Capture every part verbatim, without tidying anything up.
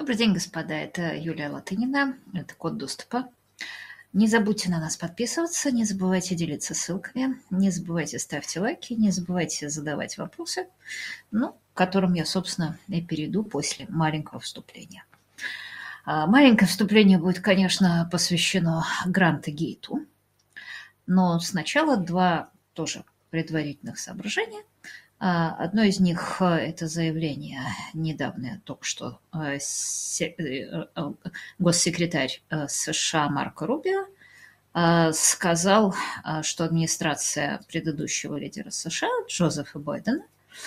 Добрый день, господа. Это Юлия Латынина. Это код доступа. Не забудьте на нас подписываться, не забывайте делиться ссылками, не забывайте ставьте лайки, не забывайте задавать вопросы, ну, к которым я, собственно, и перейду после маленького вступления. Маленькое вступление будет, конечно, посвящено Гранта-гейту, но сначала два тоже предварительных соображения. Одно из них – это заявление недавнее, только что госсекретарь США Марко Рубио сказал, что администрация предыдущего лидера США Джозефа Байдена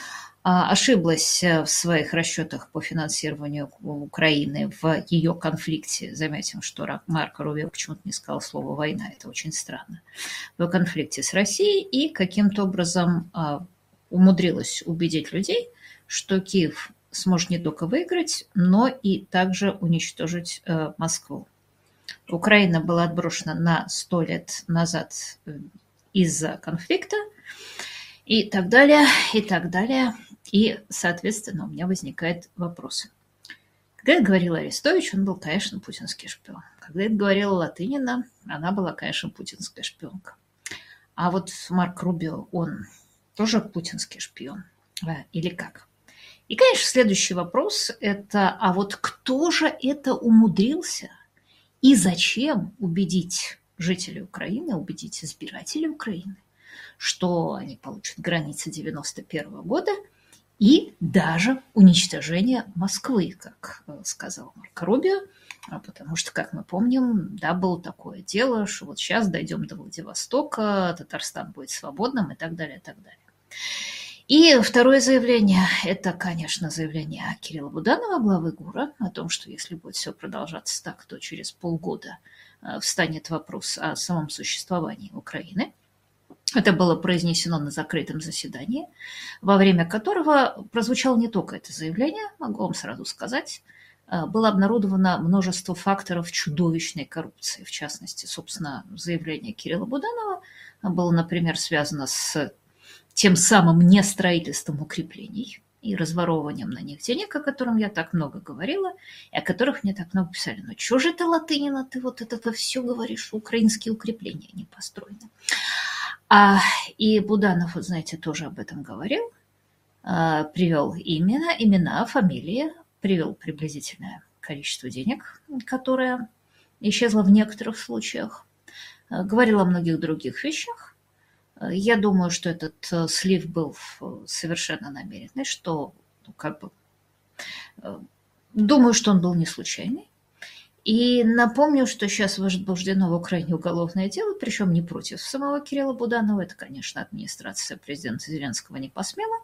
ошиблась в своих расчетах по финансированию Украины в ее конфликте. Заметим, что Марко Рубио почему-то не сказал слово «война», это очень странно. В конфликте с Россией и каким-то образом умудрилась убедить людей, что Киев сможет не только выиграть, но и также уничтожить э, Москву. Украина была отброшена на сто лет назад из-за конфликта и так далее, и так далее. И, соответственно, у меня возникает вопрос. Когда это говорил Арестович, он был, конечно, путинский шпион. Когда это говорила Латынина, она была, конечно, путинская шпионка. А вот Марк Рубио, он тоже путинский шпион или как? И, конечно, следующий вопрос – это, а вот кто же это умудрился и зачем убедить жителей Украины, убедить избирателей Украины, что они получат границы девяносто первого года и даже уничтожение Москвы, как сказал Марко Рубио, потому что, как мы помним, да, было такое дело, что вот сейчас дойдем до Владивостока, Татарстан будет свободным и так далее, и так далее. И второе заявление – это, конечно, заявление Кирилла Буданова, главы ГУРа, о том, что если будет все продолжаться так, то через полгода встанет вопрос о самом существовании Украины. Это было произнесено на закрытом заседании, во время которого прозвучало не только это заявление, могу вам сразу сказать, было обнародовано множество факторов чудовищной коррупции. В частности, собственно, заявление Кирилла Буданова было, например, связано с тем самым нестроительством укреплений и разворовыванием на них денег, о котором я так много говорила, и о которых мне так много писали. Ну, что же это, Латынина, ты вот это все говоришь, что украинские укрепления не построены. А, и Буданов, вот знаете, тоже об этом говорил, а, привел имена, имена, фамилии, привел приблизительное количество денег, которое исчезло в некоторых случаях, а, говорил о многих других вещах. Я думаю, что этот слив был совершенно намеренный, что, ну, как бы, думаю, что он был не случайный. И напомню, что сейчас возбуждено в Украине уголовное дело, причем не против самого Кирилла Буданова, это, конечно, администрация президента Зеленского не посмела,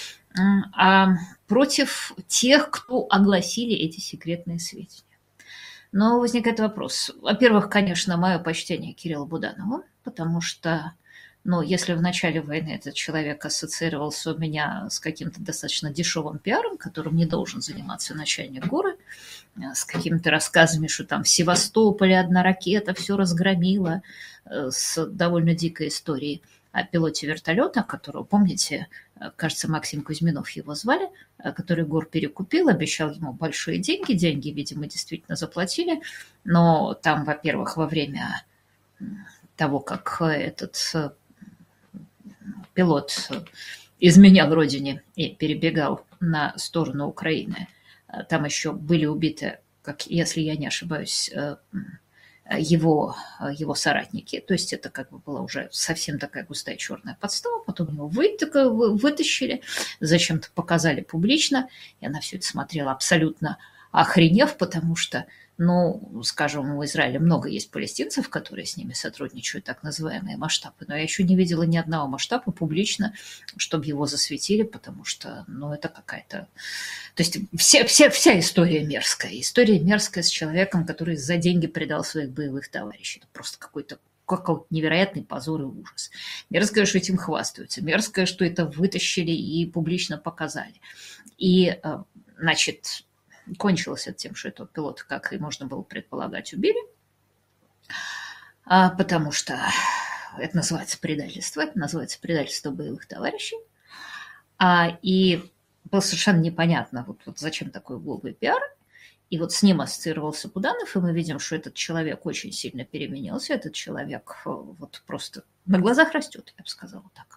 а против тех, кто огласили эти секретные сведения. Но возникает вопрос. Во-первых, конечно, мое почтение Кириллу Буданову, потому что но если в начале войны этот человек ассоциировался у меня с каким-то достаточно дешевым пиаром, которым не должен заниматься начальник ГУРа, с какими-то рассказами, что там в Севастополе одна ракета все разгромила, с довольно дикой историей о пилоте вертолета, которого, помните, кажется, Максим Кузьминов его звали, который ГУР перекупил, обещал ему большие деньги. Деньги, видимо, действительно заплатили, но там, во-первых, во время того, как этот пилот изменял родине и перебегал на сторону Украины. Там еще были убиты, как, если я не ошибаюсь, его, его соратники. То есть это как бы была уже совсем такая густая черная подстава. Потом его вытащили, зачем-то показали публично. Я на все это смотрела абсолютно охренев, потому что, ну, скажем, в Израиле много есть палестинцев, которые с ними сотрудничают, так называемые масштабы, но я еще не видела ни одного масштаба публично, чтобы его засветили, потому что, ну, это какая-то... То есть вся, вся, вся история мерзкая. История мерзкая с человеком, который за деньги предал своих боевых товарищей. Это просто какой-то какой-то невероятный позор и ужас. Мерзкое, что этим хвастаются. Мерзкое, что это вытащили и публично показали. И, значит... Кончилось это тем, что этого пилота, как и можно было предполагать, убили, потому что это называется предательство, это называется предательство боевых товарищей. И было совершенно непонятно, вот, вот зачем такой голый пиар. И вот с ним ассоциировался Буданов, и мы видим, что этот человек очень сильно переменился. Этот человек вот просто на глазах растет, я бы сказала так.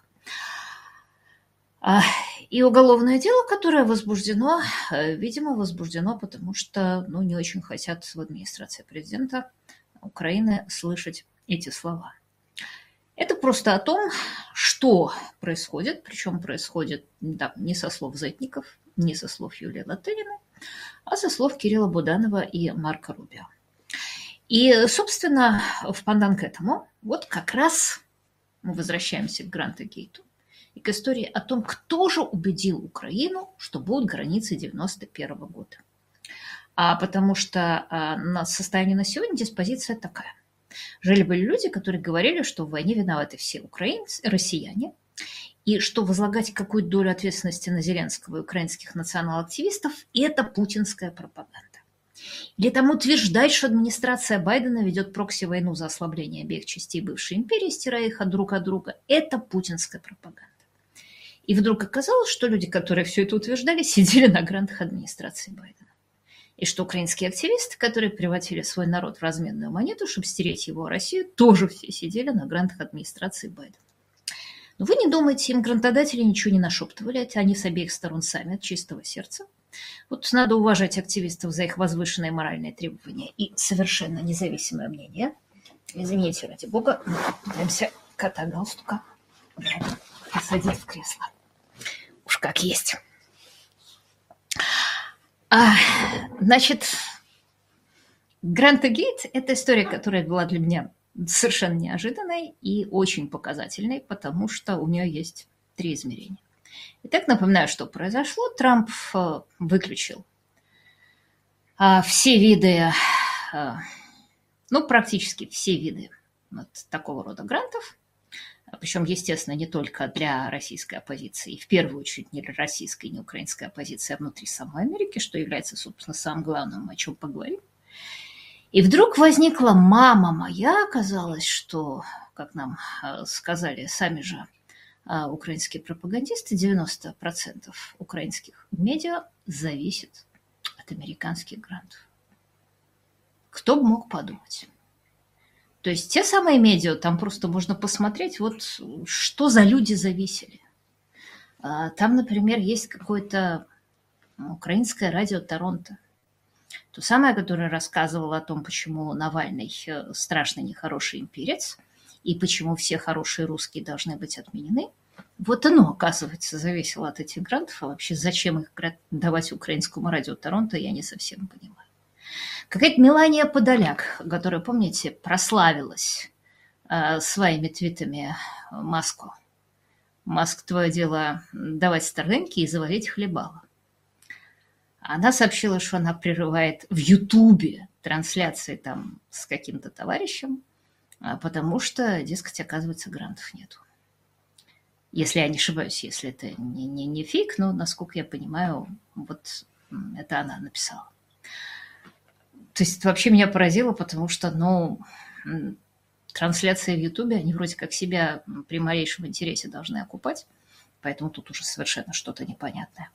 И уголовное дело, которое возбуждено, видимо, возбуждено, потому что ну, не очень хотят в администрации президента Украины слышать эти слова. Это просто о том, что происходит, причем происходит да, не со слов Зетников, не со слов Юлии Латыниной, а со слов Кирилла Буданова и Марко Рубио. И, собственно, в пандан к этому, вот как раз мы возвращаемся к Гранта-Гейту и к истории о том, кто же убедил Украину, что будут границы девяносто первого года. А потому что а, на состоянии на сегодня диспозиция такая. Жили-были люди, которые говорили, что в войне виноваты все украинцы, россияне, и что возлагать какую-то долю ответственности на Зеленского и украинских национал-активистов – это путинская пропаганда. Или там утверждать, что администрация Байдена ведет прокси-войну за ослабление обеих частей бывшей империи, стирая их от друг от друга – это путинская пропаганда. И вдруг оказалось, что люди, которые все это утверждали, сидели на грантах администрации Байдена. И что украинские активисты, которые превратили свой народ в разменную монету, чтобы стереть его в Россию, тоже все сидели на грантах администрации Байдена. Но вы не думайте, им грантодатели ничего не нашептывали, они с обеих сторон сами, от чистого сердца. Вот надо уважать активистов за их возвышенные моральные требования и совершенно независимое мнение. Извините, ради бога, пытаемся кота галстука посадить в кресло. Уж как есть. А, значит, Гранта-Гейт – это история, которая была для меня совершенно неожиданной и очень показательной, потому что у нее есть три измерения. Итак, напоминаю, что произошло. Трамп выключил все виды, ну, практически все виды вот такого рода грантов. Причем, естественно, не только для российской оппозиции, и в первую очередь не для российской, не украинской оппозиции, а внутри самой Америки, что является, собственно, самым главным, о чем поговорим. И вдруг возникла мама моя, оказалось, что, как нам сказали сами же украинские пропагандисты, девяносто процентов украинских медиа зависит от американских грантов. Кто бы мог подумать? То есть те самые медиа, там просто можно посмотреть, вот что за люди зависели. Там, например, есть какое-то украинское радио Торонто. То самое, которое рассказывало о том, почему Навальный страшно нехороший имперец, и почему все хорошие русские должны быть отменены. Вот оно, оказывается, зависело от этих грантов, а вообще зачем их давать украинскому радио Торонто, я не совсем понимаю. Какая-то Мелания Подоляк, которая, помните, прославилась э, своими твитами Маску. Маск, твое дело давать старлинки и заварить хлебало. Она сообщила, что она прерывает в Ютубе трансляции там с каким-то товарищем, потому что, дескать, оказывается, грантов нету. Если я не ошибаюсь, если это не, не, не фейк, но, насколько я понимаю, вот это она написала. То есть это вообще меня поразило, потому что, ну, трансляции в Ютубе, они вроде как себя при малейшем интересе должны окупать, поэтому тут уже совершенно что-то непонятное.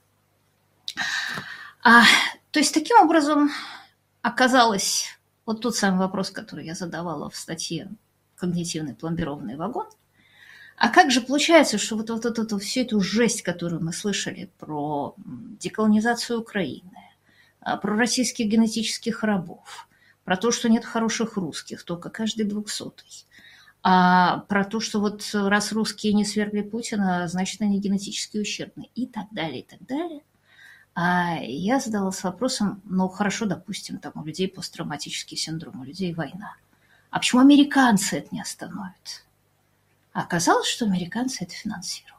А, то есть таким образом оказалось вот тот самый вопрос, который я задавала в статье «Когнитивный пломбированный вагон». А как же получается, что вот, вот, вот, вот всю эту жесть, которую мы слышали про деколонизацию Украины, про российских генетических рабов, про то, что нет хороших русских, только каждый двухсотый, а про то, что вот раз русские не свергли Путина, значит, они генетически ущербны, и так далее, и так далее. А я задалась вопросом, ну, хорошо, допустим, там у людей посттравматический синдром, у людей война. А почему американцы это не остановят? А оказалось, что американцы это финансировали.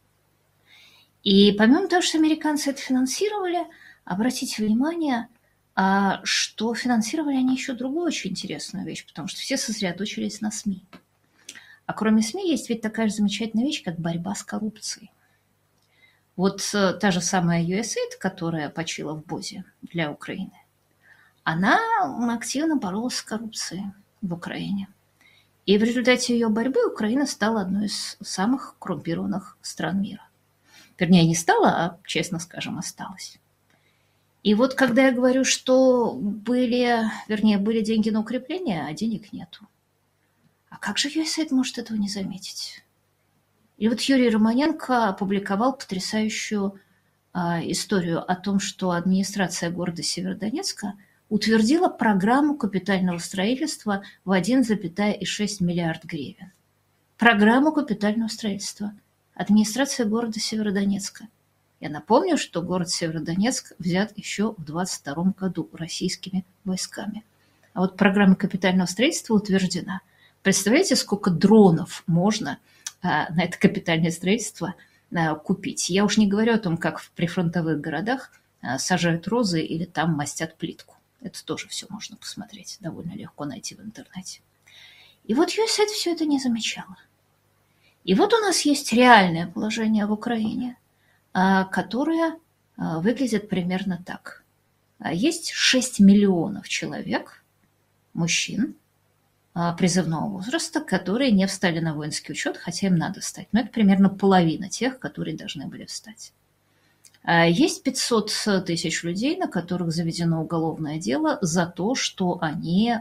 И помимо того, что американцы это финансировали, обратите внимание, что финансировали они еще другую очень интересную вещь, потому что все сосредоточились на СМИ. А кроме СМИ есть ведь такая же замечательная вещь, как борьба с коррупцией. Вот та же самая ю эс эй ай ди, которая почила в Бозе для Украины, она активно боролась с коррупцией в Украине. И в результате ее борьбы Украина стала одной из самых коррумпированных стран мира. Вернее, не стала, а, честно скажем, осталась. И вот когда я говорю, что были, вернее, были деньги на укрепление, а денег нету. А как же ю эс эй ай ди может этого не заметить? И вот Юрий Романенко опубликовал потрясающую а, историю о том, что администрация города Северодонецка утвердила программу капитального строительства в один целых шесть миллиард гривен. Программу капитального строительства. Администрация города Северодонецка. Я напомню, что город Северодонецк взят еще в двадцать втором году российскими войсками. А вот программа капитального строительства утверждена. Представляете, сколько дронов можно а, на это капитальное строительство а, купить? Я уж не говорю о том, как в прифронтовых городах а, сажают розы или там мастят плитку. Это тоже все можно посмотреть, довольно легко найти в интернете. И вот ю эс эй ай ди все это не замечала. И вот у нас есть реальное положение в Украине, которое выглядит примерно так. Есть шесть миллионов человек, мужчин призывного возраста, которые не встали на воинский учет, хотя им надо встать. Но это примерно половина тех, которые должны были встать. Есть пятьсот тысяч людей, на которых заведено уголовное дело за то, что они,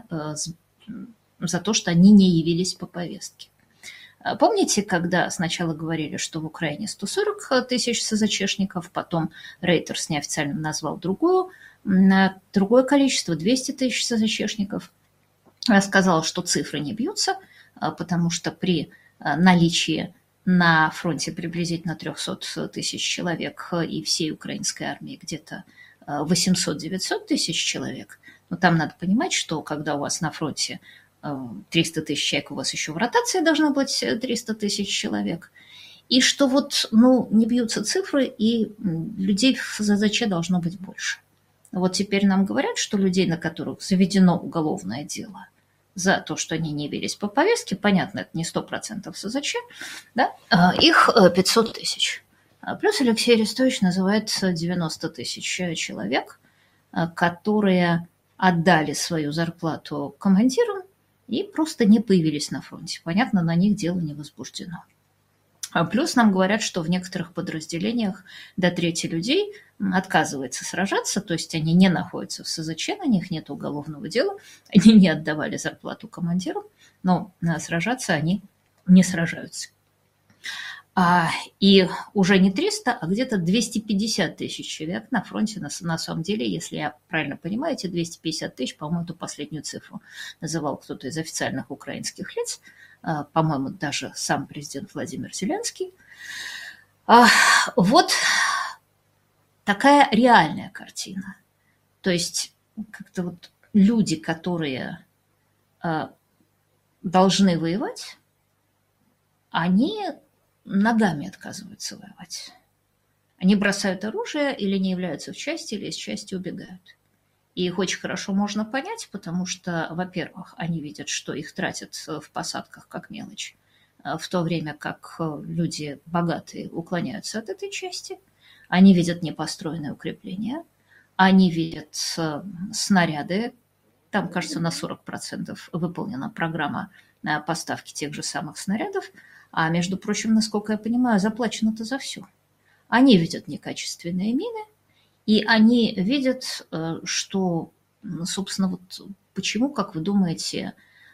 за то, что они не явились по повестке. Помните, когда сначала говорили, что в Украине сто сорок тысяч СЗЧшников, потом Рейтерс неофициально назвал другую, другое количество, двести тысяч СЗЧшников. Сказал, что цифры не бьются, потому что при наличии на фронте приблизительно триста тысяч человек и всей украинской армии где-то восемьсот-девятьсот тысяч человек. Но там надо понимать, что когда у вас на фронте триста тысяч человек, у вас еще в ротации должно быть триста тысяч человек. И что вот, ну, не бьются цифры, и людей в СЗЧ должно быть больше. Вот теперь нам говорят, что людей, на которых заведено уголовное дело за то, что они не явились по повестке, понятно, это не сто процентов СЗЧ, да, их пятьсот тысяч. Плюс Алексей Арестович называет девяносто тысяч человек, которые отдали свою зарплату командирам, и просто не появились на фронте. Понятно, на них дело не возбуждено. А плюс нам говорят, что в некоторых подразделениях до трети людей отказывается сражаться, то есть они не находятся в СЗЧ, на них нет уголовного дела, они не отдавали зарплату командиру, но сражаться они не сражаются. А, и уже не триста, а где-то двести пятьдесят тысяч человек на фронте. На, на самом деле, если я правильно понимаю, эти двести пятьдесят тысяч, по-моему, эту последнюю цифру называл кто-то из официальных украинских лиц, а, по-моему, даже сам президент Владимир Зеленский. А, вот такая реальная картина. То есть как-то вот люди, которые а, должны воевать, они ногами отказываются воевать. Они бросают оружие или не являются в части, или из части убегают. И их очень хорошо можно понять, потому что, во-первых, они видят, что их тратят в посадках как мелочь, в то время как люди богатые уклоняются от этой части. Они видят непостроенные укрепления, они видят снаряды. Там, кажется, на сорок процентов выполнена программа поставки тех же самых снарядов. А, между прочим, насколько я понимаю, заплачено-то за все. Они видят некачественные мины, и они видят, что, собственно, вот почему, как вы думаете,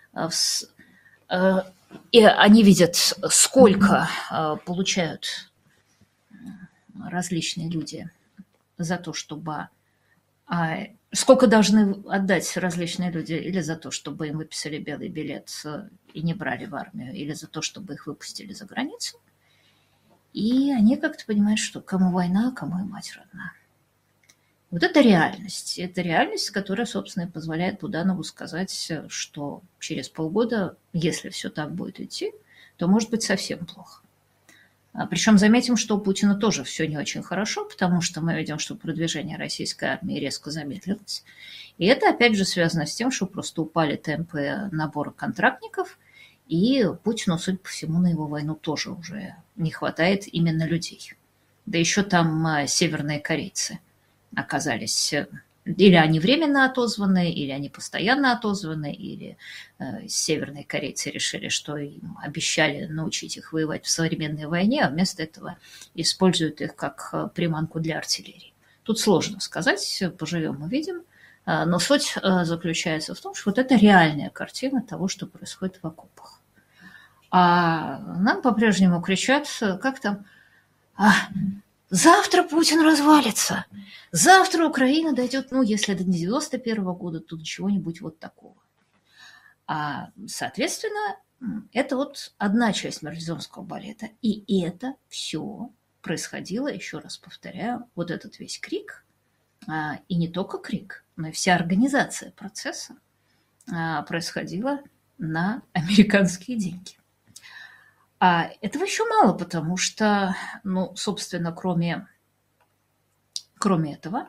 и они видят, сколько получают различные люди за то, чтобы... Сколько должны отдать различные люди или за то, чтобы им выписали белый билет и не брали в армию, или за то, чтобы их выпустили за границу. И они как-то понимают, что кому война, кому и мать родна. Вот это реальность. Это реальность, которая, собственно, и позволяет Буданову сказать, что через полгода, если все так будет идти, то может быть совсем плохо. Причем заметим, что у Путина тоже все не очень хорошо, потому что мы видим, что продвижение российской армии резко замедлилось. И это, опять же, связано с тем, что просто упали темпы набора контрактников, и Путину, судя по всему, на его войну тоже уже не хватает именно людей. Да еще там северные корейцы оказались... Или они временно отозваны, или они постоянно отозваны, или э, северные корейцы решили, что им обещали научить их воевать в современной войне, а вместо этого используют их как приманку для артиллерии. Тут сложно сказать, поживем увидим. Но суть заключается в том, что вот это реальная картина того, что происходит в окопах. А нам по-прежнему кричат, как там, а, завтра Путин развалится, завтра Украина дойдет, ну, если до девяносто первого года, то до чего-нибудь вот такого. А, соответственно, это вот одна часть марлезонского балета. И это все происходило, еще раз повторяю, вот этот весь крик, а, и не только крик, но и вся организация процесса а, происходила на американские деньги. А этого еще мало, потому что, ну, собственно, кроме, кроме этого,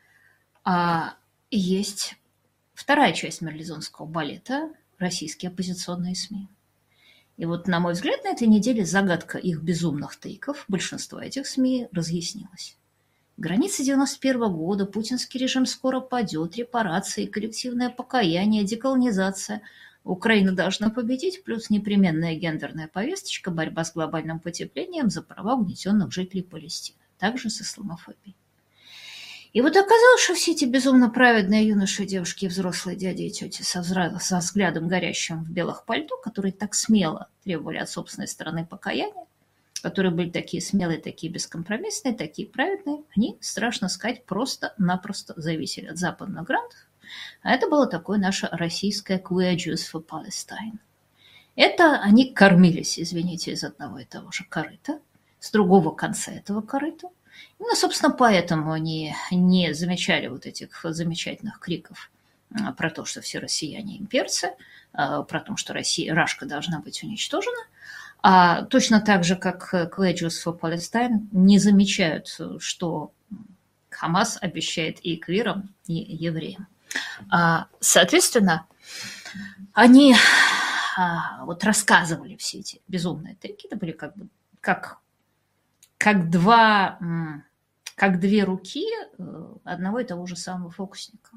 а, есть вторая часть марлезонского балета – российские оппозиционные СМИ. И вот, на мой взгляд, на этой неделе загадка их безумных тейков, большинства этих СМИ, разъяснилась. Границы девяносто первого года, путинский режим скоро падет, репарации, коллективное покаяние, деколонизация – Украина должна победить, плюс непременная гендерная повесточка, борьба с глобальным потеплением за права угнетенных жителей Палестины, также с исламофобией. И вот оказалось, что все эти безумно праведные юноши, девушки, взрослые дяди и тети со, взра... со взглядом горящим в белых пальто, которые так смело требовали от собственной стороны покаяния, которые были такие смелые, такие бескомпромиссные, такие праведные, они, страшно сказать, просто-напросто зависели от западных грантов. А это было такое наше российское Queer Jews for Palestine. Это они кормились, извините, из одного и того же корыта, с другого конца этого корыта. Ну, собственно, поэтому они не замечали вот этих замечательных криков про то, что все россияне имперцы, про то, что Россия, Рашка должна быть уничтожена. А точно так же, как Queer Jews for Palestine не замечают, что Хамас обещает и квирам, и евреям. Соответственно, они вот рассказывали все эти безумные треки. Это были как бы как, как, два, как две руки одного и того же самого фокусника.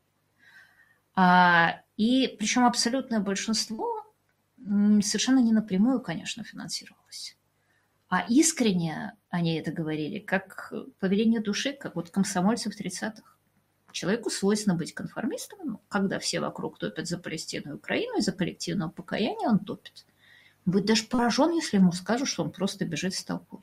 И причем абсолютное большинство совершенно не напрямую, конечно, финансировалось. А искренне они это говорили, как по велению души, как вот комсомольцы в тридцатых. Человеку свойственно быть конформистом, но когда все вокруг топят за Палестину и Украину, из-за коллективного покаяния он топит. Будет даже поражен, если ему скажут, что он просто бежит с толпой.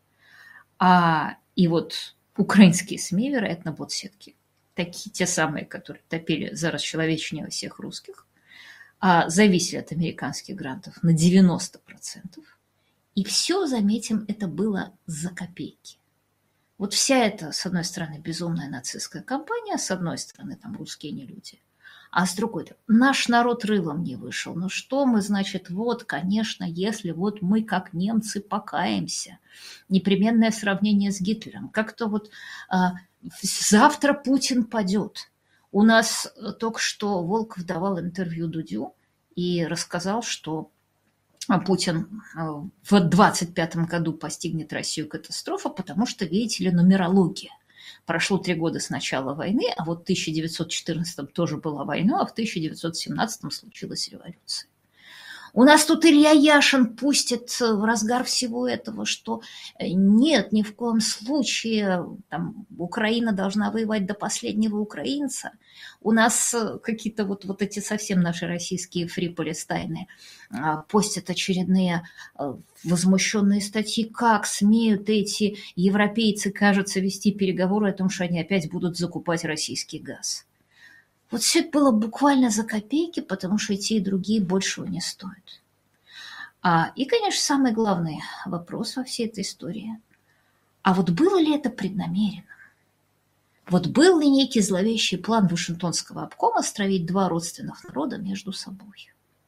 А, и вот украинские СМИ, вероятно, ботсетки, такие те самые, которые топили за расчеловечение всех русских, а, зависели от американских грантов на девяносто процентов. И все, заметим, это было за копейки. Вот вся эта, с одной стороны, безумная нацистская кампания, с одной стороны, там русские не люди, а с другой, наш народ рылом не вышел. Ну что мы, значит, вот, конечно, если вот мы, как немцы, покаемся. Непременное сравнение с Гитлером. Как-то вот а, завтра Путин падет. У нас только что Волков давал интервью Дудю и рассказал, что Путин в двадцать пятом году постигнет Россию катастрофа, потому что, видите ли, нумерология. Прошло три года с начала войны, а вот в тысяча девятьсот четырнадцатом тоже была война, а в тысяча девятьсот семнадцатом случилась революция. У нас тут Илья Яшин пустит в разгар всего этого, что нет, ни в коем случае там, Украина должна воевать до последнего украинца. У нас какие-то вот, вот эти совсем наши российские фри-палестайны постят очередные возмущенные статьи, как смеют эти европейцы, кажется, вести переговоры о том, что они опять будут закупать российский газ. Вот все это было буквально за копейки, потому что и те, и другие большего не стоят. А, и, конечно, самый главный вопрос во всей этой истории. А вот было ли это преднамеренно? Вот был ли некий зловещий план Вашингтонского обкома стравить два родственных народа между собой?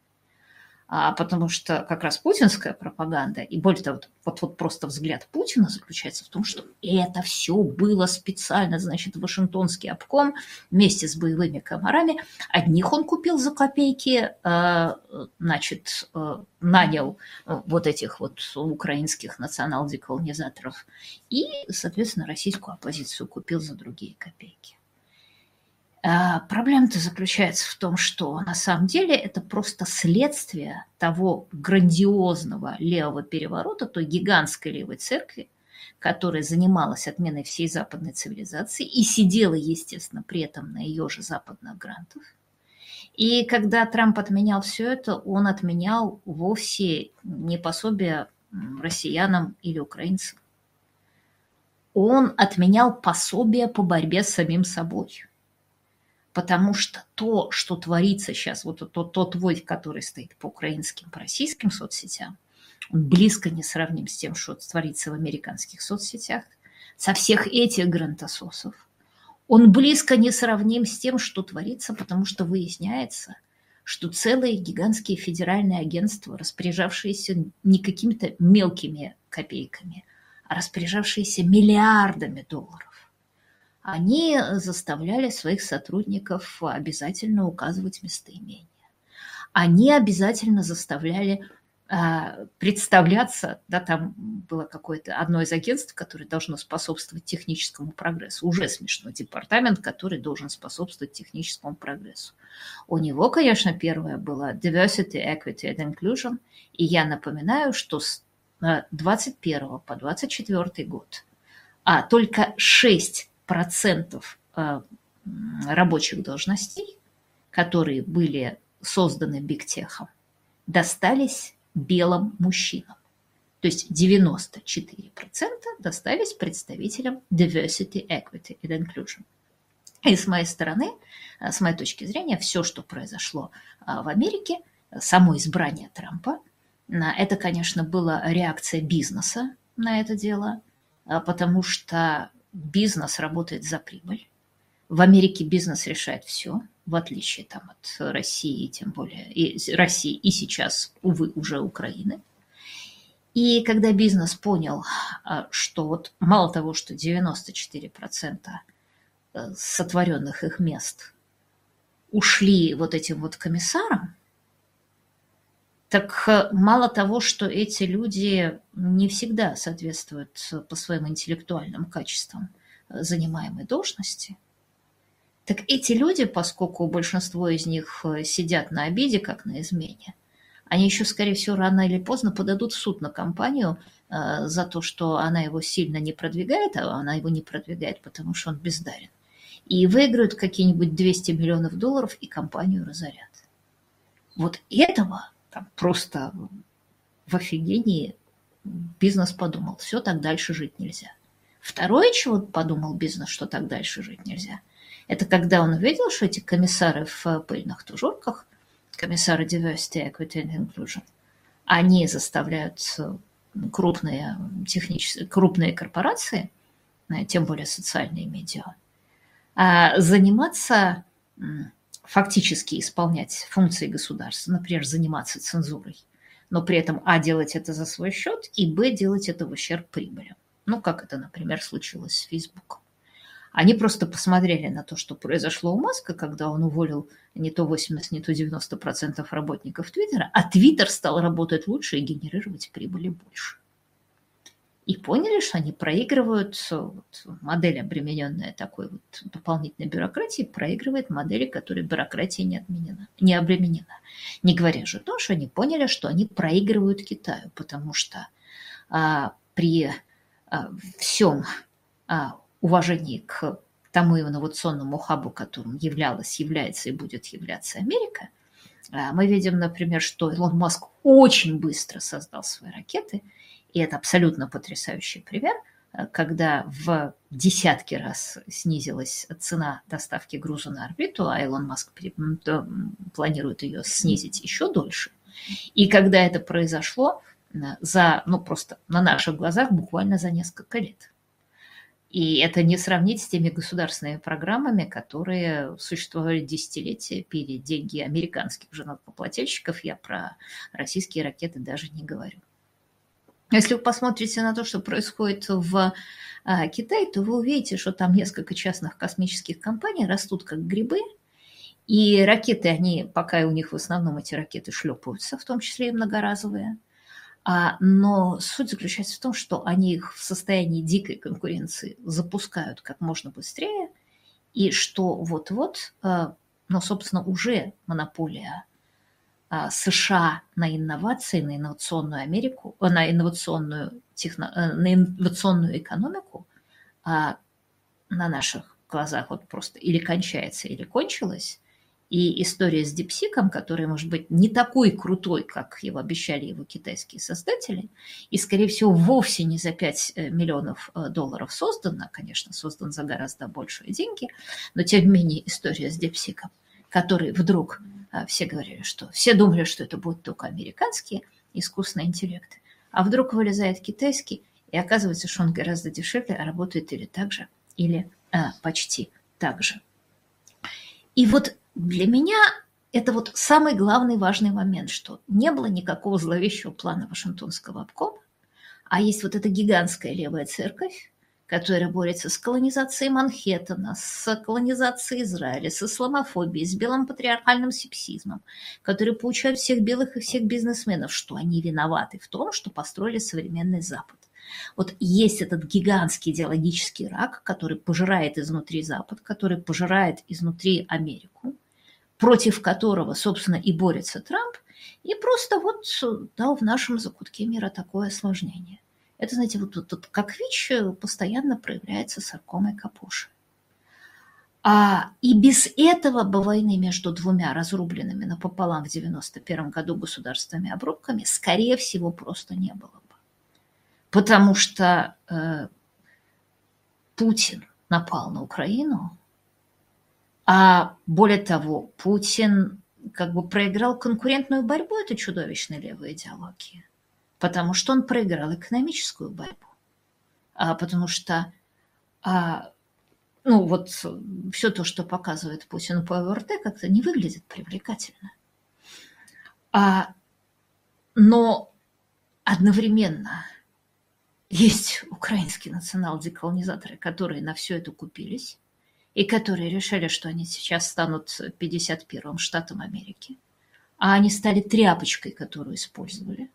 А, потому что как раз путинская пропаганда, и более того, вот, вот просто взгляд Путина заключается в том, что это все было специально, значит, Вашингтонский обком вместе с боевыми комарами. Одних он купил за копейки, значит, нанял вот этих вот украинских национал-деколонизаторов и, соответственно, российскую оппозицию купил за другие копейки. Проблема-то заключается в том, что на самом деле это просто следствие того грандиозного левого переворота, той гигантской левой церкви, которая занималась отменой всей западной цивилизации и сидела, естественно, при этом на ее же западных грантах. И когда Трамп отменял все это, он отменял вовсе не пособие россиянам или украинцам. Он отменял пособие по борьбе с самим собой. Потому что то, что творится сейчас, вот тот, тот вой, который стоит по украинским, по российским соцсетям, он близко не сравним с тем, что творится в американских соцсетях, со всех этих грантососов. Он близко не сравним с тем, что творится, потому что выясняется, что целые гигантские федеральные агентства, распоряжавшиеся не какими-то мелкими копейками, а распоряжавшиеся миллиардами долларов, они заставляли своих сотрудников обязательно указывать местоимения. Они обязательно заставляли э, представляться, да, там было какое-то одно из агентств, которое должно способствовать техническому прогрессу. Уже смешно. Департамент, который должен способствовать техническому прогрессу. У него, конечно, первое было Diversity, Equity and Inclusion. И я напоминаю, что с двадцать первого по двадцать четвёртый год а только шесть процентов рабочих должностей, которые были созданы бигтехом, достались белым мужчинам. То есть девяносто четыре процента достались представителям Diversity, Equity and Inclusion. И с моей стороны, с моей точки зрения, все, что произошло в Америке, само избрание Трампа, это, конечно, была реакция бизнеса на это дело, потому что бизнес работает за прибыль. В Америке бизнес решает все, в отличие там, от России, тем более и России и сейчас, увы, уже Украины. И когда бизнес понял, что вот мало того, что девяносто четыре процента сотворенных их мест ушли вот этим вот комиссарам, так мало того, что эти люди не всегда соответствуют по своим интеллектуальным качествам занимаемой должности, так эти люди, поскольку большинство из них сидят на обиде, как на измене, они еще, скорее всего, рано или поздно подадут в суд на компанию э, за то, что она его сильно не продвигает, а она его не продвигает, потому что он бездарен. И выиграют какие-нибудь двести миллионов долларов, и компанию разорят. Вот этого там просто в офигении бизнес подумал, все, так дальше жить нельзя. Второе, чего подумал бизнес, что так дальше жить нельзя, это когда он увидел, что эти комиссары в пыльных тужурках, комиссары Diversity, Equity and Inclusion, они заставляют крупные, технические, крупные корпорации, тем более социальные медиа, заниматься, фактически исполнять функции государства, например, заниматься цензурой, но при этом, а, делать это за свой счет, и, б, делать это в ущерб прибыли. Ну, как это, например, случилось с Фейсбуком. Они просто посмотрели на то, что произошло у Маска, когда он уволил не то восемьдесят, не то девяносто процентов работников Твиттера, а Твиттер стал работать лучше и генерировать прибыли больше. И поняли, что они проигрывают, вот, модель, обремененная такой вот дополнительной бюрократией, проигрывает модели, которой бюрократия не, отменена, не обременена. Не говоря же то, что они поняли, что они проигрывают Китаю, потому что а, при а, всем а, уважении к тому инновационному хабу, которым являлась, является и будет являться Америка, мы видим, например, что Илон Маск очень быстро создал свои ракеты, и это абсолютно потрясающий пример, когда в десятки раз снизилась цена доставки груза на орбиту, а Илон Маск планирует ее снизить еще дольше. И когда это произошло за, ну, просто на наших глазах буквально за несколько лет. И это не сравнить с теми государственными программами, которые существовали десятилетия, пили деньги американских же налогоплательщиков. Я про российские ракеты даже не говорю. Если вы посмотрите на то, что происходит в а, Китае, то вы увидите, что там несколько частных космических компаний растут как грибы. И ракеты, они, пока у них в основном эти ракеты шлепаются, в том числе и многоразовые. А, но суть заключается в том, что они их в состоянии дикой конкуренции запускают как можно быстрее, и что вот-вот, а, ну, собственно, уже монополия США на инновации, на инновационную Америку, на инновационную, техно, на инновационную экономику на наших глазах вот просто или кончается, или кончилась. И история с DeepSeek, который, может быть, не такой крутой, как его обещали его китайские создатели, и, скорее всего, вовсе не за пять миллионов долларов создан, а, конечно, создан за гораздо большие деньги, но, тем не менее, история с DeepSeek, который вдруг все говорили, что все думали, что это будут только американские искусственные интеллекты, а вдруг вылезает китайский, и оказывается, что он гораздо дешевле, а работает или так же, или а, почти так же. И вот для меня это вот самый главный важный момент, что не было никакого зловещего плана Вашингтонского обкома, а есть вот эта гигантская левая церковь, которая борется с колонизацией Манхэттена, с колонизацией Израиля, с исламофобией, с белым патриархальным сексизмом, которые получают всех белых и всех бизнесменов, что они виноваты в том, что построили современный Запад. Вот есть этот гигантский идеологический рак, который пожирает изнутри Запад, который пожирает изнутри Америку, против которого, собственно, и борется Трамп, и просто вот дал в нашем закутке мира такое осложнение. Это, знаете, вот тут как ВИЧ постоянно проявляется саркомой Капуши. А, и без этого бы войны между двумя разрубленными напополам в девяносто первом году государствами-обрубками, скорее всего, просто не было бы. Потому что э, Путин напал на Украину, а более того, Путин как бы проиграл конкурентную борьбу этой чудовищной левой идеологии, потому что он проиграл экономическую борьбу, а, потому что а, ну вот все то, что показывает Путин по ОРТ, как-то не выглядит привлекательно. А, но одновременно есть украинские национал-деколонизаторы, которые на все это купились, и которые решили, что они сейчас станут пятьдесят первым штатом Америки, а они стали тряпочкой, которую использовали.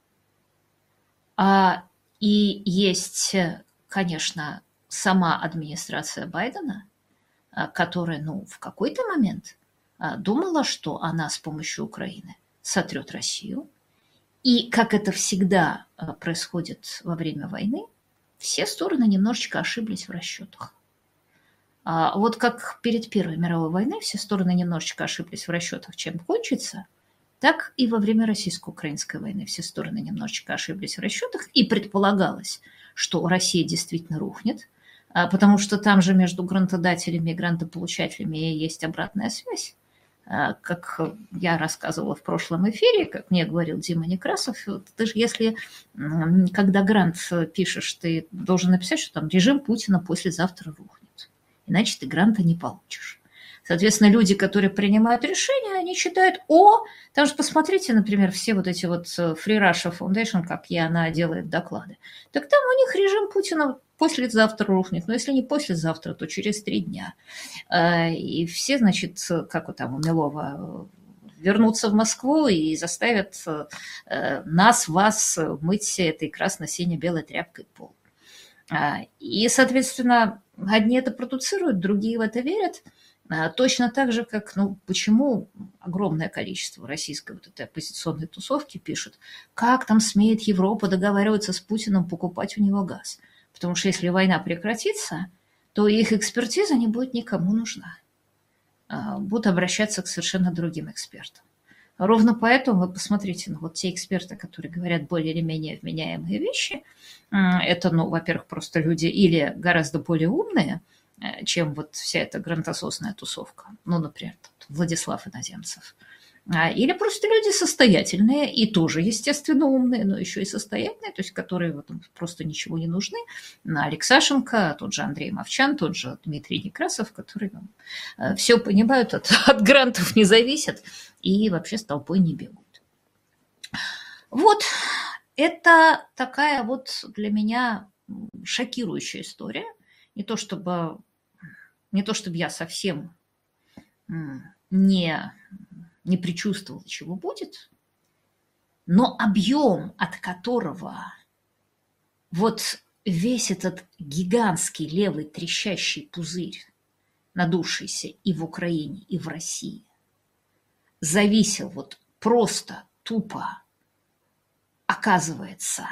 А, и есть, конечно, сама администрация Байдена, которая, ну, в какой-то момент думала, что она с помощью Украины сотрет Россию. И, как это всегда происходит во время войны, все стороны немножечко ошиблись в расчетах. А вот как перед Первой мировой войной все стороны немножечко ошиблись в расчетах, чем кончится, так и во время российско-украинской войны все стороны немножечко ошиблись в расчетах, и предполагалось, что Россия действительно рухнет, потому что там же между грантодателями и грантополучателями есть обратная связь. Как я рассказывала в прошлом эфире, как мне говорил Дима Некрасов, ты же если, когда грант пишешь, ты должен написать, что там режим Путина послезавтра рухнет, иначе ты гранта не получишь. Соответственно, люди, которые принимают решения, они считают, о, там же посмотрите, например, все вот эти вот Free Russia Foundation, как я, она делает доклады. Так там у них режим Путина послезавтра рухнет, но если не послезавтра, то через три дня. И все, значит, как вот там у Милова, вернутся в Москву и заставят нас, вас мыть этой красно-сине-белой тряпкой пол. И, соответственно, одни это продуцируют, другие в это верят. Точно так же, как, ну, почему огромное количество российской вот этой оппозиционной тусовки пишут, как там смеет Европа договариваться с Путиным покупать у него газ. Потому что если война прекратится, то их экспертиза не будет никому нужна. Будут обращаться к совершенно другим экспертам. Ровно поэтому вы посмотрите, ну, вот те эксперты, которые говорят более или менее вменяемые вещи, это, ну, во-первых, просто люди или гораздо более умные, чем вот вся эта грантососная тусовка, ну, например, Владислав Иноземцев, или просто люди состоятельные и тоже, естественно, умные, но еще и состоятельные, то есть которые вот просто ничего не нужны. Алексашенко, тот же Андрей Мовчан, тот же Дмитрий Некрасов, которые ну, все понимают, от, от грантов не зависят и вообще с толпой не бегают. Вот, это такая вот для меня шокирующая история. Не то чтобы, не то чтобы я совсем не... не предчувствовала, чего будет, но объем, от которого вот весь этот гигантский левый трещащий пузырь, надувшийся и в Украине, и в России, зависел вот просто тупо оказывается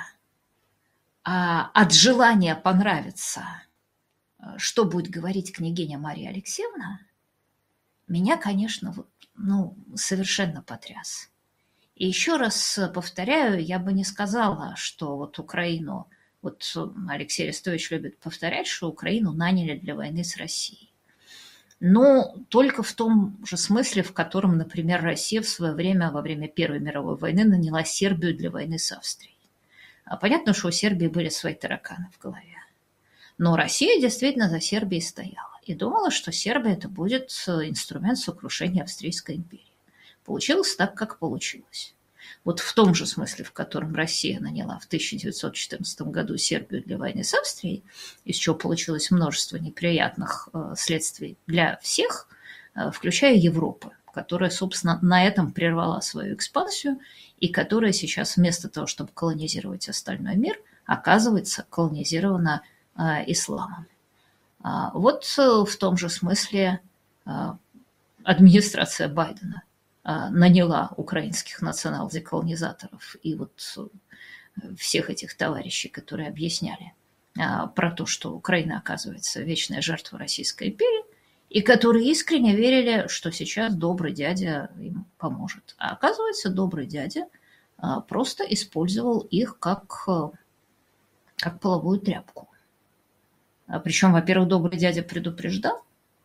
а, от желания понравиться, что будет говорить княгиня Мария Алексеевна, меня, конечно, вот, ну, совершенно потряс. И еще раз повторяю, я бы не сказала, что вот Украину, вот Алексей Арестович любит повторять, что Украину наняли для войны с Россией. Но только в том же смысле, в котором, например, Россия в свое время, во время Первой мировой войны, наняла Сербию для войны с Австрией. Понятно, что у Сербии были свои тараканы в голове. Но Россия действительно за Сербией стояла и думала, что Сербия – это будет инструмент сокрушения Австрийской империи. Получилось так, как получилось. Вот в том же смысле, в котором Россия наняла в тысяча девятьсот четырнадцатом году Сербию для войны с Австрией, из чего получилось множество неприятных э, следствий для всех, э, включая Европу, которая, собственно, на этом прервала свою экспансию и которая сейчас вместо того, чтобы колонизировать остальной мир, оказывается колонизирована э, исламом. А вот э, в том же смысле э, администрация Байдена наняла украинских национал-деколонизаторов и вот всех этих товарищей, которые объясняли про то, что Украина, оказывается, вечная жертва Российской империи, и которые искренне верили, что сейчас добрый дядя им поможет. А оказывается, добрый дядя просто использовал их как, как половую тряпку. Причем, во-первых, добрый дядя предупреждал,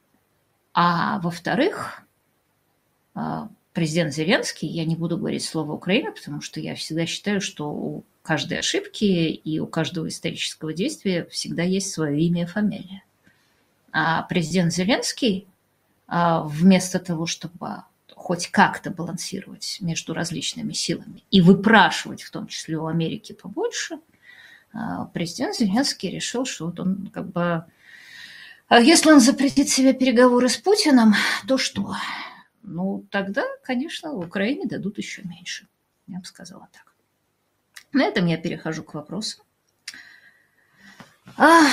а во-вторых, президент Зеленский, я не буду говорить слово «Украина», потому что я всегда считаю, что у каждой ошибки и у каждого исторического действия всегда есть свое имя и фамилия. А президент Зеленский вместо того, чтобы хоть как-то балансировать между различными силами и выпрашивать, в том числе у Америки, побольше, президент Зеленский решил, что вот он как бы... Если он запретит себе переговоры с Путиным, то что? Ну, тогда, конечно, Украине дадут еще меньше. Я бы сказала так. На этом я перехожу к вопросу. А...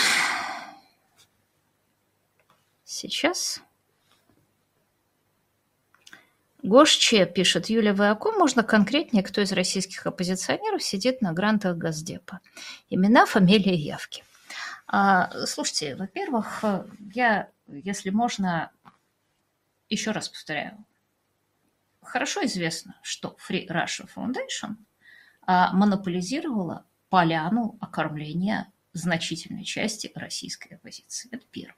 Сейчас. Гошче пишет: Юлия, вы о ком? Можно конкретнее, кто из российских оппозиционеров сидит на грантах Госдепа? Имена, фамилии, явки. А, слушайте, во-первых, я, если можно... Еще раз повторяю, хорошо известно, что Free Russia Foundation а, монополизировала поляну окормления значительной части российской оппозиции. Это первое.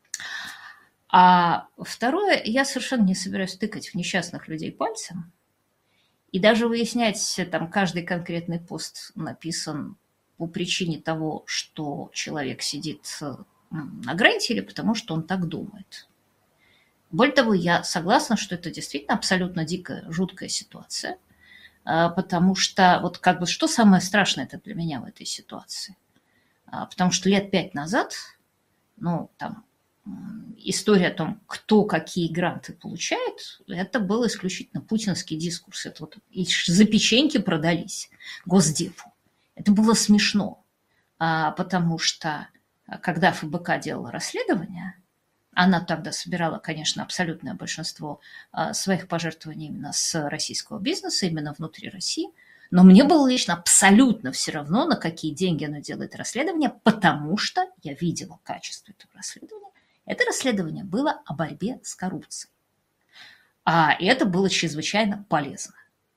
А второе, я совершенно не собираюсь тыкать в несчастных людей пальцем и даже выяснять, там каждый конкретный пост написан по причине того, что человек сидит на гранте или потому, что он так думает. Более того, я согласна, что это действительно абсолютно дикая, жуткая ситуация, потому что вот как бы что самое страшное это для меня в этой ситуации? Потому что лет пять назад, ну, там, история о том, кто какие гранты получает, это был исключительно путинский дискурс. Это вот за печеньки продались Госдепу. Это было смешно, потому что когда эф бэ ка делала расследование, она тогда собирала, конечно, абсолютное большинство своих пожертвований именно с российского бизнеса, именно внутри России. Но мне было лично абсолютно все равно, на какие деньги она делает расследование, потому что я видела качество этого расследования. Это расследование было о борьбе с коррупцией. А, и это было чрезвычайно полезно.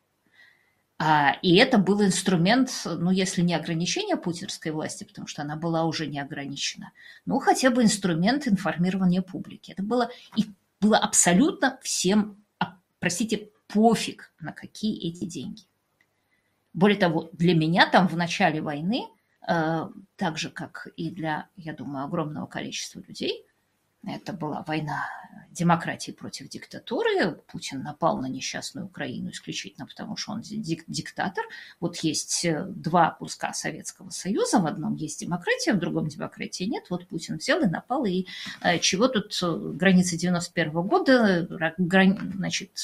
А, и это был инструмент, ну, если не ограничения путинской власти, потому что она была уже не ограничена, ну, хотя бы инструмент информирования публики. Это было, и было абсолютно всем, простите, пофиг, на какие эти деньги. Более того, для меня там в начале войны, э, так же, как и для, я думаю, огромного количества людей, это была война демократии против диктатуры. Путин напал на несчастную Украину исключительно потому, что он дик- диктатор. Вот есть два куска Советского Союза. В одном есть демократия, в другом демократии нет. Вот Путин взял и напал. И э, чего тут границы девяносто первого года, грани, значит,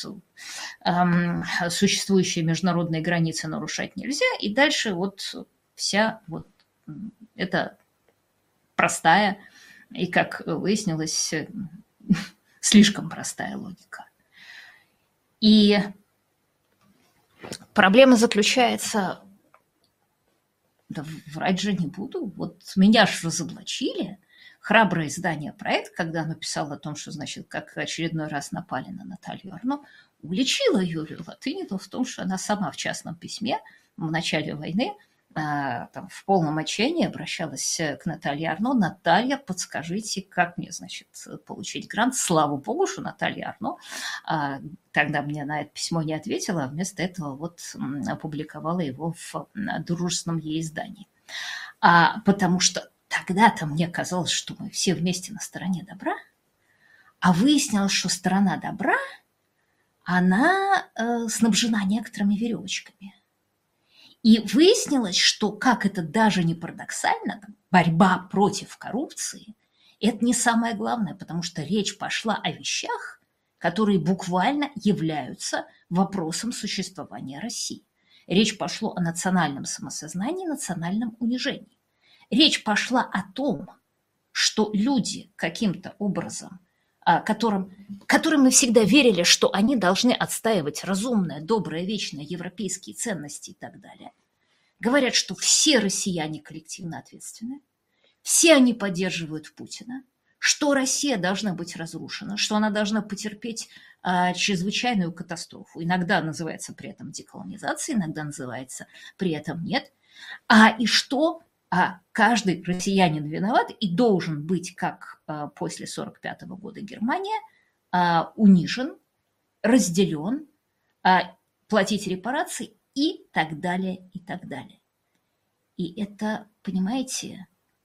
э, существующие международные границы нарушать нельзя. И дальше вот вся вот эта простая и, как выяснилось, слишком простая логика. И Проблема заключается, да врать же не буду, вот меня ж разоблачили. Храброе издание «Проект», когда оно писало о том, что, значит, как очередной раз напали на Наталью Арно, уличила Юлию Латынину в том, что она сама в частном письме в начале войны там, в полном отчаянии обращалась к Наталье Арно. Наталья, подскажите, как мне, значит, получить грант? Слава богу, что Наталья Арно а, тогда мне на это письмо не ответила, а вместо этого вот опубликовала его в дружественном ей издании. А, потому что тогда-то мне казалось, что мы все вместе на стороне добра, а выяснилось, что сторона добра, она э, снабжена некоторыми веревочками. И выяснилось, что, как это даже не парадоксально, борьба против коррупции – это не самое главное, потому что речь пошла о вещах, которые буквально являются вопросом существования России. Речь пошла о национальном самосознании, национальном унижении. Речь пошла о том, что люди каким-то образом, которым, которым мы всегда верили, что они должны отстаивать разумное, доброе, вечное, европейские ценности и так далее, говорят, что все россияне коллективно ответственны, все они поддерживают Путина, что Россия должна быть разрушена, что она должна потерпеть а, чрезвычайную катастрофу. Иногда называется при этом деколонизация, иногда называется при этом нет. А и что а, каждый россиянин виноват и должен быть, как а, после сорок пятого года Германия, а, унижен, разделен, а, платить репарации и так далее, и так далее. И это, понимаете,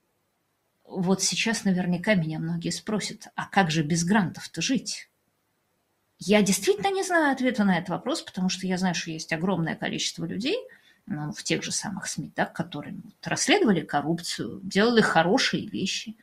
вот сейчас наверняка меня многие спросят, а как же без грантов-то жить? Я действительно не знаю ответа на этот вопрос, потому что я знаю, что есть огромное количество людей, ну, в тех же самых СМИ, да, которые вот, расследовали коррупцию, делали хорошие вещи.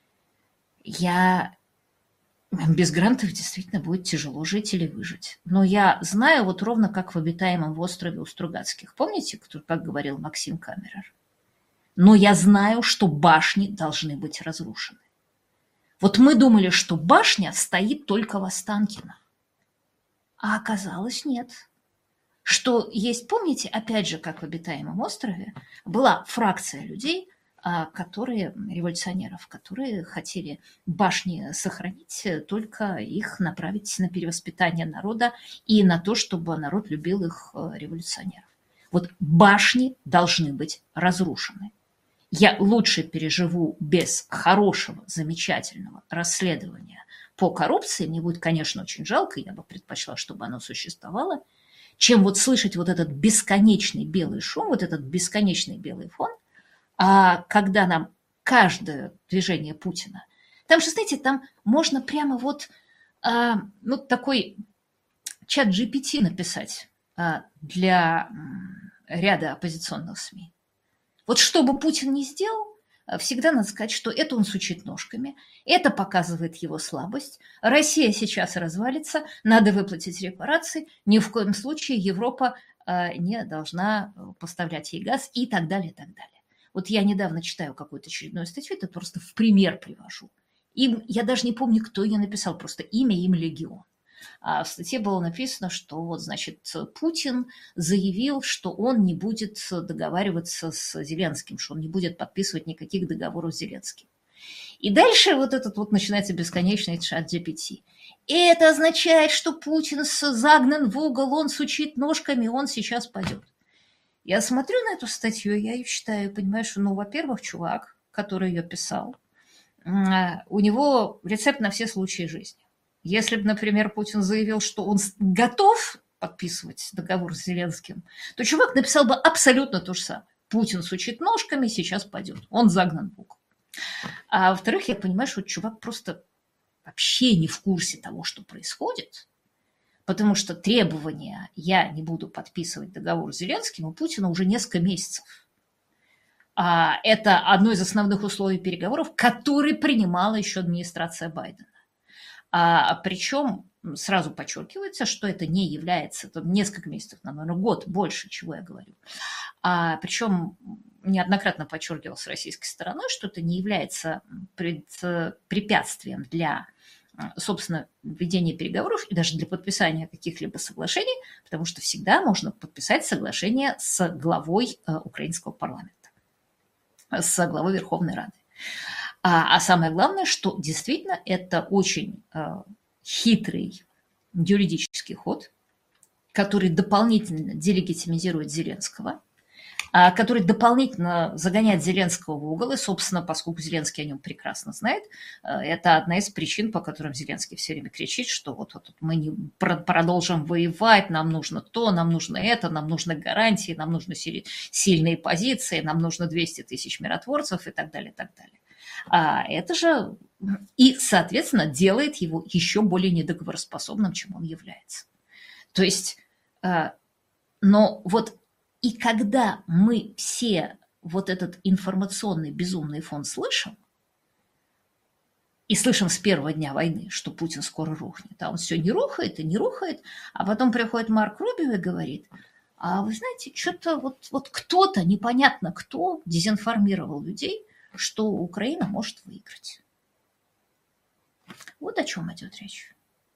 Я... Без грантов действительно будет тяжело жить или выжить. Но я знаю вот ровно как в обитаемом острове у Стругацких. Помните, как говорил Максим Камерер? Но я знаю, что башни должны быть разрушены. Вот мы думали, что башня стоит только в Останкино. А оказалось нет. Что есть, помните, опять же, как в обитаемом острове, была фракция людей, которые, революционеров, которые хотели башни сохранить, только их направить на перевоспитание народа и на то, чтобы народ любил их революционеров. Вот башни должны быть разрушены. Я лучше переживу без хорошего, замечательного расследования по коррупции, мне будет, конечно, очень жалко, я бы предпочла, чтобы оно существовало, чем вот слышать вот этот бесконечный белый шум, вот этот бесконечный белый фон, а когда нам каждое движение Путина, там же, знаете, там можно прямо вот а, ну, такой чат джи пи ти написать а, для ряда оппозиционных СМИ. Вот что бы Путин ни сделал, всегда надо сказать, что это он сучит ножками, это показывает его слабость, Россия сейчас развалится, надо выплатить репарации, ни в коем случае Европа не должна поставлять ей газ и так далее, и так далее. Вот я недавно читаю какую-то очередную статью, это просто в пример привожу. Им, я даже не помню, кто ее написал, просто имя им легион. А в статье было написано, что вот, значит, Путин заявил, что он не будет договариваться с Зеленским, что он не будет подписывать никаких договоров с Зеленским. И дальше вот этот вот начинается бесконечный чат джи пи ти. И это означает, что Путин загнан в угол, он сучит ножками, он сейчас пойдет. Я смотрю на эту статью, я ее читаю, понимаю, что, ну, во-первых, чувак, который ее писал, у него рецепт на все случаи жизни. Если бы, например, Путин заявил, что он готов подписывать договор с Зеленским, то чувак написал бы абсолютно то же самое. Путин сучит ножками, сейчас пойдет. Он загнан в угол. А во-вторых, я понимаю, что чувак просто вообще не в курсе того, что происходит, потому что требования «я не буду подписывать договор с Зеленским» у Путина уже несколько месяцев. Это одно из основных условий переговоров, которые принимала еще администрация Байдена. А, причем сразу подчеркивается, что это не является, это несколько месяцев, наверное, год больше, чего я говорю. А, причем неоднократно подчеркивалось с российской стороной, что это не является пред, препятствием для собственно, ведения переговоров и даже для подписания каких-либо соглашений, потому что всегда можно подписать соглашение с главой украинского парламента, с главой Верховной Рады. А, а самое главное, что действительно это очень э, хитрый юридический ход, который дополнительно делегитимизирует Зеленского, а, который дополнительно загоняет Зеленского в угол, и, собственно, поскольку Зеленский о нем прекрасно знает, э, это одна из причин, по которым Зеленский все время кричит, что вот, вот мы не продолжим воевать, нам нужно то, нам нужно это, нам нужны гарантии, нам нужны сильные позиции, нам нужно двести тысяч миротворцев и так далее, и так далее. А это же и, соответственно, делает его еще более недоговороспособным, чем он является. То есть, но вот и когда мы все вот этот информационный безумный фон слышим, и слышим с первого дня войны, что Путин скоро рухнет, а он все не рухает и не рухает, а потом приходит Марк Рубио и говорит, а вы знаете, что-то вот, вот кто-то, непонятно кто, дезинформировал людей, что Украина может выиграть. Вот о чем идет речь.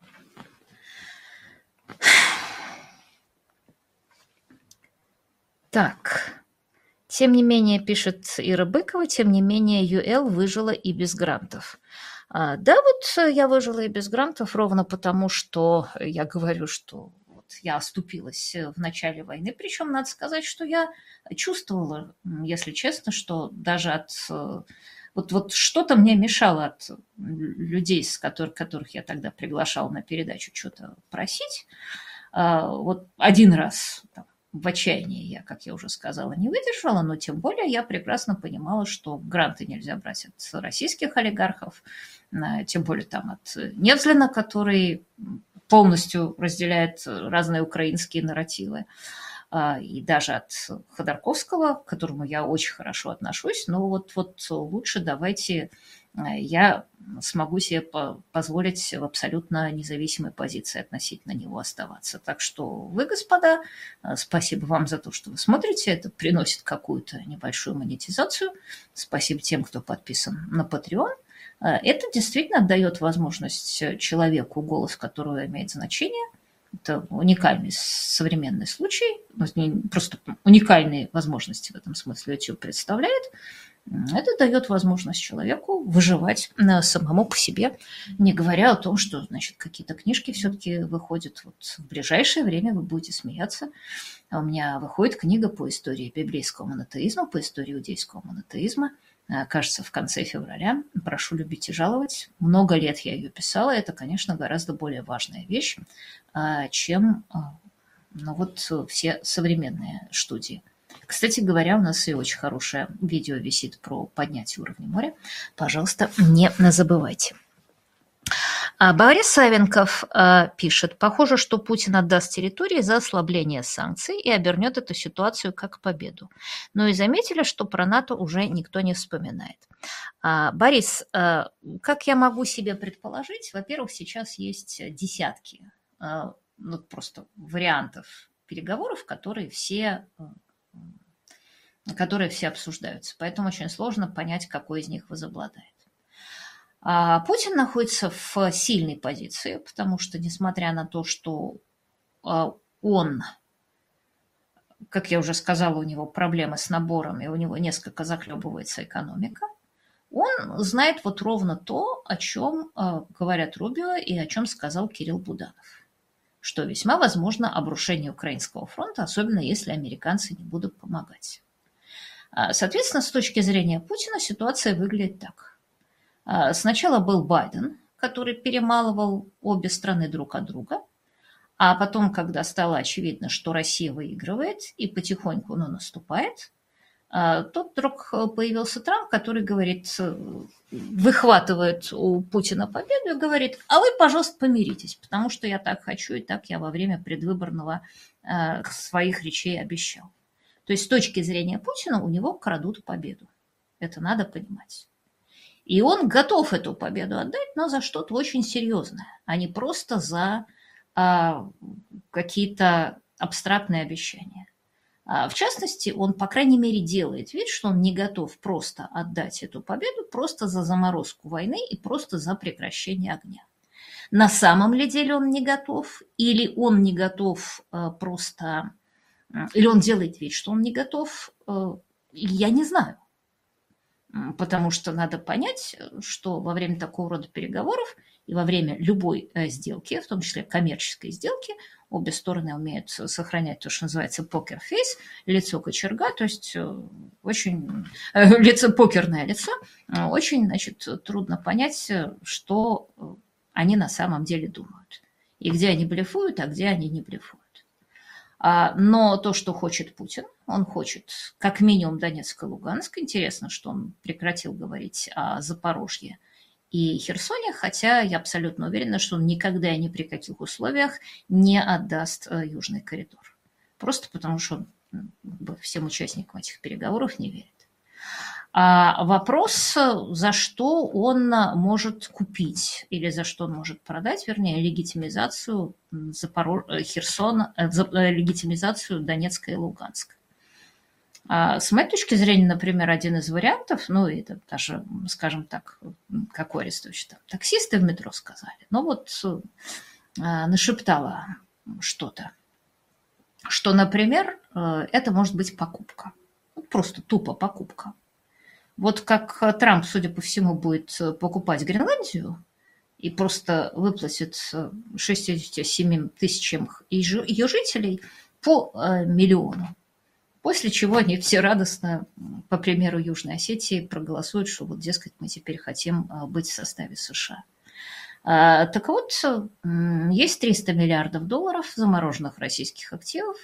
Так. Тем не менее, пишет Ира Быкова, тем не менее, ю эл выжила и без грантов. А, да, вот я выжила и без грантов ровно потому, что я говорю, что вот я оступилась в начале войны. Причем надо сказать, что я чувствовала, если честно, что даже от... Вот, вот что-то мне мешало от людей, с которых, которых я тогда приглашала на передачу что-то просить. А, вот один раз там, в отчаянии я, как я уже сказала, не выдержала, но тем более я прекрасно понимала, что гранты нельзя брать от российских олигархов, тем более там от Невзлина, который полностью разделяет разные украинские нарративы, и даже от Ходорковского, к которому я очень хорошо отношусь, но вот, вот лучше давайте я смогу себе позволить в абсолютно независимой позиции относительно него оставаться. Так что вы, господа, спасибо вам за то, что вы смотрите. Это приносит какую-то небольшую монетизацию. Спасибо тем, кто подписан на Patreon. Это действительно дает возможность человеку, голос которого имеет значение. Это уникальный современный случай, просто уникальные возможности в этом смысле YouTube представляет. Это дает возможность человеку выживать самому по себе, не говоря о том, что, значит, какие-то книжки все-таки выходят. Вот в ближайшее время вы будете смеяться. У меня выходит книга по истории библейского монотеизма, по истории иудейского монотеизма. Кажется, в конце февраля. Прошу любить и жаловать. Много лет я ее писала. Это, конечно, гораздо более важная вещь, чем ну, вот все современные студии. Кстати говоря, у нас и очень хорошее видео висит про поднятие уровня моря. Пожалуйста, не забывайте. Борис Савенков пишет, похоже, что Путин отдаст территории за ослабление санкций и обернет эту ситуацию как победу. Но и заметили, что про НАТО уже никто не вспоминает. Борис, как я могу себе предположить, во-первых, сейчас есть десятки ну, просто вариантов переговоров, которые все, которые все обсуждаются. Поэтому очень сложно понять, какой из них возобладает. Путин находится в сильной позиции, потому что, несмотря на то, что он, как я уже сказала, у него проблемы с набором, и у него несколько захлебывается экономика, он знает вот ровно то, о чем говорят Рубио и о чем сказал Кирилл Буданов, что весьма возможно обрушение Украинского фронта, особенно если американцы не будут помогать. Соответственно, с точки зрения Путина ситуация выглядит так. Сначала был Байден, который перемалывал обе страны друг от друга, а потом, когда стало очевидно, что Россия выигрывает и потихоньку ну, наступает, тут вдруг появился Трамп, который говорит, выхватывает у Путина победу и говорит, а вы, пожалуйста, помиритесь, потому что я так хочу и так я во время предвыборного своих речей обещал. То есть с точки зрения Путина у него крадут победу. Это надо понимать. И он готов эту победу отдать, но за что-то очень серьезное, а не просто за а, какие-то абстрактные обещания. А, в частности, он, по крайней мере, делает вид, что он не готов просто отдать эту победу просто за заморозку войны и просто за прекращение огня. На самом ли деле он не готов, или он не готов э, просто, э, или он делает вид, что он не готов, э, я не знаю. Потому что надо понять, что во время такого рода переговоров и во время любой э, сделки, в том числе коммерческой сделки, обе стороны умеют сохранять то, что называется покер-фейс, лицо кочерга, то есть э, очень э, лицо, покерное лицо, э, очень, значит, трудно понять, что они на самом деле думают. И где они блефуют, а где они не блефуют. Но то, что хочет Путин, он хочет как минимум Донецк и Луганск. Интересно, что он прекратил говорить о Запорожье и Херсоне, хотя я абсолютно уверена, что он никогда и ни при каких условиях не отдаст Южный коридор. Просто потому, что он всем участникам этих переговоров не верит. А вопрос, за что он может купить или за что он может продать, вернее, легитимизацию Запорож... Херсона, легитимизацию Донецка и Луганска. А с моей точки зрения, например, один из вариантов, ну, это даже, скажем так, какой Арестович там, таксисты в метро сказали, ну вот нашептала что-то, что, например, это может быть покупка, просто тупо покупка. Вот как Трамп, судя по всему, будет покупать Гренландию и просто выплатит шестьдесят семь тысячам ее жителей по миллиону. После чего они все радостно, по примеру Южной Осетии, проголосуют, что вот, дескать, мы теперь хотим быть в составе США. Так вот, есть триста миллиардов долларов замороженных российских активов.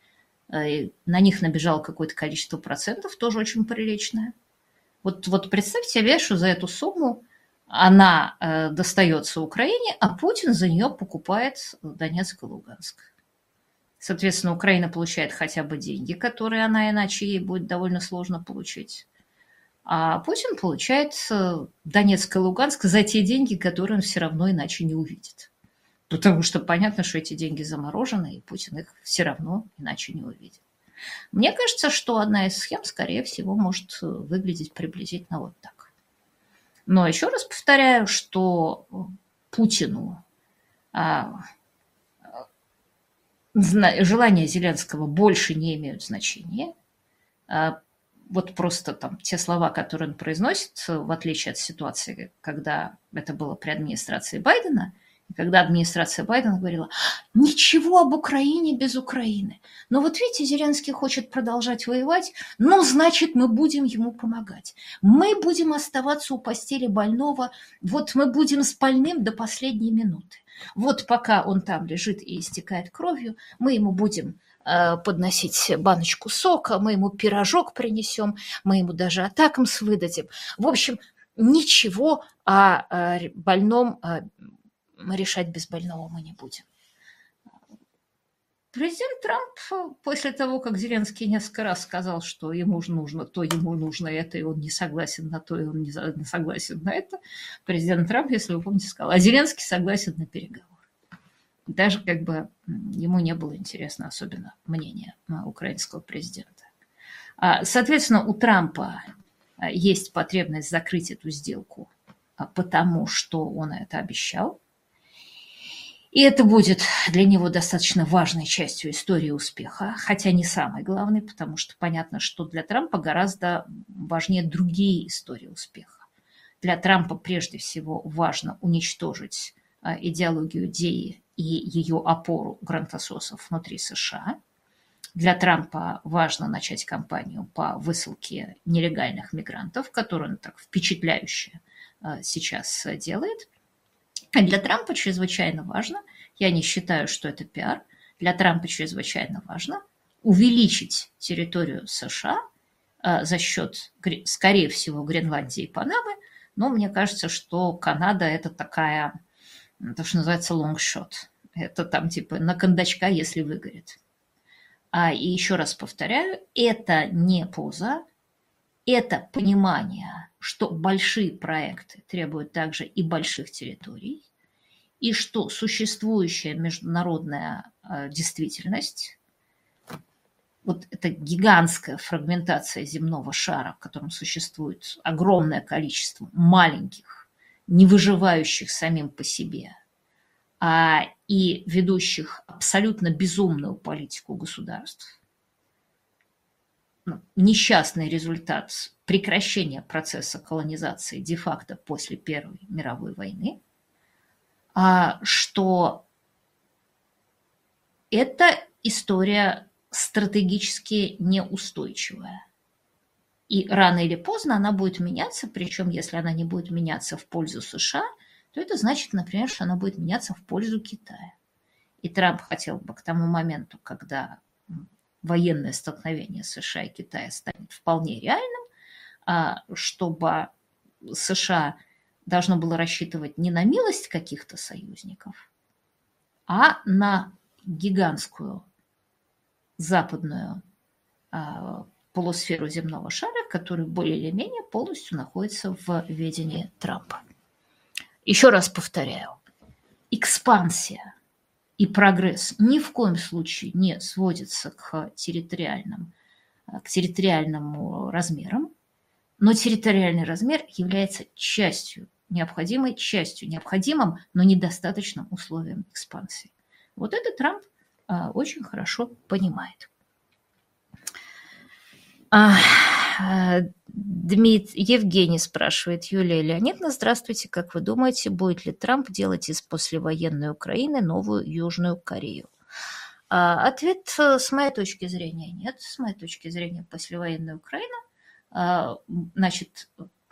На них набежало какое-то количество процентов, тоже очень приличное. Вот, вот представьте себе, что за эту сумму она э, достается Украине, а Путин за нее покупает Донецк и Луганск. Соответственно, Украина получает хотя бы деньги, которые она иначе ей будет довольно сложно получить. А Путин получает Донецк и Луганск за те деньги, которые он все равно иначе не увидит. Потому что понятно, что эти деньги заморожены, и Путин их все равно иначе не увидит. Мне кажется, что одна из схем, скорее всего, может выглядеть приблизительно вот так. Но еще раз повторяю, что Путину а, желания Зеленского больше не имеют значения. А, вот просто там те слова, которые он произносит, в отличие от ситуации, когда это было при администрации Байдена, когда администрация Байдена говорила, ничего об Украине без Украины. Но вот видите, Зеленский хочет продолжать воевать, ну, значит, мы будем ему помогать. Мы будем оставаться у постели больного, вот мы будем с больным до последней минуты. Вот пока он там лежит и истекает кровью, мы ему будем э, подносить баночку сока, мы ему пирожок принесем, мы ему даже атакамс выдадим. В общем, ничего о, о больном мы решать без больного мы не будем. Президент Трамп после того, как Зеленский несколько раз сказал, что ему нужно то, ему нужно это, и он не согласен на то, и он не согласен на это, президент Трамп, если вы помните, сказал, а Зеленский согласен на переговоры. Даже как бы ему не было интересно особенно мнение украинского президента. Соответственно, у Трампа есть потребность закрыть эту сделку, потому что он это обещал. И это будет для него достаточно важной частью истории успеха, хотя не самой главной, потому что понятно, что для Трампа гораздо важнее другие истории успеха. Для Трампа прежде всего важно уничтожить идеологию Деи и ее опору грантососов внутри США. Для Трампа важно начать кампанию по высылке нелегальных мигрантов, которую он так впечатляюще сейчас делает. Для Трампа чрезвычайно важно, я не считаю, что это пиар, для Трампа чрезвычайно важно увеличить территорию США за счет, скорее всего, Гренландии и Панамы, но мне кажется, что Канада – это такая, то, что называется long shot. Это там типа на кондачка, если выгорит. А, и еще раз повторяю, это не поза, это понимание, что большие проекты требуют также и больших территорий, и что существующая международная э, действительность, вот эта гигантская фрагментация земного шара, в котором существует огромное количество маленьких, не выживающих самим по себе а, и ведущих абсолютно безумную политику государств, ну, несчастный результат прекращения процесса колонизации де-факто после Первой мировой войны, а, что эта история стратегически неустойчивая. И рано или поздно она будет меняться, причем если она не будет меняться в пользу США, то это значит, например, что она будет меняться в пользу Китая. И Трамп хотел бы к тому моменту, когда военное столкновение США и Китая станет вполне реальным, чтобы США должно было рассчитывать не на милость каких-то союзников, а на гигантскую западную полусферу земного шара, который более или менее полностью находится в ведении Трампа. Еще раз повторяю, экспансия и прогресс ни в коем случае не сводится к территориальным, к территориальным размерам, но территориальный размер является частью, необходимой частью, необходимым, но недостаточным условием экспансии. Вот это Трамп а, очень хорошо понимает. Дмитрий Евгений спрашивает: Юлия Леонидовна, здравствуйте. Как вы думаете, будет ли Трамп делать из послевоенной Украины новую Южную Корею? Ответ, с моей точки зрения, нет. С моей точки зрения, послевоенная Украина, значит,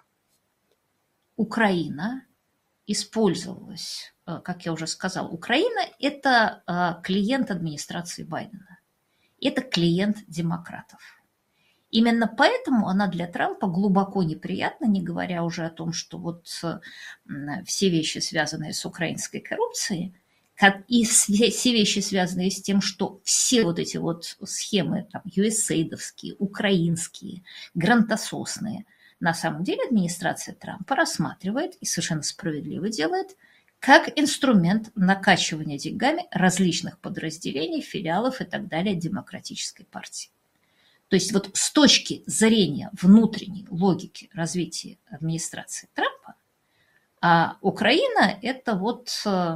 Украина использовалась, как я уже сказала, Украина – это клиент администрации Байдена, это клиент демократов. Именно поэтому она для Трампа глубоко неприятна, не говоря уже о том, что вот все вещи, связанные с украинской коррупцией, и все вещи, связанные с тем, что все вот эти вот схемы, там, ю эс эй довские, украинские, грантососные, на самом деле администрация Трампа рассматривает, и совершенно справедливо делает, как инструмент накачивания деньгами различных подразделений, филиалов и так далее демократической партии. То есть вот с точки зрения внутренней логики развития администрации Трампа, а Украина – это вот,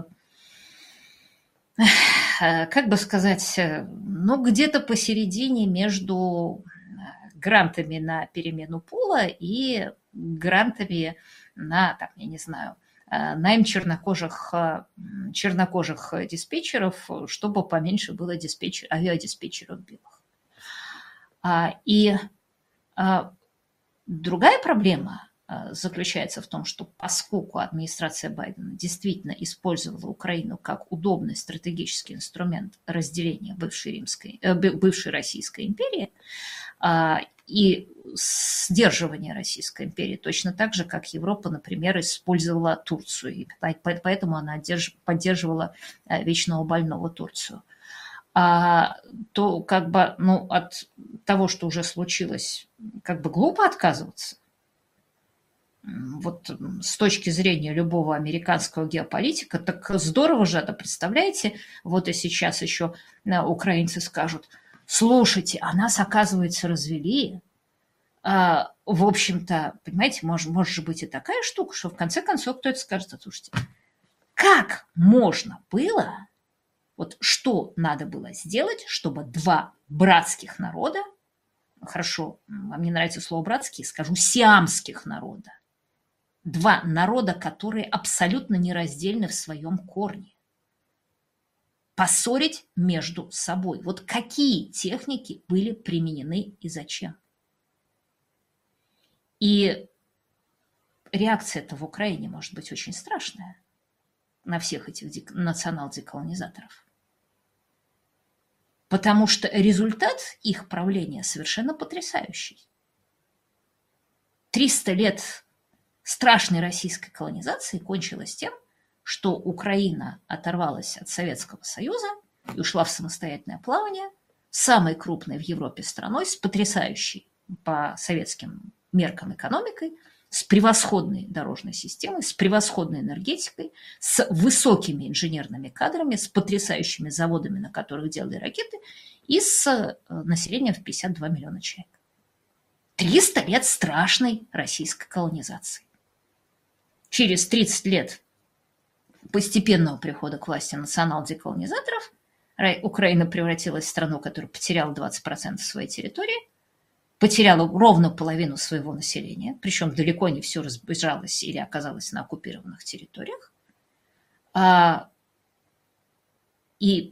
как бы сказать, ну, где-то посередине между грантами на перемену пола и грантами на, там, я не знаю, найм чернокожих, чернокожих диспетчеров, чтобы поменьше было диспетчер, авиадиспетчеров белых. И другая проблема заключается в том, что поскольку администрация Байдена действительно использовала Украину как удобный стратегический инструмент разделения бывшей, римской, бывшей Российской империи и сдерживания Российской империи, точно так же, как Европа, например, использовала Турцию, и поэтому она поддерживала вечно больного Турцию, то как бы, ну, от того, что уже случилось, как бы глупо отказываться. Вот с точки зрения любого американского геополитика, так здорово же это, представляете? Вот и сейчас еще украинцы скажут: слушайте, а нас, оказывается, развели. А, в общем-то, понимаете, может, может же быть и такая штука, что в конце концов кто-то скажет: слушайте, как можно было... Вот что надо было сделать, чтобы два братских народа, хорошо, вам не нравится слово «братские», скажу «сиамских народа», два народа, которые абсолютно нераздельны в своем корне, поссорить между собой. Вот какие техники были применены и зачем? И реакция-то в Украине может быть очень страшная на всех этих национал-деколонизаторов. Потому что результат их правления совершенно потрясающий. триста лет страшной российской колонизации кончилось тем, что Украина оторвалась от Советского Союза и ушла в самостоятельное плавание, самой крупной в Европе страной, с потрясающей по советским меркам экономикой, с превосходной дорожной системой, с превосходной энергетикой, с высокими инженерными кадрами, с потрясающими заводами, на которых делали ракеты, и с населением в пятьдесят два миллиона человек. триста лет страшной российской колонизации. Через тридцать лет постепенного прихода к власти национал-деколонизаторов Украина превратилась в страну, которая потеряла двадцать процентов своей территории, потеряла ровно половину своего населения, причем далеко не все разбежалось или оказалось на оккупированных территориях. А, и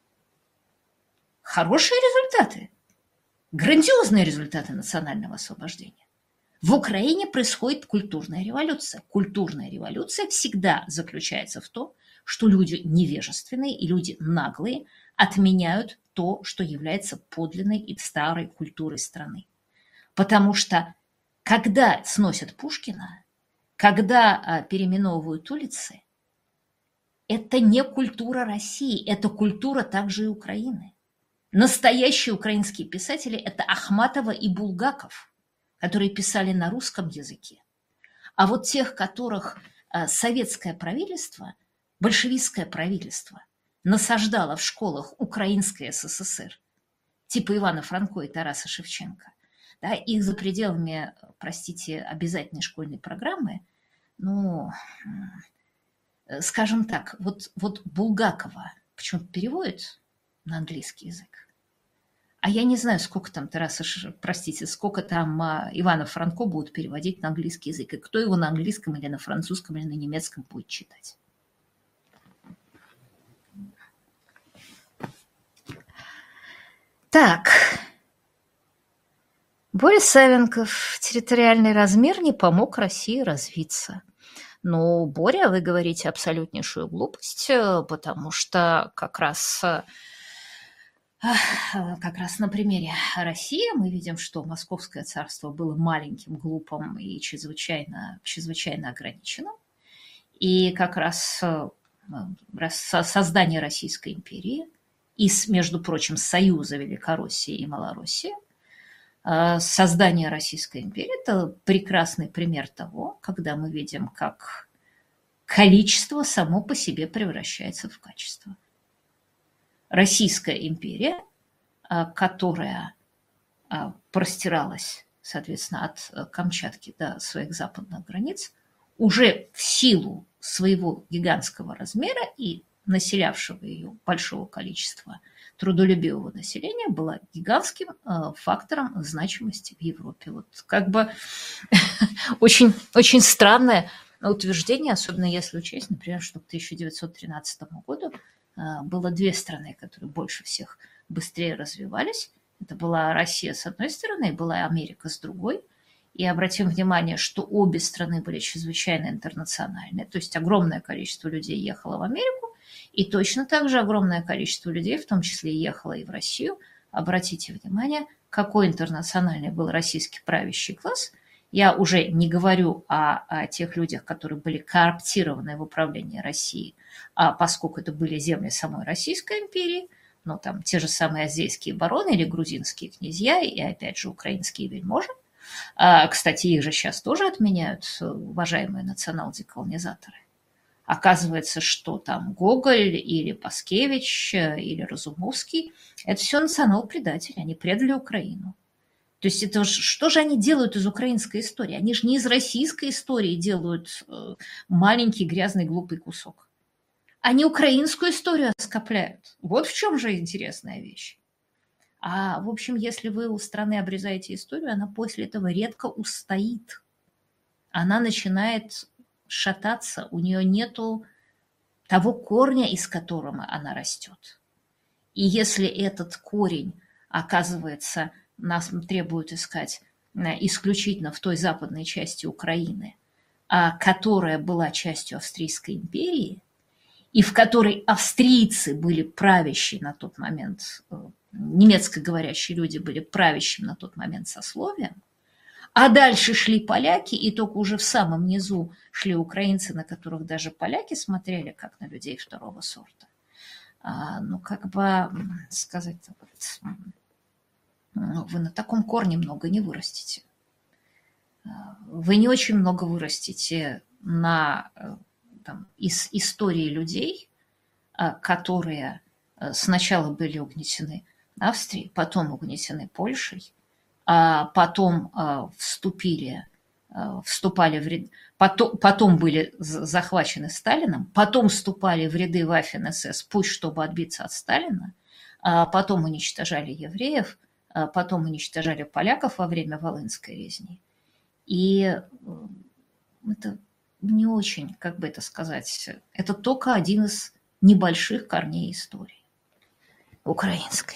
хорошие результаты, грандиозные результаты национального освобождения. В Украине происходит культурная революция. Культурная революция всегда заключается в том, что люди невежественные и люди наглые отменяют то, что является подлинной и старой культурой страны. Потому что когда сносят Пушкина, когда а, переименовывают улицы, это не культура России, это культура также и Украины. Настоящие украинские писатели – это Ахматова и Булгаков, которые писали на русском языке. А вот тех, которых а, советское правительство, большевистское правительство насаждало в школах Украинской СССР, типа Ивана Франко и Тараса Шевченко, да, их за пределами, простите, обязательной школьной программы, ну, скажем так, вот, вот Булгакова почему-то переводят на английский язык. А я не знаю, сколько там Тараса, простите, сколько там а, Ивана Франко будут переводить на английский язык, и кто его на английском или на французском или на немецком будет читать. Так, Борис Савенков, территориальный размер не помог России развиться. Ну, Боря, вы говорите абсолютнейшую глупость, потому что как раз, как раз на примере России мы видим, что Московское царство было маленьким, глупым и чрезвычайно, чрезвычайно ограниченным. И как раз создание Российской империи и, между прочим, союза Великороссии и Малороссии, создание Российской империи – это прекрасный пример того, когда мы видим, как количество само по себе превращается в качество. Российская империя, которая простиралась, соответственно, от Камчатки до своих западных границ, уже в силу своего гигантского размера и населявшего ее большого количества трудолюбивого населения, была гигантским э, фактором значимости в Европе. Вот как бы очень, очень странное утверждение, особенно если учесть, например, что к тысяча девятьсот тринадцатому году э, было две страны, которые больше всех быстрее развивались. Это была Россия с одной стороны, и была Америка с другой. И обратим внимание, что обе страны были чрезвычайно интернациональны, то есть огромное количество людей ехало в Америку, и точно так же огромное количество людей, в том числе ехало и в Россию. Обратите внимание, какой интернациональный был российский правящий класс. Я уже не говорю о, о тех людях, которые были кооптированы в управлении Россией, а поскольку это были земли самой Российской империи, ну там те же самые азейские бароны или грузинские князья, и опять же украинские вельможи. А, кстати, их же сейчас тоже отменяют уважаемые национал-деколонизаторы. Оказывается, что там Гоголь или Паскевич или Разумовский – это все национал-предатели, они предали Украину. То есть это что же они делают из украинской истории? Они же не из российской истории делают маленький грязный глупый кусок. Они украинскую историю оскопляют. Вот в чем же интересная вещь. А, в общем, если вы у страны обрезаете историю, она после этого редко устоит. Она начинает шататься, у нее нету того корня, из которого она растет. И если этот корень, оказывается, нас требует искать исключительно в той западной части Украины, которая была частью Австрийской империи, и в которой австрийцы были правящие на тот момент, немецкоговорящие люди были правящим на тот момент сословием, а дальше шли поляки, и только уже в самом низу шли украинцы, на которых даже поляки смотрели, как на людей второго сорта. А, ну, как бы сказать, вот, вы на таком корне много не вырастите. Вы не очень много вырастите на там, из истории людей, которые сначала были угнетены Австрией, потом угнетены Польшей, а потом вступили вступали в ряды, потом, потом были захвачены Сталином, потом вступали в ряды Waffen-эс эс, пусть чтобы отбиться от Сталина, потом уничтожали евреев, потом уничтожали поляков во время Волынской резни. И это не очень, как бы это сказать, это только один из небольших корней истории украинской.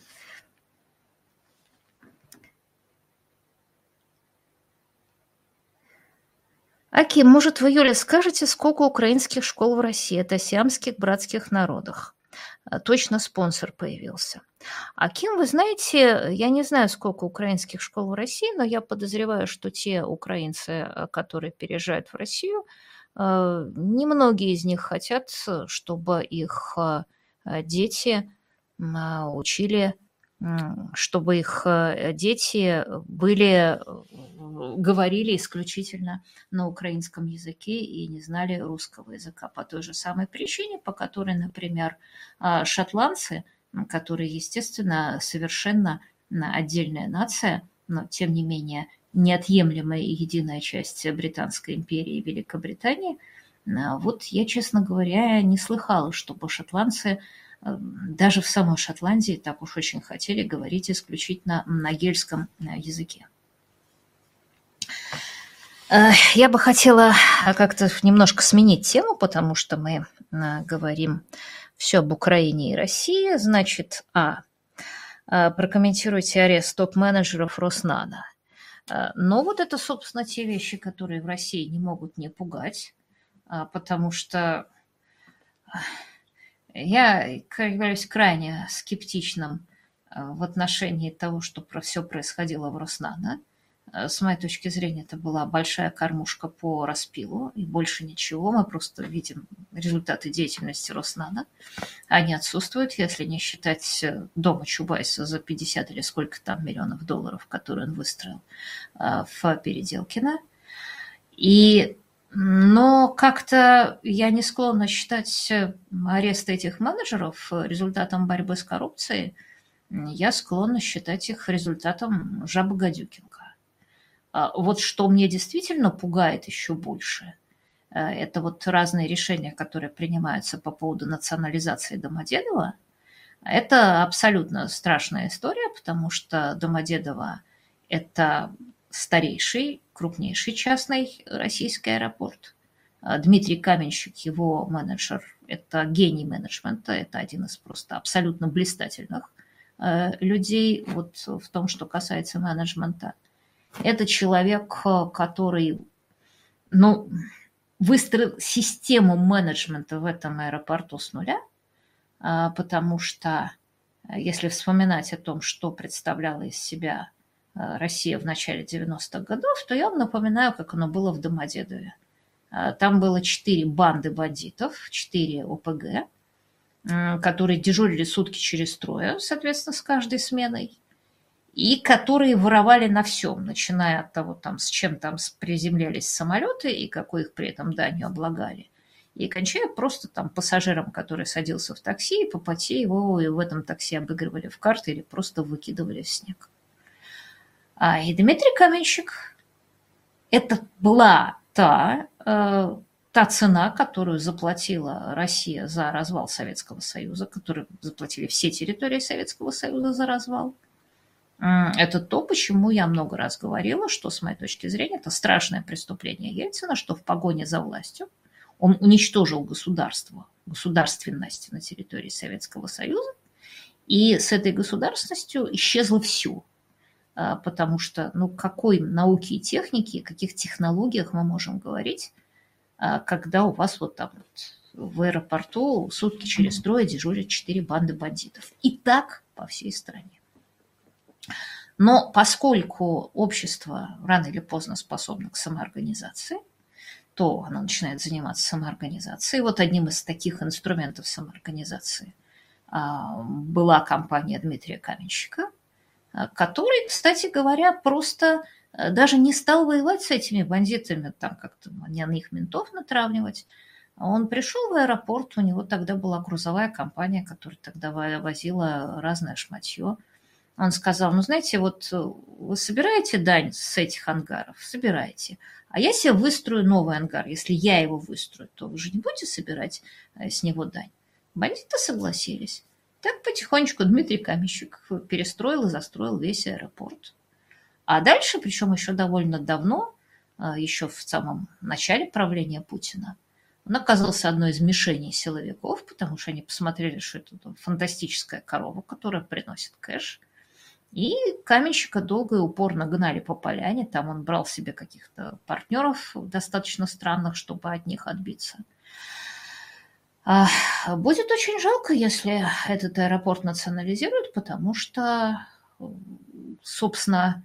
Аким, может, в июле скажете, сколько украинских школ в России? Это сиамских братских народах. Точно спонсор появился. Аким, вы знаете, я не знаю, сколько украинских школ в России, но я подозреваю, что те украинцы, которые переезжают в Россию, немногие из них хотят, чтобы их дети учили, чтобы их дети были, говорили исключительно на украинском языке и не знали русского языка. По той же самой причине, по которой, например, шотландцы, которые, естественно, совершенно отдельная нация, но, тем не менее, неотъемлемая и единая часть Британской империи и Великобритании, вот я, честно говоря, не слыхала, чтобы шотландцы даже в самой Шотландии так уж очень хотели говорить исключительно на гельском языке. Я бы хотела как-то немножко сменить тему, потому что мы говорим все об Украине и России. Значит, а, прокомментируйте арест топ-менеджеров Роснана. Но вот это, собственно, те вещи, которые в России не могут не пугать, потому что я являюсь крайне скептичным в отношении того, что все происходило в Роснано. С моей точки зрения, это была большая кормушка по распилу, и больше ничего. Мы просто видим результаты деятельности Роснано. Они отсутствуют, если не считать дома Чубайса за пятьдесят или сколько там миллионов долларов, которые он выстроил в Переделкино. И, но как-то я не склонна считать арест этих менеджеров результатом борьбы с коррупцией. Я склонна считать их результатом жабы-гадюкинга. Вот что мне действительно пугает еще больше, это вот разные решения, которые принимаются по поводу национализации Домодедово. Это абсолютно страшная история, потому что Домодедово – это старейший, крупнейший частный российский аэропорт. Дмитрий Каменщик, его менеджер, это гений менеджмента, это один из просто абсолютно блистательных людей вот в том, что касается менеджмента. Это человек, который, ну, выстроил систему менеджмента в этом аэропорту с нуля, потому что, если вспоминать о том, что представляла из себя Россия в начале девяностых годов, то я вам напоминаю, как оно было в Домодедове. Там было четыре банды бандитов, четыре о пэ гэ, которые дежурили сутки через трое, соответственно, с каждой сменой, и которые воровали на всем, начиная от того, там, с чем там приземлялись самолеты и какой их при этом данью облагали, и кончая просто там пассажиром, который садился в такси, и по пути его и в этом такси обыгрывали в карты или просто выкидывали в снег. А и Дмитрий Каменщик – это была та, э, та цена, которую заплатила Россия за развал Советского Союза, которую заплатили все территории Советского Союза за развал. Это то, почему я много раз говорила, что, с моей точки зрения, это страшное преступление Ельцина, что в погоне за властью он уничтожил государство, государственность на территории Советского Союза, и с этой государственностью исчезло все. Потому что, ну, какой науки и техники, о каких технологиях мы можем говорить, когда у вас вот там вот в аэропорту сутки через трое дежурят четыре банды бандитов. И так по всей стране. Но поскольку общество рано или поздно способно к самоорганизации, то оно начинает заниматься самоорганизацией. Вот одним из таких инструментов самоорганизации была компания Дмитрия Каменщика, который, кстати говоря, просто даже не стал воевать с этими бандитами, там как-то на них ментов натравливать. Он пришел в аэропорт, у него тогда была грузовая компания, которая тогда возила разное шматье. Он сказал: ну, знаете, вот вы собираете дань с этих ангаров? Собираете. А я себе выстрою новый ангар. Если я его выстрою, то вы же не будете собирать с него дань. Бандиты согласились. Так потихонечку Дмитрий Каменщик перестроил и застроил весь аэропорт. А дальше, причем еще довольно давно, еще в самом начале правления Путина, он оказался одной из мишеней силовиков, потому что они посмотрели, что это фантастическая корова, которая приносит кэш. И Каменщика долго и упорно гнали по поляне. Там он брал себе каких-то партнеров достаточно странных, чтобы от них отбиться. Будет очень жалко, если этот аэропорт национализируют, потому что, собственно,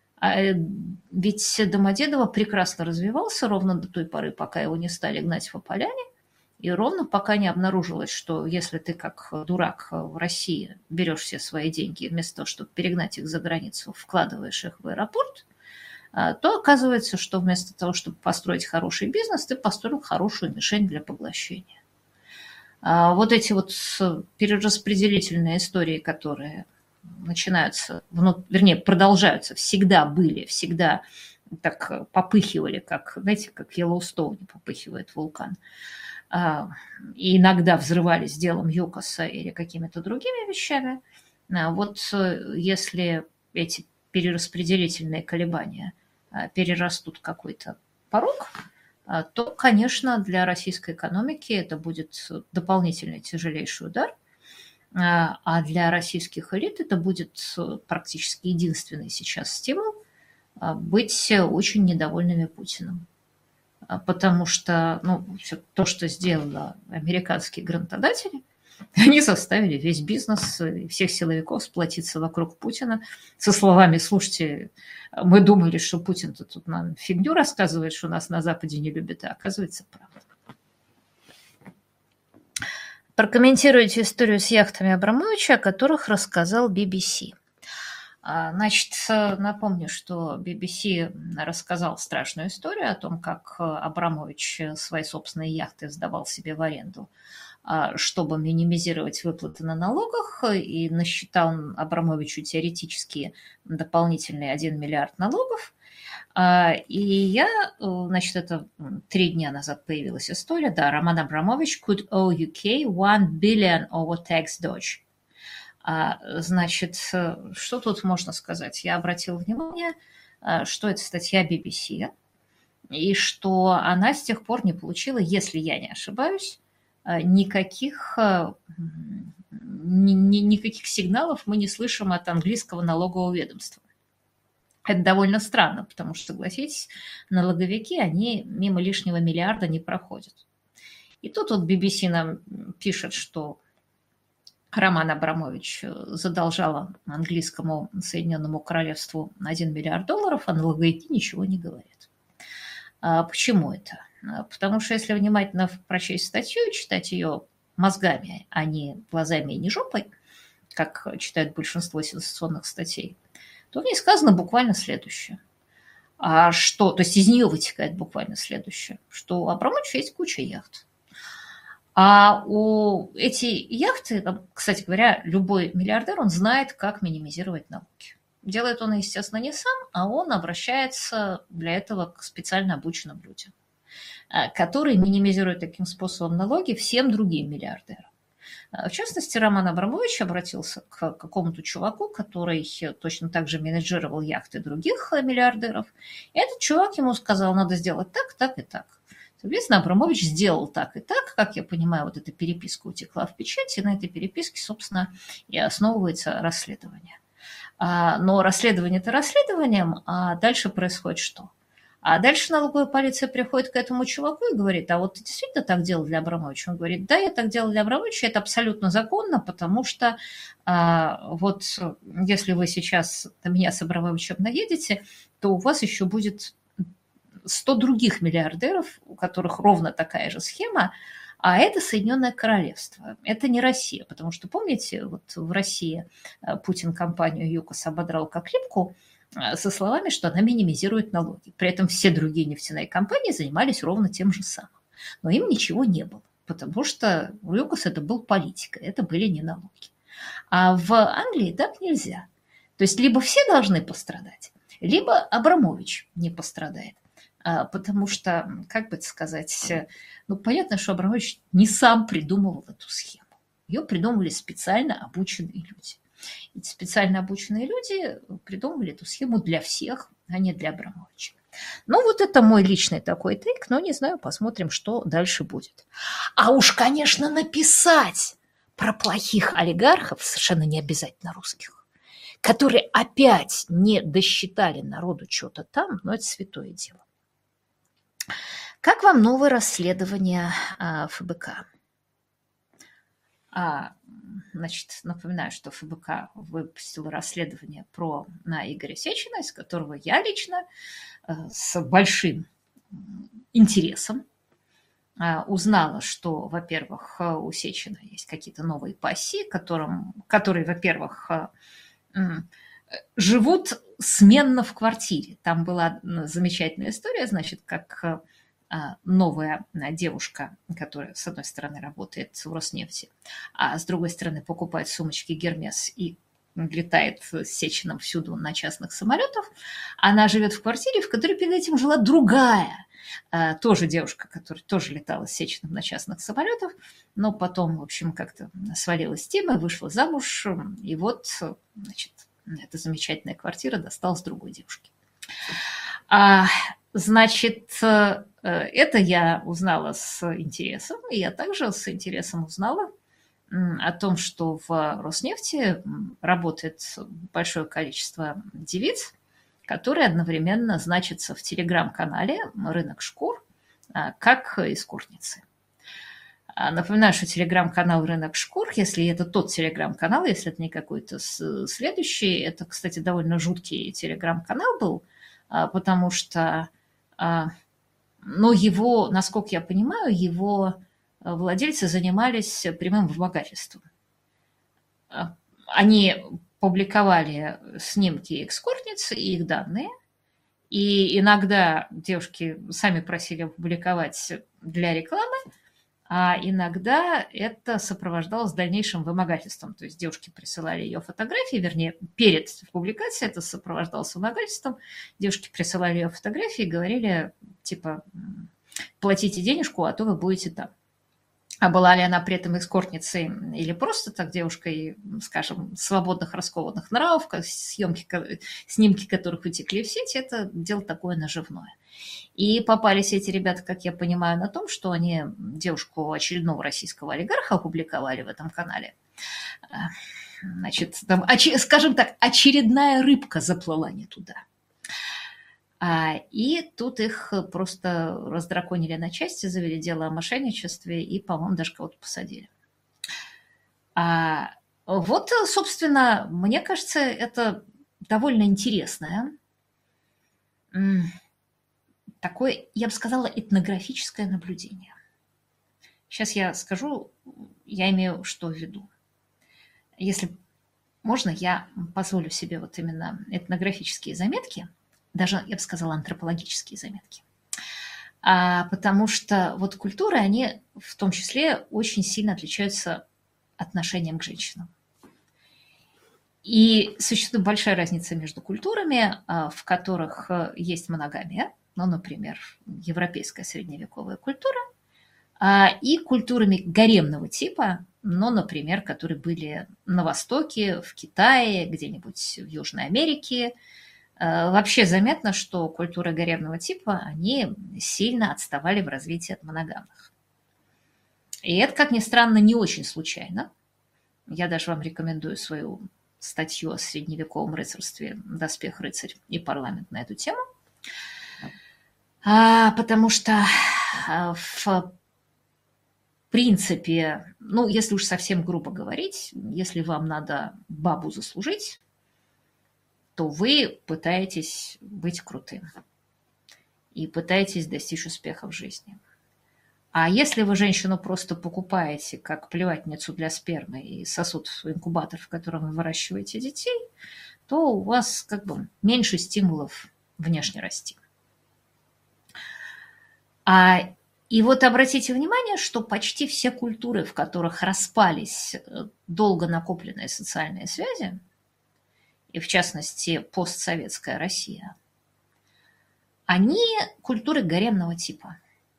ведь Домодедово прекрасно развивался ровно до той поры, пока его не стали гнать по поляне, и ровно пока не обнаружилось, что если ты как дурак в России берешь все свои деньги, вместо того, чтобы перегнать их за границу, вкладываешь их в аэропорт, то оказывается, что вместо того, чтобы построить хороший бизнес, ты построил хорошую мишень для поглощения. Вот эти вот перераспределительные истории, которые начинаются, ну, вернее, продолжаются, всегда были, всегда так попыхивали, как, знаете, как Йеллоустоуне попыхивает вулкан. И иногда взрывались делом ЮКОСа или какими-то другими вещами. Вот если эти перераспределительные колебания перерастут какой-то порог, то, конечно, для российской экономики это будет дополнительный тяжелейший удар, а для российских элит это будет практически единственный сейчас стимул быть очень недовольными Путиным. Потому что ну, все то, что сделали американские грантодатели, они заставили весь бизнес и всех силовиков сплотиться вокруг Путина со словами: слушайте, мы думали, что Путин-то тут нам фигню рассказывает, что нас на Западе не любят, а оказывается, правда. Прокомментируйте историю с яхтами Абрамовича, о которых рассказал би би си. Значит, напомню, что би би си рассказал страшную историю о том, как Абрамович свои собственные яхты сдавал себе в аренду, чтобы минимизировать выплаты на налогах, и насчитал Абрамовичу теоретически дополнительные один миллиард налогов. И я, значит, это три дня назад появилась история, да, Роман Абрамович could owe ю кей one billion over tax dodge. Значит, что тут можно сказать? Я обратила внимание, что это статья би би си, и что она с тех пор не получила, если я не ошибаюсь, никаких, ни, ни, никаких сигналов мы не слышим от английского налогового ведомства. Это довольно странно, потому что, согласитесь, налоговики, они мимо лишнего миллиарда не проходят. И тут вот би би си нам пишет, что Роман Абрамович задолжала английскому Соединенному Королевству один миллиард долларов, а налоговики ничего не говорят. А почему это? Потому что если внимательно прочесть статью и читать ее мозгами, а не глазами и не жопой, как читают большинство сенсационных статей, то в ней сказано буквально следующее. А что, то есть из нее вытекает буквально следующее, что у Абрамовича есть куча яхт. А у эти яхты, кстати говоря, любой миллиардер, он знает, как минимизировать налоги. Делает он, естественно, не сам, а он обращается для этого к специально обученным людям, которые минимизируют таким способом налоги всем другим миллиардерам. В частности, Роман Абрамович обратился к какому-то чуваку, который точно так же менеджировал яхты других миллиардеров. И этот чувак ему сказал: надо сделать так, так и так. Соответственно, Абрамович сделал так и так. Как я понимаю, вот эта переписка утекла в печать, и на этой переписке, собственно, и основывается расследование. Но расследование-то расследованием, а дальше происходит что? А дальше налоговая полиция приходит к этому чуваку и говорит: а вот ты действительно так делал для Абрамовича? Он говорит: да, я так делал для Абрамовича, это абсолютно законно, потому что а, вот если вы сейчас на меня с Абрамовичем наедете, то у вас еще будет сто других миллиардеров, у которых ровно такая же схема, а это Соединенное Королевство, это не Россия, потому что, помните, вот в России Путин компанию ЮКОС ободрал как липку, со словами, что она минимизирует налоги. При этом все другие нефтяные компании занимались ровно тем же самым. Но им ничего не было, потому что у ЮКОС это был политика, это были не налоги. А в Англии так нельзя. То есть либо все должны пострадать, либо Абрамович не пострадает. Потому что, как бы это сказать, ну, понятно, что Абрамович не сам придумывал эту схему. Ее придумали специально обученные люди. Эти специально обученные люди придумали эту схему для всех, а не для Абрамовича. Ну, вот это мой личный такой тейк, но не знаю, посмотрим, что дальше будет. А уж, конечно, написать про плохих олигархов, совершенно не обязательно русских, которые опять не досчитали народу что-то там, но это святое дело. Как вам новое расследование а, ФБК? А, значит, напоминаю, что ФБК выпустил расследование про на Игоря Сечина, из которого я лично а, с большим интересом а, узнала, что, во-первых, у Сечина есть какие-то новые пассии, которым, которые, во-первых, а, живут сменно в квартире. Там была замечательная история, значит, как новая девушка, которая, с одной стороны, работает в Роснефти, а с другой стороны, покупает сумочки Гермес и летает с Сечиным всюду на частных самолетах. Она живет в квартире, в которой перед этим жила другая, тоже девушка, которая тоже летала с Сечиным на частных самолетах, но потом, в общем, как-то свалилась с темы, вышла замуж, и вот, значит, эта замечательная квартира досталась другой девушке. А, значит, это я узнала с интересом, и я также с интересом узнала о том, что в Роснефти работает большое количество девиц, которые одновременно значатся в телеграм-канале «Рынок шкур» как эскортницы. Напоминаю, что телеграм-канал «Рынок шкур», если это тот телеграм-канал, если это не какой-то следующий, это, кстати, довольно жуткий телеграм-канал был, потому что, ну, его, насколько я понимаю, его владельцы занимались прямым вымогательством. Они публиковали снимки эскортниц и их данные, и иногда девушки сами просили публиковать для рекламы, а иногда это сопровождалось дальнейшим вымогательством. То есть девушки присылали ее фотографии, вернее, перед публикацией это сопровождалось вымогательством. Девушки присылали ее фотографии и говорили, типа, платите денежку, а то вы будете там. А была ли она при этом эскортницей или просто так девушкой, скажем, свободных, раскованных нравов, съемки, снимки которых утекли в сеть, это дело такое наживное. И попались эти ребята, как я понимаю, на том, что они девушку очередного российского олигарха опубликовали в этом канале. Значит, там, скажем так, очередная рыбка заплыла не туда. И тут их просто раздраконили на части, завели дело о мошенничестве и, по-моему, даже кого-то посадили. А вот, собственно, мне кажется, это довольно интересное, такое, я бы сказала, этнографическое наблюдение. Сейчас я скажу, я имею что в виду. Если можно, я позволю себе вот именно этнографические заметки, даже, я бы сказала, антропологические заметки. А, потому что вот культуры, они в том числе очень сильно отличаются отношением к женщинам. И существует большая разница между культурами, в которых есть моногамия, ну, например, европейская средневековая культура, и культурами гаремного типа, ну, например, которые были на Востоке, в Китае, где-нибудь в Южной Америке. Вообще заметно, что культуры гаремного типа, они сильно отставали в развитии от моногамных. И это, как ни странно, не очень случайно. Я даже вам рекомендую свою статью о средневековом рыцарстве «Доспех, рыцарь и парламент» на эту тему. А, потому что в принципе, ну, если уж совсем грубо говорить, если вам надо бабу заслужить, то вы пытаетесь быть крутым и пытаетесь достичь успеха в жизни. А если вы женщину просто покупаете как плевательницу для спермы и сосуд в инкубатор, в котором вы выращиваете детей, то у вас как бы меньше стимулов внешне расти. А, и вот обратите внимание, что почти все культуры, в которых распались долго накопленные социальные связи, и в частности постсоветская Россия, они культуры гаремного типа,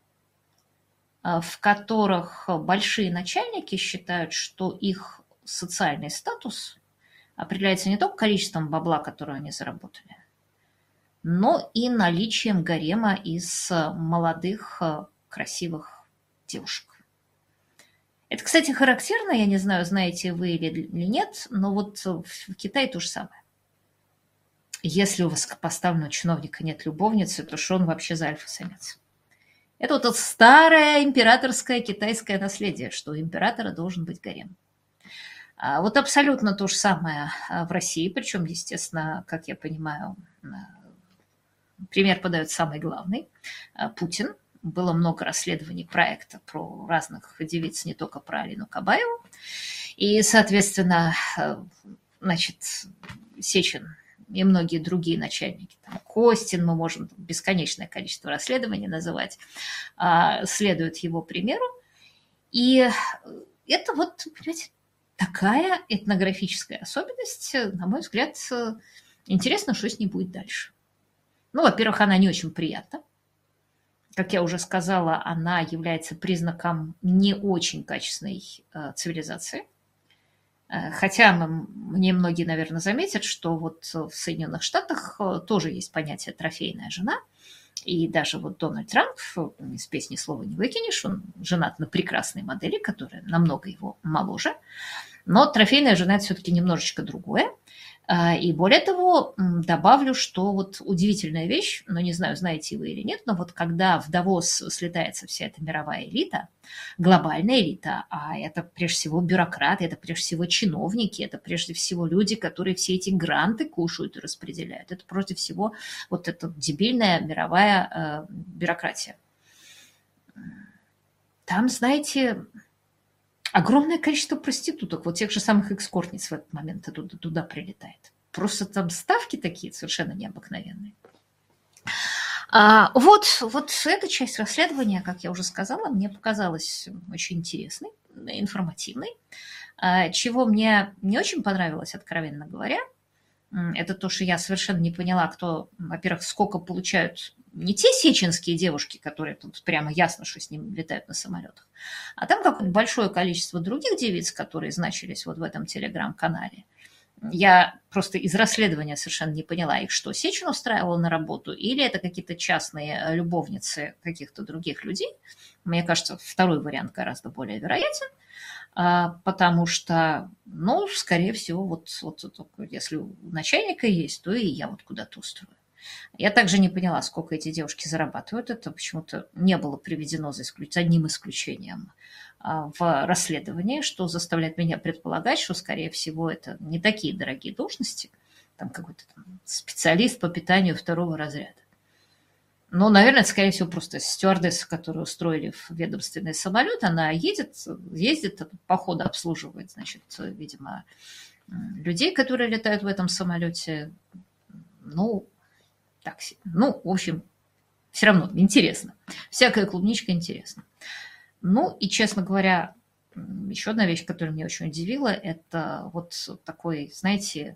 в которых большие начальники считают, что их социальный статус определяется не только количеством бабла, которое они заработали, но и наличием гарема из молодых, красивых девушек. Это, кстати, характерно, я не знаю, знаете вы или нет, но вот в Китае то же самое. Если у высокопоставленного чиновника нет любовницы, то что он вообще за альфа-самец? Это вот это старое императорское китайское наследие, что у императора должен быть гарем. А вот абсолютно то же самое в России, причем, естественно, как я понимаю, пример подает самый главный – Путин. Было много расследований проекта про разных девиц, не только про Алину Кабаеву. И, соответственно, значит, Сечин и многие другие начальники, там, Костин, мы можем бесконечное количество расследований называть, следуют его примеру. И это вот, понимаете, такая этнографическая особенность, на мой взгляд, интересно, что с ней будет дальше. Ну, во-первых, она не очень приятна. Как я уже сказала, она является признаком не очень качественной э, цивилизации. Э, хотя мы, мне многие, наверное, заметят, что вот в Соединенных Штатах тоже есть понятие «трофейная жена». И даже вот Дональд Трамп, из песни слова не выкинешь, он женат на прекрасной модели, которая намного его моложе. Но трофейная жена – это все-таки немножечко другое. И более того, добавлю, что вот удивительная вещь, но не знаю, знаете вы или нет, но вот когда в Давос слетается вся эта мировая элита, глобальная элита, а это прежде всего бюрократы, это прежде всего чиновники, это прежде всего люди, которые все эти гранты кушают и распределяют, это прежде всего вот эта дебильная мировая э, бюрократия. Там, знаете, огромное количество проституток, вот тех же самых эскортниц в этот момент туда, туда прилетает. Просто там ставки такие совершенно необыкновенные. А, вот, вот эта часть расследования, как я уже сказала, мне показалась очень интересной, информативной. А, чего мне не очень понравилось, откровенно говоря, это то, что я совершенно не поняла, кто, во-первых, сколько получают не те сеченские девушки, которые тут прямо ясно, что с ними летают на самолетах, а там какое-то большое количество других девиц, которые значились вот в этом телеграм-канале. Я просто из расследования совершенно не поняла, их что, Сечин устраивал на работу, или это какие-то частные любовницы каких-то других людей. Мне кажется, второй вариант гораздо более вероятен, потому что, ну, скорее всего, вот, вот, вот если у начальника есть, то и я вот куда-то устрою. Я также не поняла, сколько эти девушки зарабатывают. Это почему-то не было приведено за исключ... одним исключением в расследовании, что заставляет меня предполагать, что, скорее всего, это не такие дорогие должности, там какой-то там специалист по питанию второго разряда. Но, наверное, это, скорее всего, просто стюардесса, которую устроили в ведомственный самолет, она едет, ездит, по ходу обслуживает, значит, видимо, людей, которые летают в этом самолете. Ну, так, ну, в общем, все равно интересно. Всякая клубничка интересна. Ну, и, честно говоря, еще одна вещь, которая меня очень удивила, это вот такой, знаете,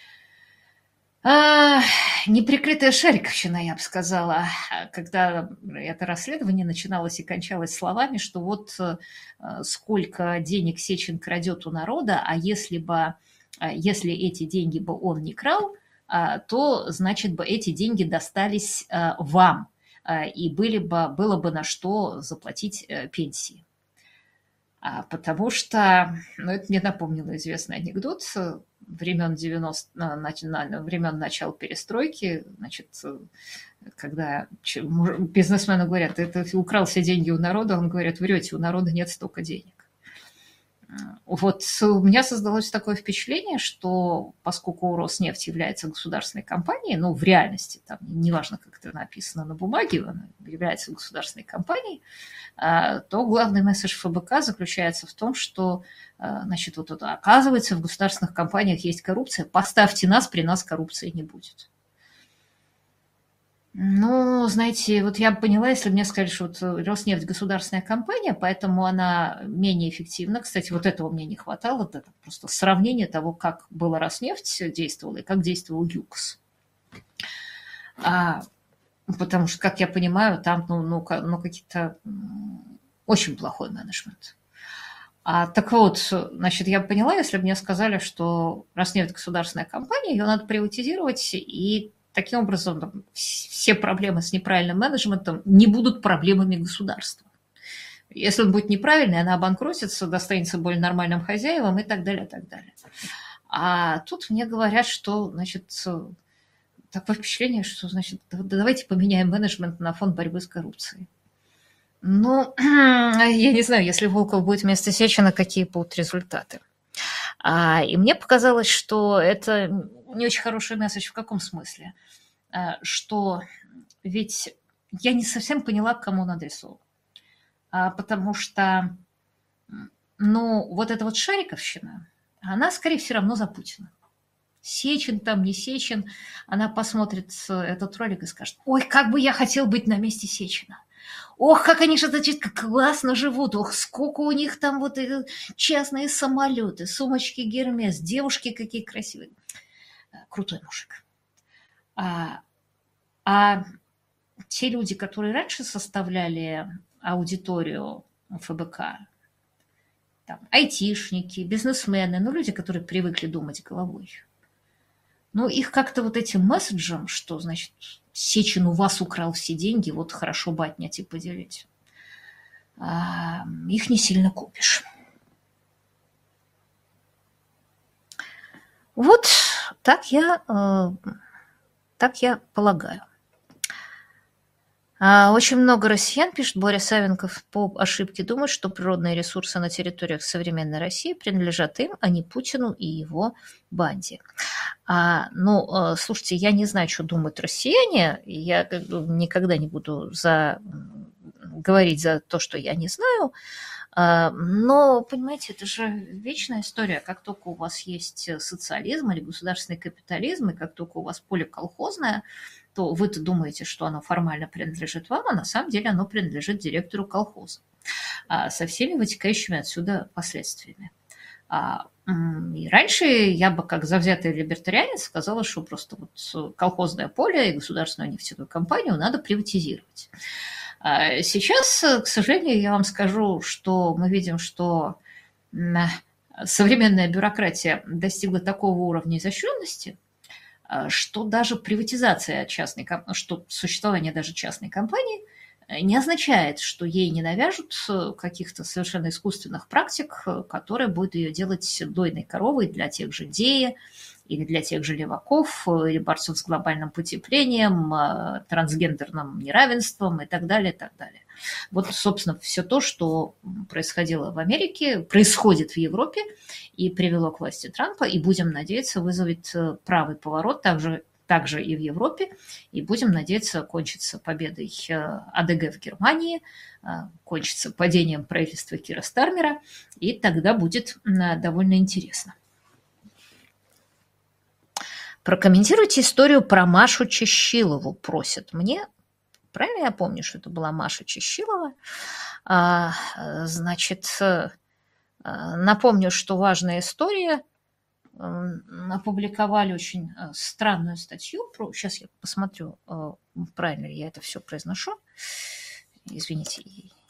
а, неприкрытая шариковщина, я бы сказала, когда это расследование начиналось и кончалось словами, что вот сколько денег Сечин крадет у народа, а если бы, если эти деньги бы он не крал, то, значит, бы эти деньги достались вам, и были бы, было бы на что заплатить пенсии. Потому что, ну, это мне напомнило известный анекдот времен девяностых, времен начала перестройки, значит, когда бизнесмену говорят, ты украл все деньги у народа, он говорит, врете, у народа нет столько денег. Вот у меня создалось такое впечатление, что поскольку Роснефть является государственной компанией, ну, в реальности, там, неважно, как это написано на бумаге, она является государственной компанией, то главный месседж ФБК заключается в том, что, значит, вот это, оказывается, в государственных компаниях есть коррупция, поставьте нас, при нас коррупции не будет. Ну, знаете, вот я бы поняла, если бы мне сказали, что вот Роснефть государственная компания, поэтому она менее эффективна. Кстати, вот этого мне не хватало, вот это просто сравнение того, как была Роснефть действовала и как действовал ЮКОС. А, потому что, как я понимаю, там ну, ну, ну, какие-то очень плохой менеджмент. А, так вот, значит, я поняла, если бы мне сказали, что Роснефть государственная компания, ее надо приватизировать, и таким образом там, все проблемы с неправильным менеджментом не будут проблемами государства. Если он будет неправильный, она обанкротится, достанется более нормальным хозяевам и так далее, и так далее. А тут мне говорят, что, значит, такое впечатление, что, значит, давайте поменяем менеджмент на фонд борьбы с коррупцией. Ну, я не знаю, если Волков будет вместо Сечина, какие будут результаты. А, и мне показалось, что это не очень хороший месседж в каком смысле? А, что ведь я не совсем поняла, к кому он адресован. А, потому что, ну, вот эта вот шариковщина, она, скорее, все равно за Путина. Сечин там, не Сечин, она посмотрит этот ролик и скажет: ой, как бы я хотел быть на месте Сечина. Ох, как они же, значит, как классно живут. Ох, сколько у них там вот частные самолеты, сумочки Гермес, девушки какие красивые. Крутой мужик. А, а те люди, которые раньше составляли аудиторию ФБК, там, айтишники, бизнесмены, ну, люди, которые привыкли думать головой, ну, их как-то вот этим месседжем, что, значит, Сечин у вас украл все деньги, вот хорошо бы отнять и поделить, а, их не сильно купишь. Вот так я, э, так я полагаю. Очень много россиян, пишет Боря Савенков, по ошибке думают, что природные ресурсы на территориях современной России принадлежат им, а не Путину и его банде. А, ну, слушайте, я не знаю, что думают россияне, я никогда не буду за... говорить за то, что я не знаю, но, понимаете, это же вечная история. Как только у вас есть социализм или государственный капитализм, и как только у вас поле колхозное, то вы-то думаете, что оно формально принадлежит вам, а на самом деле оно принадлежит директору колхоза со всеми вытекающими отсюда последствиями. И раньше я бы, как завзятый либертарианец, сказала, что просто вот колхозное поле и государственную нефтяную компанию надо приватизировать. Сейчас, к сожалению, я вам скажу, что мы видим, что современная бюрократия достигла такого уровня изощренности, что даже приватизация частной, что существование даже частной компании не означает, что ей не навяжут каких-то совершенно искусственных практик, которые будут ее делать дойной коровой для тех же ДЕИ, или для тех же леваков, или борцов с глобальным потеплением, трансгендерным неравенством и так далее, и так далее. Вот, собственно, все то, что происходило в Америке, происходит в Европе и привело к власти Трампа, и, будем надеяться, вызовет правый поворот также, также и в Европе, и, будем надеяться, кончится победой АДГ в Германии, кончится падением правительства Кира Стармера, и тогда будет довольно интересно. Прокомментируйте историю про Машу Чащилову, просят мне. Правильно я помню, что это была Маша Чащилова? А, значит, напомню, что важная история. Опубликовали очень странную статью. Про... Сейчас я посмотрю, правильно ли я это все произношу. Извините.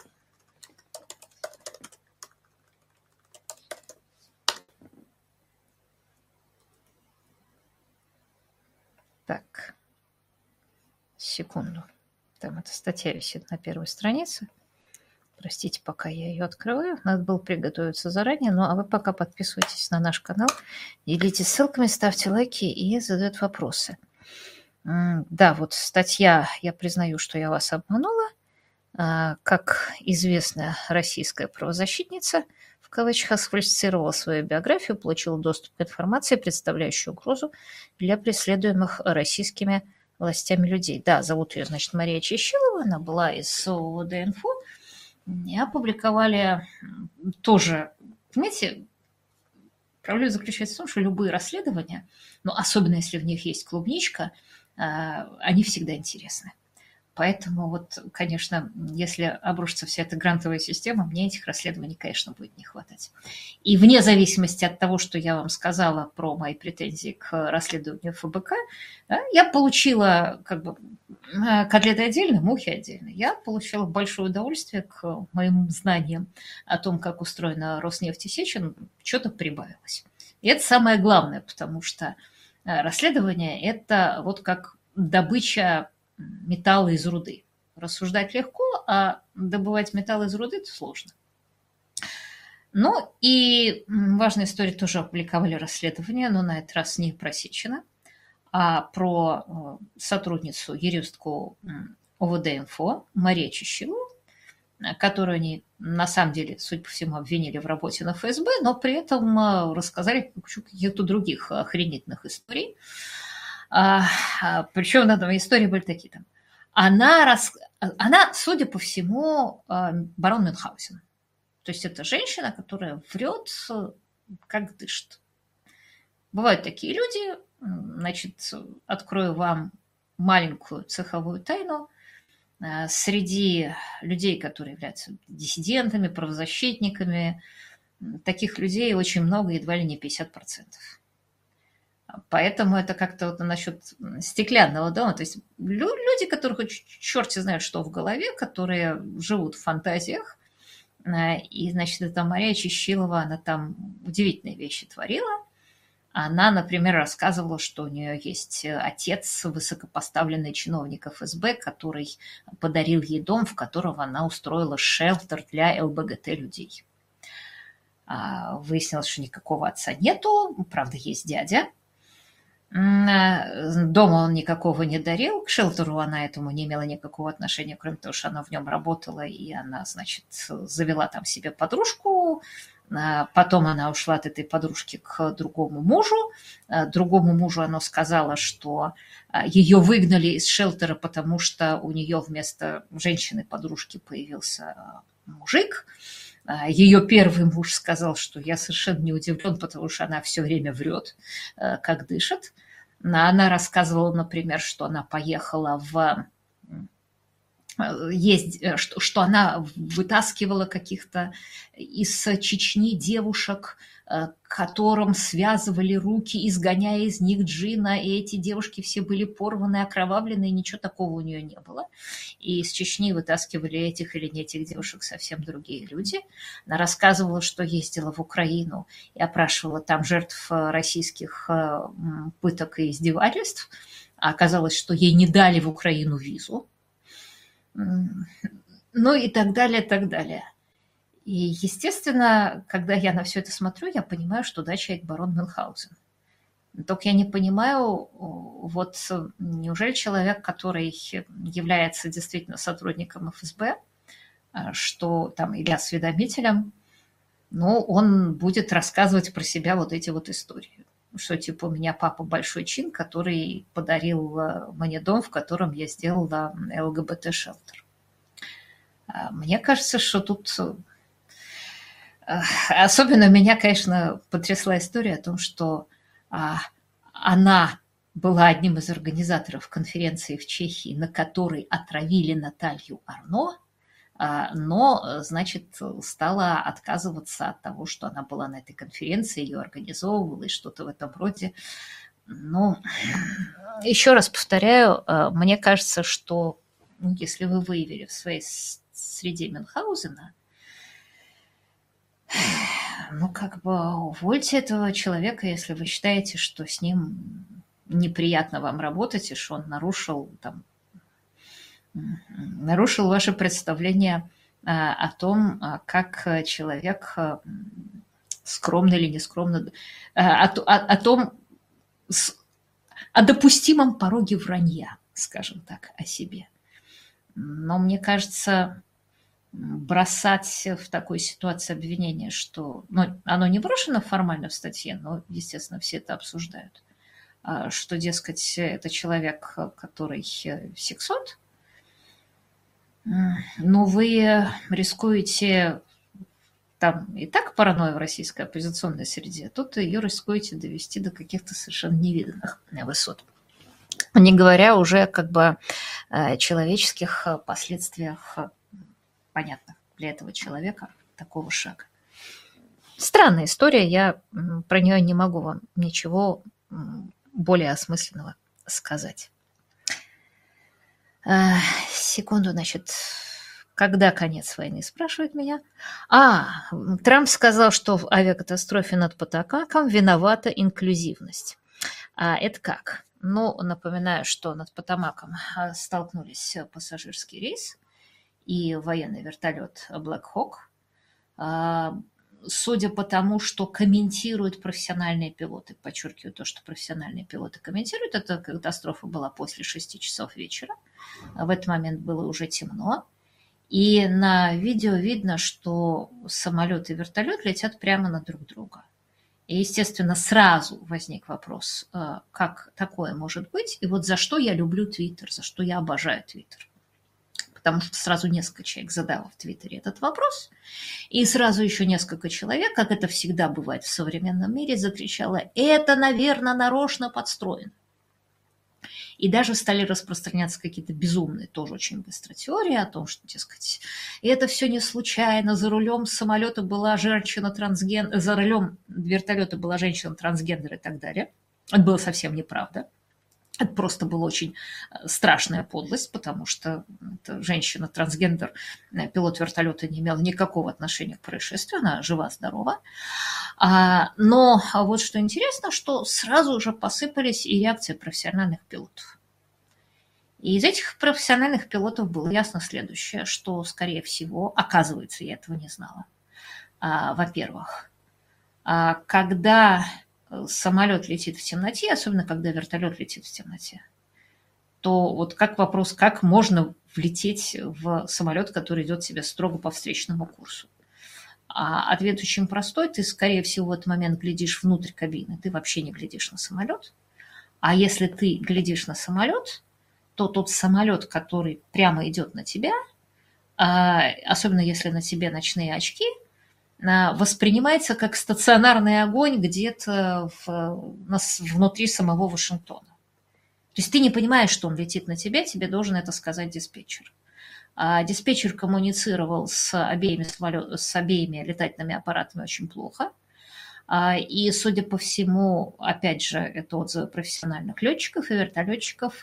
Так, секунду. Там эта статья висит на первой странице. Простите, пока я ее открываю. Надо было приготовиться заранее. Ну, а вы пока подписывайтесь на наш канал, делитесь ссылками, ставьте лайки и задают вопросы. Да, вот статья «Я признаю, что я вас обманула». Как известная российская правозащитница, в кавычках, сфальсифицировала свою биографию, получила доступ к информации, представляющей угрозу для преследуемых российскими властями людей. Да, зовут ее, значит, Мария Чащилова, она была из ОВД-инфо. И опубликовали тоже, понимаете, проблема заключается в том, что любые расследования, ну, особенно если в них есть клубничка, они всегда интересны. Поэтому вот, конечно, если обрушится вся эта грантовая система, мне этих расследований, конечно, будет не хватать. И вне зависимости от того, что я вам сказала про мои претензии к расследованию ФБК, да, я получила как бы котлеты отдельно, мухи отдельно. Я получила большое удовольствие к моим знаниям о том, как устроена Роснефть и Сечин, что-то прибавилось. И это самое главное, потому что расследование – это вот как добыча металла из руды. Рассуждать легко, а добывать металл из руды – это сложно. Ну и важная история тоже опубликовали расследование, но на этот раз не про Сечина, а про сотрудницу, юристку ОВД-Инфо Марию Чищеву, которую они на самом деле, судя по всему, обвинили в работе на ФСБ, но при этом рассказали каких-то других охренительных историй. А, причем на этом истории были такие там. Она, рас... она, судя по всему, барон Мюнхгаузен. То есть это женщина, которая врет, как дышит. Бывают такие люди. Значит, открою вам маленькую цеховую тайну. Среди людей, которые являются диссидентами, правозащитниками, таких людей очень много, едва ли не пятьдесят процентов. Поэтому это как-то вот насчет стеклянного дома. То есть люди, которых черти знают, что в голове, которые живут в фантазиях. И, значит, эта Мария Чищилова, она там удивительные вещи творила. Она, например, рассказывала, что у нее есть отец, высокопоставленный чиновник ФСБ, который подарил ей дом, в котором она устроила шелтер для ЛГБТ-людей. Выяснилось, что никакого отца нету, правда, есть дядя. Дома он никакого не дарил, к шелтеру она этому не имела никакого отношения, кроме того, что она в нем работала, и она, значит, завела там себе подружку. Потом она ушла от этой подружки к другому мужу. Другому мужу она сказала, что ее выгнали из шелтера, потому что у нее вместо женщины-подружки появился мужик. Ее первый муж сказал, что я совершенно не удивлен, потому что она все время врет, как дышит. Она рассказывала, например, что она поехала в... Есть, что, что она вытаскивала каких-то из Чечни девушек, которым связывали руки, изгоняя из них джина, и эти девушки все были порваны, окровавлены, и ничего такого у нее не было. И из Чечни вытаскивали этих или не этих девушек совсем другие люди. Она рассказывала, что ездила в Украину и опрашивала там жертв российских пыток и издевательств. А оказалось, что ей не дали в Украину визу. Ну и так далее, так далее. И, естественно, когда я на все это смотрю, я понимаю, что да, человек барон Мюнхгаузен. Только я не понимаю, вот неужели человек, который является действительно сотрудником ФСБ, что там или осведомителем, ну, он будет рассказывать про себя вот эти вот истории. Что типа у меня папа большой чин, который подарил мне дом, в котором я сделала ЛГБТ-шелтер. Мне кажется, что тут... Особенно меня, конечно, потрясла история о том, что она была одним из организаторов конференции в Чехии, на которой отравили Наталью Арно, но, значит, стала отказываться от того, что она была на этой конференции, ее организовывала и что-то в этом роде. Ну, еще раз повторяю, мне кажется, что ну, если вы выявили в своей среде Мюнхгаузена, ну, как бы увольте этого человека, если вы считаете, что с ним неприятно вам работать, и что он нарушил там, нарушил ваше представление о том, как человек скромно или нескромно, о, о, о том, о допустимом пороге вранья, скажем так, о себе. Но мне кажется, бросать в такой ситуации обвинение, что ну, оно не брошено формально в статье, но, естественно, все это обсуждают, что, дескать, это человек, который сексот, но вы рискуете, там и так паранойя в российской оппозиционной среде, тут ее рискуете довести до каких-то совершенно невиданных высот. не говоря уже как бы о человеческих последствиях, понятных для этого человека, такого шага. Странная история, я про нее не могу вам ничего более осмысленного сказать. Секунду, значит, когда конец войны, спрашивает меня. А, Трамп сказал, что в авиакатастрофе над Потакаком виновата инклюзивность. А это как? Ну, напоминаю, что над Потамаком столкнулись пассажирский рейс и военный вертолет Black Hawk. Судя по тому, что комментируют профессиональные пилоты, подчеркиваю то, что профессиональные пилоты комментируют, эта катастрофа была после шести часов вечера. В этот момент было уже темно. И на видео видно, что самолет и вертолет летят прямо на друг друга. И, естественно, сразу возник вопрос, как такое может быть. И вот за что я люблю Твиттер, за что я обожаю Твиттер. Потому что сразу несколько человек задало в Твиттере этот вопрос, и сразу еще несколько человек, как это всегда бывает в современном мире, закричало: «Это, наверное, нарочно подстроено». И даже стали распространяться какие-то безумные, тоже очень быстро, теории о том, что, дескать, это все не случайно, за рулем самолета была женщина-трансгендер, за рулем вертолета была женщина-трансгендер и так далее. Это было совсем неправда. Это просто была очень страшная подлость, потому что женщина-трансгендер, пилот вертолета, не имела никакого отношения к происшествию, она жива-здорова. Но вот что интересно, что сразу уже посыпались и реакции профессиональных пилотов. И из этих профессиональных пилотов было ясно следующее, что, скорее всего, оказывается, я этого не знала. Во-первых, когда самолет летит в темноте, особенно когда вертолет летит в темноте, то вот как вопрос, как можно влететь в самолет, который идет себе строго по встречному курсу? А ответ очень простой. Ты, скорее всего, в этот момент глядишь внутрь кабины, ты вообще не глядишь на самолет. А если ты глядишь на самолет, то тот самолет, который прямо идет на тебя, особенно если на тебе ночные очки, воспринимается как стационарный огонь где-то в, внутри самого Вашингтона. То есть ты не понимаешь, что он летит на тебя, тебе должен это сказать диспетчер. А диспетчер коммуницировал с обеими, самолет, с обеими летательными аппаратами очень плохо. И, судя по всему, опять же, это отзывы профессиональных летчиков и вертолетчиков,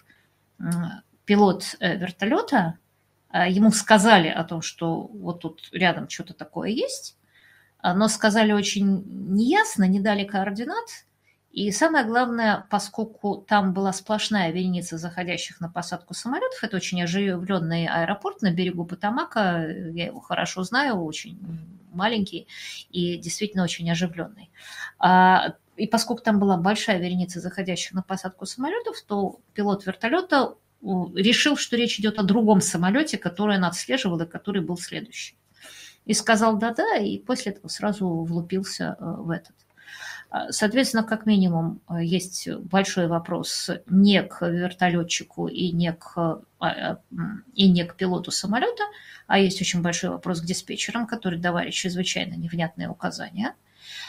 пилот вертолета, ему сказали о том, что вот тут рядом что-то такое есть, но сказали очень неясно, не дали координат. И самое главное, поскольку там была сплошная вереница заходящих на посадку самолетов, это очень оживленный аэропорт на берегу Потамака, я его хорошо знаю, очень маленький и действительно очень оживленный. И поскольку там была большая вереница заходящих на посадку самолетов, то пилот вертолета решил, что речь идет о другом самолете, который он отслеживал и который был следующий. И сказал «да-да», и после этого сразу влупился в этот. Соответственно, как минимум, есть большой вопрос не к вертолетчику и не к, и не к пилоту самолета, а есть очень большой вопрос к диспетчерам, которые давали чрезвычайно невнятные указания.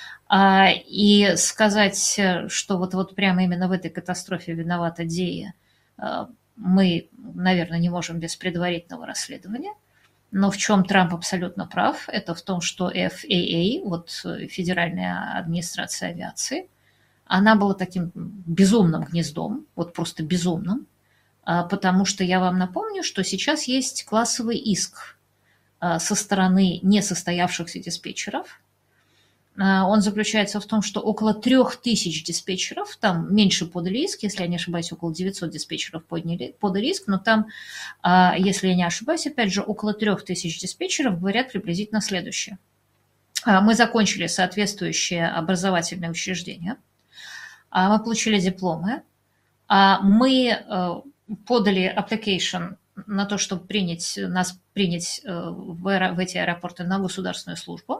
И сказать, что вот, вот прямо именно в этой катастрофе виновата Дея, мы, наверное, не можем без предварительного расследования. Но в чем Трамп абсолютно прав, это в том, что эф эй эй, вот Федеральная администрация авиации, она была таким безумным гнездом, вот просто безумным, потому что я вам напомню, что сейчас есть классовый иск со стороны несостоявшихся диспетчеров. Он заключается в том, что около трех тысяч диспетчеров, там меньше подали иск, если я не ошибаюсь, около девятьсот диспетчеров подняли, подали иск, но там, если я не ошибаюсь, опять же, около трех тысяч диспетчеров говорят приблизительно следующее. Мы закончили соответствующее образовательное учреждение, мы получили дипломы, мы подали application на то, чтобы принять, нас принять в, аэро, в эти аэропорты на государственную службу.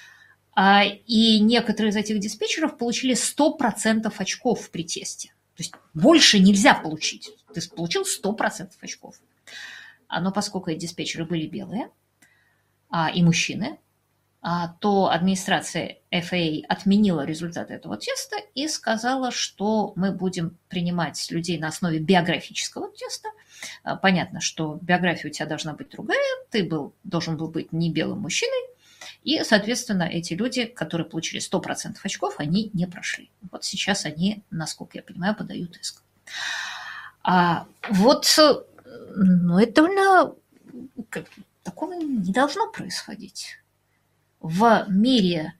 И некоторые из этих диспетчеров получили сто процентов очков при тесте. То есть больше нельзя получить. Ты получил сто процентов очков. Но поскольку эти диспетчеры были белые и мужчины, то администрация эф эй отменила результаты этого теста и сказала, что мы будем принимать людей на основе биографического теста. Понятно, что биография у тебя должна быть другая, ты был, должен был быть не белым мужчиной, и, соответственно, эти люди, которые получили сто процентов очков, они не прошли. Вот сейчас они, насколько я понимаю, подают иск. А вот, ну, это довольно... Такого не должно происходить. В мире,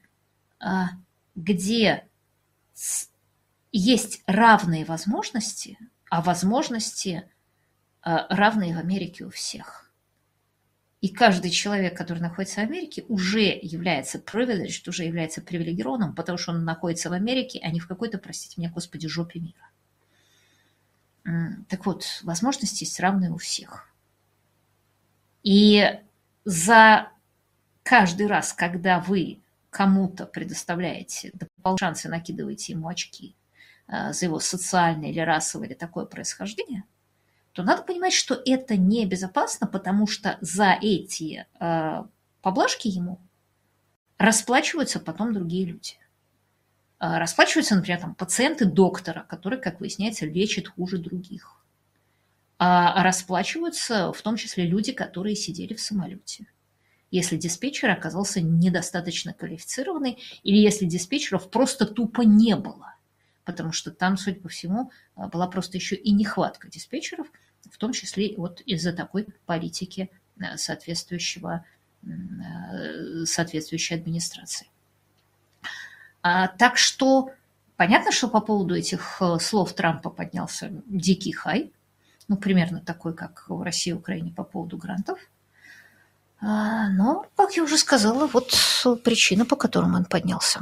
где есть равные возможности, а возможности равные в Америке у всех. И каждый человек, который находится в Америке, уже является privileged, уже является привилегированным, потому что он находится в Америке, а не в какой-то, простите меня, Господи, жопе мира. Так вот, возможности есть равные у всех. И за каждый раз, когда вы кому-то предоставляете дополнительные шансы, накидываете ему очки за его социальное или расовое или такое происхождение, то надо понимать, что это небезопасно, потому что за эти э, поблажки ему расплачиваются потом другие люди. Э, расплачиваются, например, там, пациенты доктора, который, как выясняется, лечит хуже других. А расплачиваются в том числе люди, которые сидели в самолете. Если диспетчер оказался недостаточно квалифицированный или если диспетчеров просто тупо не было. Потому что там, судя по всему, была просто еще и нехватка диспетчеров, в том числе вот из-за такой политики соответствующего, соответствующей администрации. А, так что понятно, что по поводу этих слов Трампа поднялся дикий хай, ну, примерно такой, как в России и Украине по поводу грантов. А, но, как я уже сказала, вот причина, по которой он поднялся.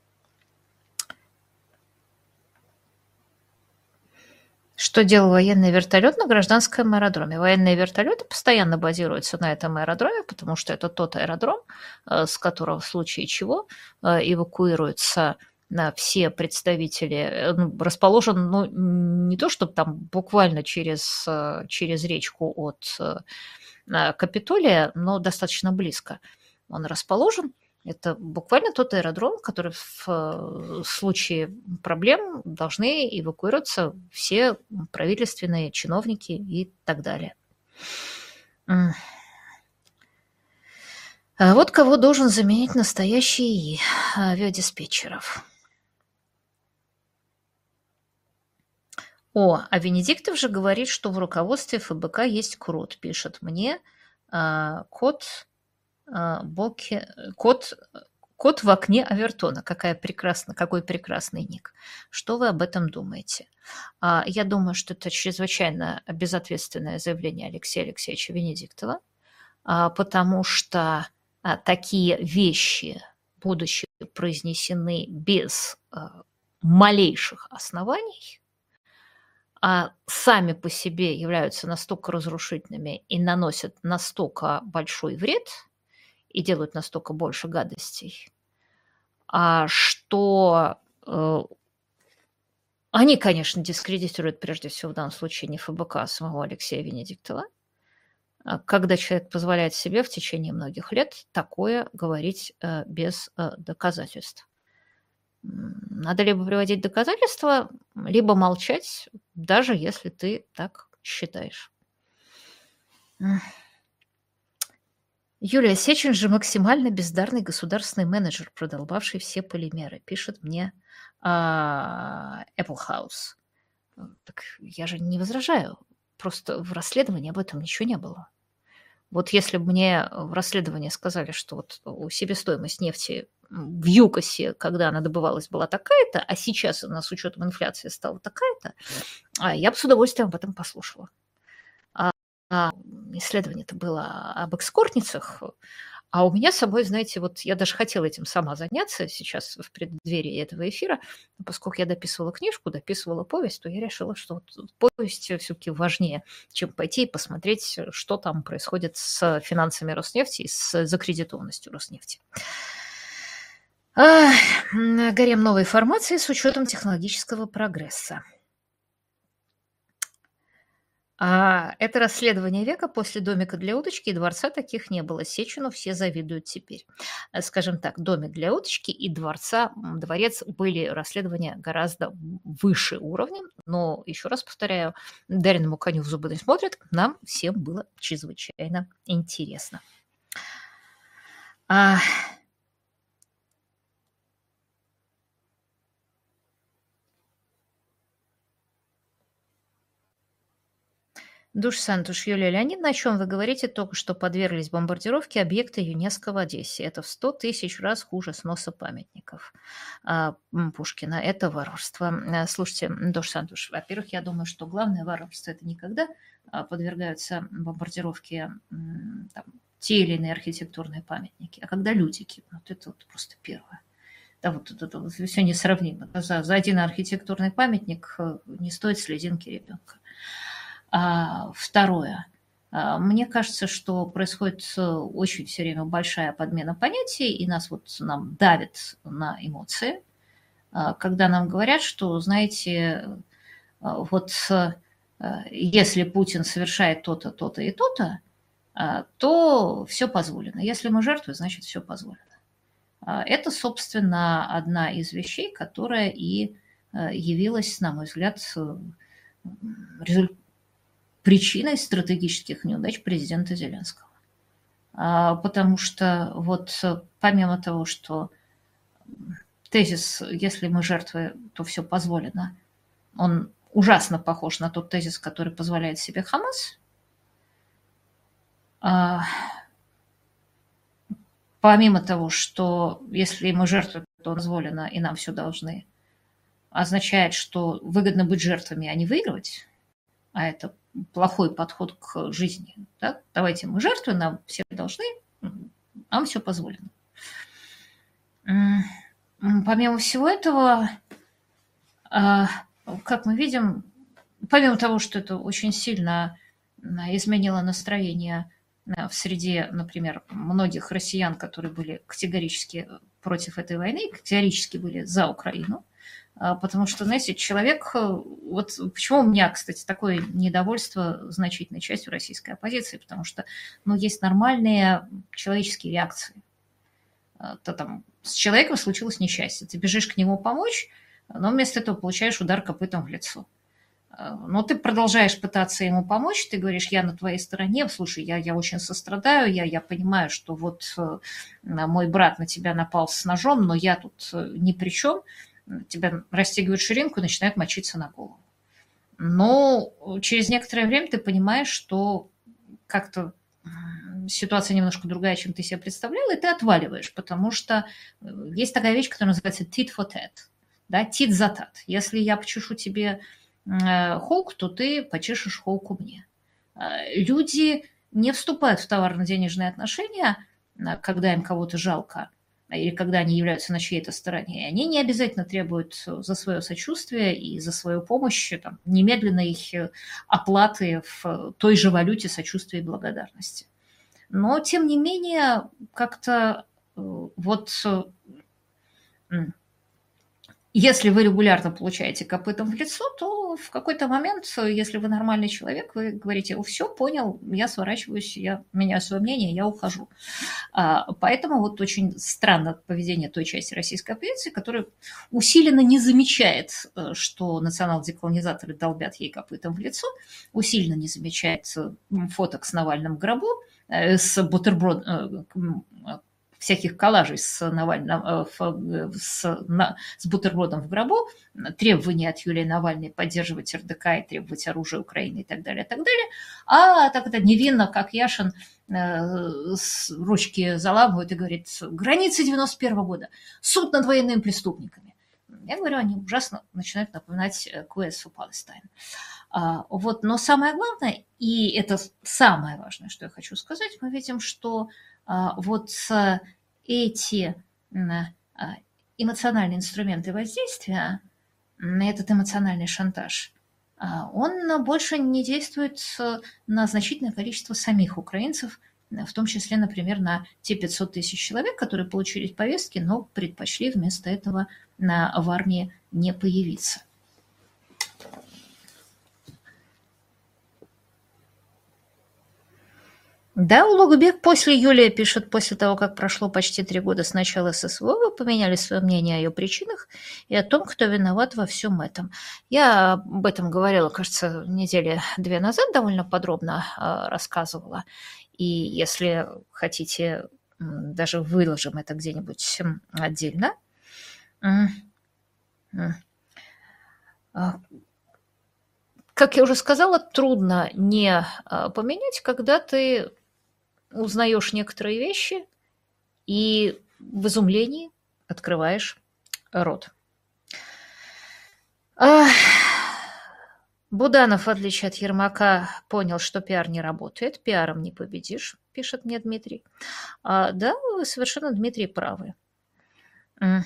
Что делал военный вертолет на гражданском аэродроме? Военные вертолеты постоянно базируются на этом аэродроме, потому что это тот аэродром, с которого в случае чего эвакуируются все представители. Расположен, ну, не то чтобы там буквально через, через речку от Капитолия, но достаточно близко он расположен. Это буквально тот аэродром, который в случае проблем должны эвакуироваться все правительственные чиновники и так далее. Вот кого должен заменить настоящий авиадиспетчеров. О, а Венедиктов же говорит, что в руководстве эф бэ ка есть крот, пишет мне кот... Боки, кот, кот в окне Авертона. Какая прекрасна, какой прекрасный ник. Что вы об этом думаете? Я думаю, что это чрезвычайно безответственное заявление Алексея Алексеевича Венедиктова, потому что такие вещи, будучи произнесены без малейших оснований, сами по себе являются настолько разрушительными и наносят настолько большой вред, и делают настолько больше гадостей, что э, они, конечно, дискредитируют прежде всего в данном случае не эф бэ ка, а самого Алексея Венедиктова, когда человек позволяет себе в течение многих лет такое говорить э, без э, доказательств. Надо либо приводить доказательства, либо молчать, даже если ты так считаешь. Юлия Сечин же максимально бездарный государственный менеджер, продолбавший все полимеры, пишет мне а, Apple House. Так я же не возражаю, просто в расследовании об этом ничего не было. Вот если бы мне в расследовании сказали, что вот себестоимость нефти в ЮКОСе, когда она добывалась, была такая-то, а сейчас она с учетом инфляции стала такая-то, я бы с удовольствием об этом послушала. Исследование-то было об экскортницах, а у меня с собой, знаете, вот я даже хотела этим сама заняться сейчас в преддверии этого эфира, но поскольку я дописывала книжку, дописывала повесть, то я решила, что вот повесть все-таки важнее, чем пойти и посмотреть, что там происходит с финансами Роснефти и с закредитованностью Роснефти. Гарем новой информации с учетом технологического прогресса. А, это расследование века. После «Домика для уточки» и дворца таких не было. Сечину все завидуют теперь. Э, скажем так, «Домик для уточки» и дворца, м, дворец были расследования гораздо м, выше уровнем. Но, еще раз повторяю, «Дареному коню в зубы не смотрят». Нам всем было чрезвычайно интересно. А, Душ Сантуш, Юлия Леонидовна, о чем вы говорите? Только что подверглись бомбардировке объекты ЮНЕСКО в Одессе. Это в сто тысяч раз хуже сноса памятников а, м, Пушкина. Это варварство. Э, Слушайте, м, Душ Сантуш, во-первых, я думаю, что главное варварство – это не когда а, подвергаются бомбардировке м, там, те или иные архитектурные памятники, а когда люди гибнут. Это вот просто первое. Да, вот это вот все несравнимо. За, за один архитектурный памятник э, не стоит слезинки ребенка. А, второе. А, Мне кажется, что происходит э, очень все время большая подмена понятий, и нас вот нам давит на эмоции, а, когда нам говорят, что, знаете, а, вот э, если Путин совершает то-то, то-то и то-то, а, то все позволено. Если мы жертвы, значит, все позволено. А, Это, собственно, одна из вещей, которая и э, явилась, на мой взгляд, э, результатом причиной стратегических неудач президента Зеленского. А, Потому что вот э, помимо того, что тезис «если мы жертвы, то все позволено», он ужасно похож на тот тезис, который позволяет себе Хамас. А, Помимо того, что если мы жертвы, то позволено и нам все должны, означает, что выгодно быть жертвами, а не выигрывать, а это плохой подход к жизни. Да? Давайте мы жертвы, нам все должны, нам все позволено. Помимо всего этого, а, как мы видим, помимо того, что это очень сильно изменило настроение в среде, например, многих россиян, которые были категорически против этой войны, категорически были за Украину, потому что, знаете, человек... Вот почему у меня, кстати, такое недовольство значительной частью российской оппозиции, потому что ну, есть нормальные человеческие реакции. То там с человеком случилось несчастье, ты бежишь к нему помочь, но вместо этого получаешь удар копытом в лицо. Но ты продолжаешь пытаться ему помочь, ты говоришь, я на твоей стороне, слушай, я, я очень сострадаю, я, я понимаю, что вот мой брат на тебя напал с ножом, но я тут ни при чем, тебя расстегивают ширинку и начинают мочиться на голову. Но через некоторое время ты понимаешь, что как-то ситуация немножко другая, чем ты себе представлял, и ты отваливаешь, потому что есть такая вещь, которая называется tit for tat, да, тит за тат. Если я почешу тебе э, холк, то ты почешешь холку мне. Э, люди не вступают в товарно-денежные отношения, э, когда им кого-то жалко, или когда они являются на чьей-то стороне. И они не обязательно требуют за свое сочувствие и за свою помощь там, немедленной оплаты в той же валюте сочувствия и благодарности. Но, тем не менее, как-то вот если вы регулярно получаете копытом в лицо, то в какой-то момент, если вы нормальный человек, вы говорите, все, понял, я сворачиваюсь, я меняю свое мнение, я ухожу. Поэтому вот очень странно поведение той части российской оппозиции, которая усиленно не замечает, что национал-деколонизаторы долбят ей копытом в лицо, усиленно не замечает фоток с Навальным в гробу, с бутербродом, всяких коллажей с, Навальным, с, на, с бутербродом в гробу, требования от Юлии Навальной поддерживать эр дэ ка и требовать оружия Украины и так далее, и так далее. А так это невинно, как Яшин, э, с ручки заламывает и говорит, границы девяносто первого года, суд над военными преступниками. Я говорю, они ужасно начинают напоминать Quest for Palestine. А, вот, но самое главное, и это самое важное, что я хочу сказать, мы видим, что а, вот эти а, эмоциональные инструменты воздействия, этот эмоциональный шантаж, а, он больше не действует на значительное количество самих украинцев, в том числе, например, на те пятьсот тысяч человек, которые получили повестки, но предпочли вместо этого в армии не появиться. Да, Улугбек после Юлия пишет, после того, как прошло почти три года с начала ССВО, вы поменяли свое мнение о ее причинах и о том, кто виноват во всем этом. Я об этом говорила, кажется, недели две назад довольно подробно э, рассказывала. И если хотите, м, даже выложим это где-нибудь м, отдельно. М, м. А, Как я уже сказала, трудно не а, поменять, когда ты узнаешь некоторые вещи и в изумлении открываешь рот. Ах, Буданов, в отличие от Ермака, понял, что пиар не работает. Пиаром не победишь, пишет мне Дмитрий. А, да, вы совершенно, Дмитрий, правы. М.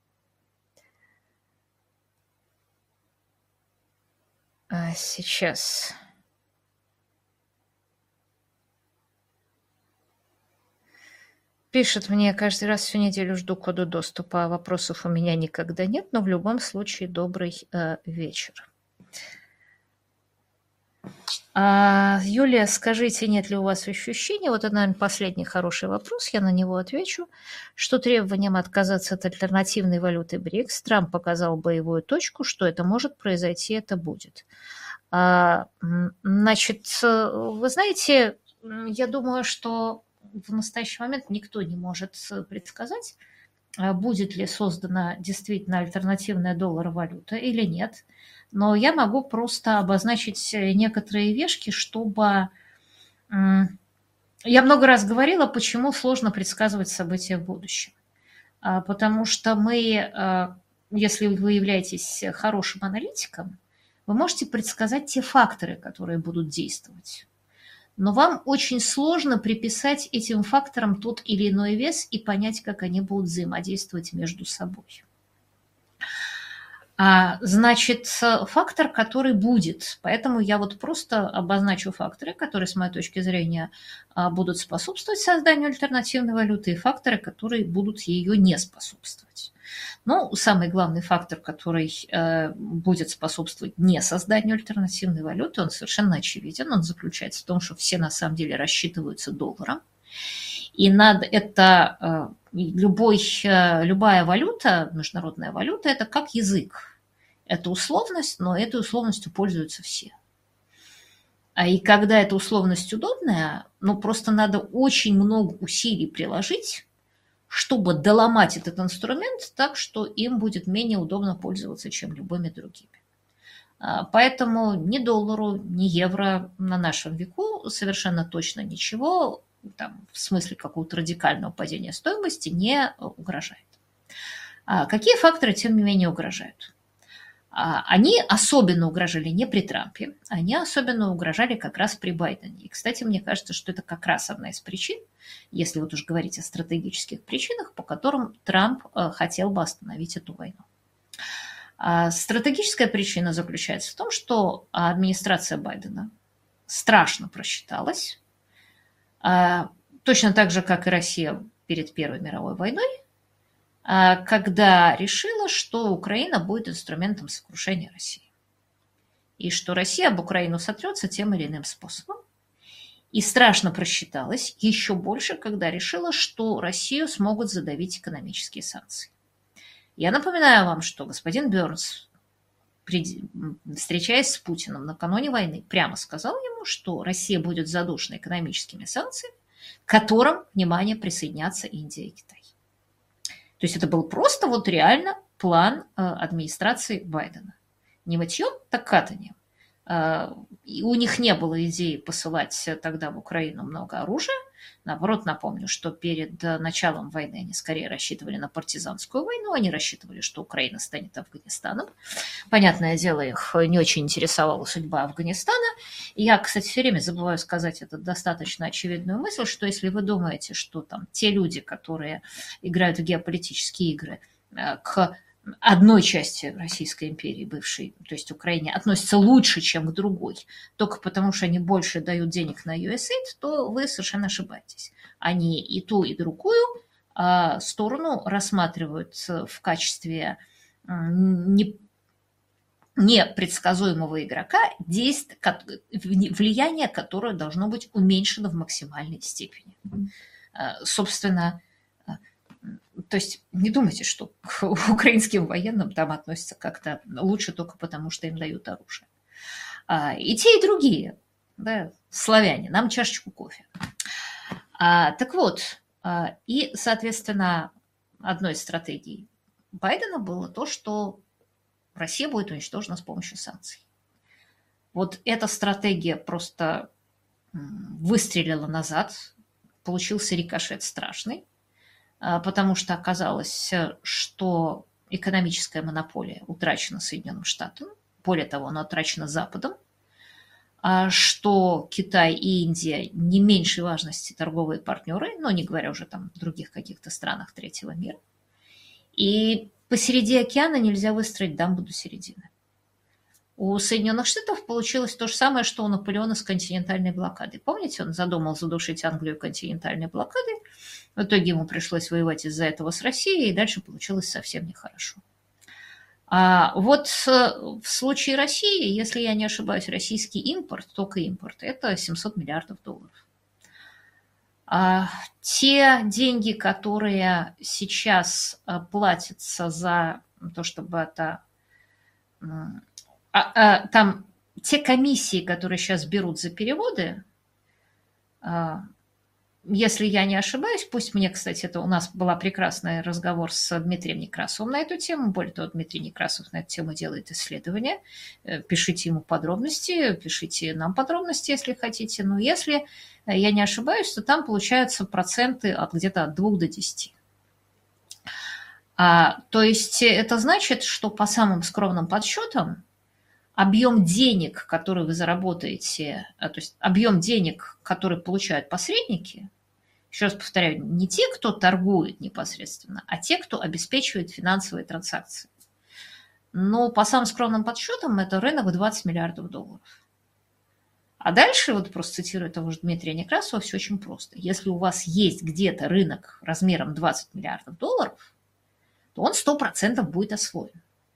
А, Сейчас. Пишет мне, каждый раз всю неделю жду кода доступа, а вопросов у меня никогда нет, но в любом случае добрый э, вечер. А, Юлия, скажите, нет ли у вас ощущения, вот это, наверное, последний хороший вопрос, я на него отвечу, что требованием отказаться от альтернативной валюты БРИКС Трамп показал боевую точку, что это может произойти, это будет. А, значит, э, вы знаете, я думаю, что в настоящий момент никто не может э, предсказать, а, будет ли создана действительно альтернативная доллар-валюта или нет. Но я могу просто обозначить э, некоторые вешки, чтобы... Я много раз говорила, почему сложно предсказывать события в будущем. А, Потому что мы, а, если вы являетесь хорошим аналитиком, вы можете предсказать те факторы, которые будут действовать. Но вам очень сложно приписать этим факторам тот или иной вес и понять, как они будут взаимодействовать между собой. А, значит, фактор, который будет. Поэтому я вот просто обозначу факторы, которые, с моей точки зрения, а, будут способствовать созданию альтернативной валюты, и факторы, которые будут ее не способствовать. Ну, самый главный фактор, который э, будет способствовать не созданию альтернативной валюты, он совершенно очевиден. Он заключается в том, что все на самом деле рассчитываются долларом. И надо это э, любой, э, любая валюта, международная валюта, это как язык. Это условность, но этой условностью пользуются все. А и когда эта условность удобная, ну просто надо очень много усилий приложить, чтобы доломать этот инструмент так, что им будет менее удобно пользоваться, чем любыми другими. Поэтому ни доллару, ни евро на нашем веку совершенно точно ничего, там, в смысле какого-то радикального падения стоимости, не угрожает. А какие факторы, тем не менее, угрожают? Они особенно угрожали не при Трампе, они особенно угрожали как раз при Байдене. И, кстати, мне кажется, что это как раз одна из причин, если вот уж говорить о стратегических причинах, по которым Трамп хотел бы остановить эту войну. Стратегическая причина заключается в том, что администрация Байдена страшно просчиталась, точно так же, как и Россия перед Первой мировой войной, когда решила, что Украина будет инструментом сокрушения России. И что Россия об Украину сотрется тем или иным способом. И страшно просчиталась еще больше, когда решила, что Россию смогут задавить экономические санкции. Я напоминаю вам, что господин Бёрнс, встречаясь с Путиным накануне войны, прямо сказал ему, что Россия будет задушена экономическими санкциями, к которым, внимание, присоединятся Индия и Китай. То есть это был просто вот реально план э, администрации Байдена. Не мытьем, так катанием. Э, и у них не было идеи посылать тогда в Украину много оружия. Наоборот, напомню, что перед началом войны они скорее рассчитывали на партизанскую войну, они рассчитывали, что Украина станет Афганистаном. Понятное дело, их не очень интересовала судьба Афганистана. И я, кстати, все время забываю сказать эту достаточно очевидную мысль, что если вы думаете, что там те люди, которые играют в геополитические игры, к одной части Российской империи, бывшей, то есть Украине, относятся лучше, чем к другой, только потому что они больше дают денег на ю эс эй ай ди, то вы совершенно ошибаетесь. Они и ту, и другую а, сторону рассматривают в качестве не, непредсказуемого игрока, действие, влияние которое должно быть уменьшено в максимальной степени. Собственно, то есть не думайте, что к украинским военным там относятся как-то лучше только потому, что им дают оружие. И те, и другие, да, славяне, нам чашечку кофе. А, так вот, и, соответственно, одной из стратегий Байдена было то, что Россия будет уничтожена с помощью санкций. Вот эта стратегия просто выстрелила назад, получился рикошет страшный, потому что оказалось, что экономическая монополия утрачена Соединенным Штатам, более того, она утрачена Западом, что Китай и Индия не меньшей важности торговые партнеры, но не говоря уже там о других каких-то странах третьего мира. И посреди океана нельзя выстроить дамбу до середины. У Соединенных Штатов получилось то же самое, что у Наполеона с континентальной блокадой. Помните, он задумал задушить Англию континентальной блокадой, в итоге ему пришлось воевать из-за этого с Россией, и дальше получилось совсем нехорошо. А вот в случае России, если я не ошибаюсь, российский импорт, только импорт, это семьсот миллиардов долларов. А те деньги, которые сейчас платятся за то, чтобы это... А, а, там те комиссии, которые сейчас берут за переводы, а, если я не ошибаюсь, пусть мне, кстати, это у нас был прекрасный разговор с Дмитрием Некрасовым на эту тему, более того, Дмитрий Некрасов на эту тему делает исследования, пишите ему подробности, пишите нам подробности, если хотите, но если я не ошибаюсь, то там получаются проценты от где-то от двух до десяти. А, то есть это значит, что по самым скромным подсчетам объем денег, который вы заработаете, то есть объем денег, который получают посредники, еще раз повторяю, не те, кто торгует непосредственно, а те, кто обеспечивает финансовые транзакции. Но по самым скромным подсчетам это рынок двадцать миллиардов долларов. А дальше, вот просто цитирую того же Дмитрия Некрасова, все очень просто. Если у вас есть где-то рынок размером двадцать миллиардов долларов, то он сто процентов будет освоен.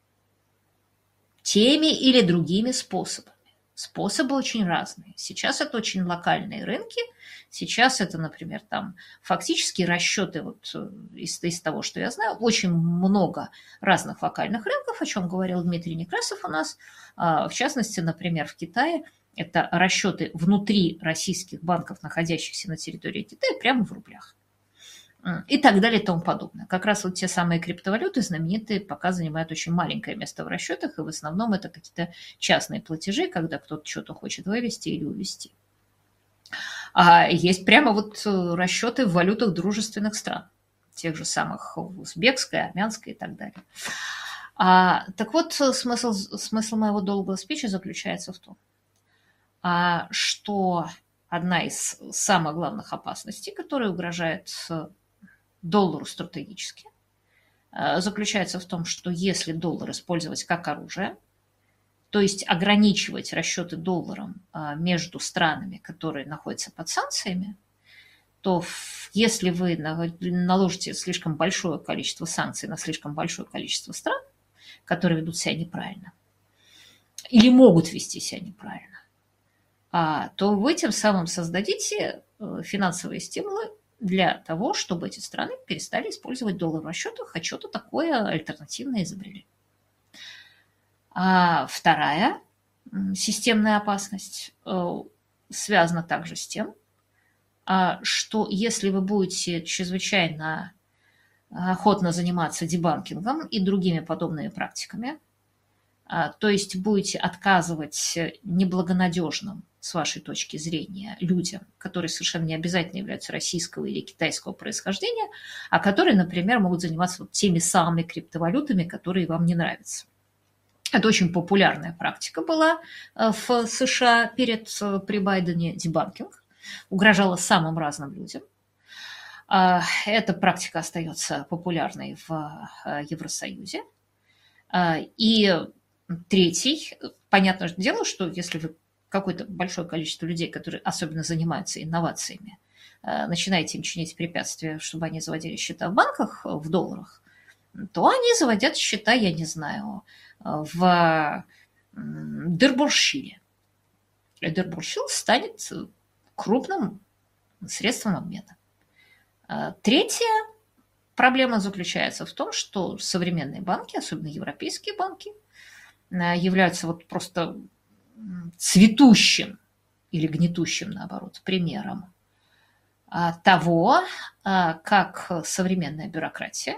Теми или другими способами. Способы очень разные. Сейчас это очень локальные рынки. Сейчас это, например, там фактически расчеты вот из, из того, что я знаю, очень много разных локальных рынков, о чем говорил Дмитрий Некрасов у нас. В частности, например, в Китае это расчеты внутри российских банков, находящихся на территории Китая, прямо в рублях. И так далее и тому подобное. Как раз вот те самые криптовалюты знаменитые пока занимают очень маленькое место в расчетах, и в основном это какие-то частные платежи, когда кто-то что-то хочет вывести или увезти. А есть прямо вот расчеты в валютах дружественных стран, тех же самых узбекской, армянской и так далее. А, так вот, смысл, смысл моего долгого спича заключается в том, а, что одна из самых главных опасностей, которая угрожает доллару стратегически, заключается в том, что если доллар использовать как оружие, то есть ограничивать расчеты долларом между странами, которые находятся под санкциями, то если вы наложите слишком большое количество санкций на слишком большое количество стран, которые ведут себя неправильно или могут вести себя неправильно, то вы тем самым создадите финансовые стимулы для того, чтобы эти страны перестали использовать доллар в расчетах, а что-то такое альтернативное изобрели. А вторая системная опасность связана также с тем, что если вы будете чрезвычайно охотно заниматься дебанкингом и другими подобными практиками, то есть будете отказывать неблагонадежным, с вашей точки зрения, людям, которые совершенно не обязательно являются российского или китайского происхождения, а которые, например, могут заниматься вот теми самыми криптовалютами, которые вам не нравятся. Это очень популярная практика была в США перед, при Байдене, дебанкинг. Угрожала самым разным людям. Эта практика остается популярной в Евросоюзе. И третий, понятное дело, что если вы какое-то большое количество людей, которые особенно занимаются инновациями, начинаете им чинить препятствия, чтобы они заводили счета в банках в долларах, то они заводят счета, я не знаю, в Дербуршиле. Дербуршил станет крупным средством обмена. Третья проблема заключается в том, что современные банки, особенно европейские банки, являются вот просто цветущим или гнетущим, наоборот, примером того, как современная бюрократия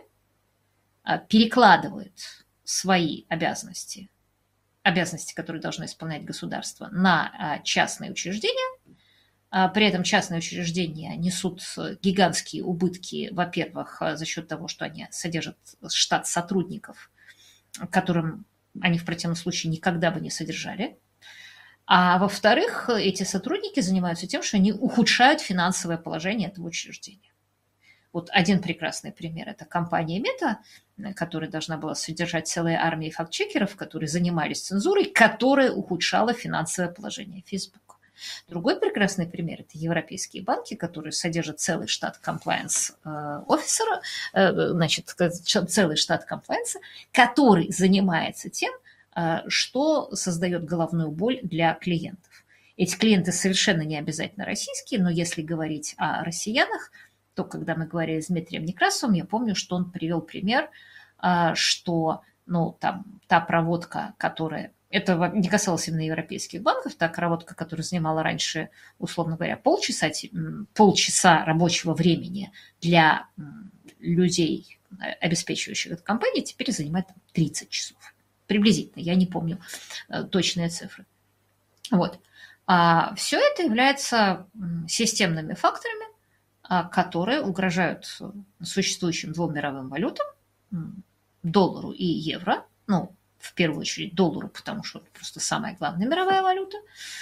перекладывает свои обязанности, обязанности, которые должно исполнять государство, на частные учреждения. При этом частные учреждения несут гигантские убытки, во-первых, за счет того, что они содержат штат сотрудников, которым они в противном случае никогда бы не содержали. А во-вторых, эти сотрудники занимаются тем, что они ухудшают финансовое положение этого учреждения. Вот один прекрасный пример – это компания Мета, которая должна была содержать целые армии фактчекеров, которые занимались цензурой, которая ухудшала финансовое положение Facebook. Другой прекрасный пример – это европейские банки, которые содержат целый штат комплаенс-офисера, значит, целый штат комплаенса, который занимается тем, что создает головную боль для клиентов. Эти клиенты совершенно не обязательно российские, но если говорить о россиянах, то когда мы говорили с Дмитрием Некрасовым, я помню, что он привел пример, что ну, там, та проводка, которая... Это не касалось именно европейских банков, та проводка, которая занимала раньше, условно говоря, полчаса, полчаса рабочего времени для людей, обеспечивающих эту компанию, теперь занимает тридцать часов. Приблизительно, я не помню точные цифры. Вот. А все это является системными факторами, которые угрожают существующим двум мировым валютам, доллару и евро, ну, в первую очередь доллару, потому что это просто самая главная мировая валюта.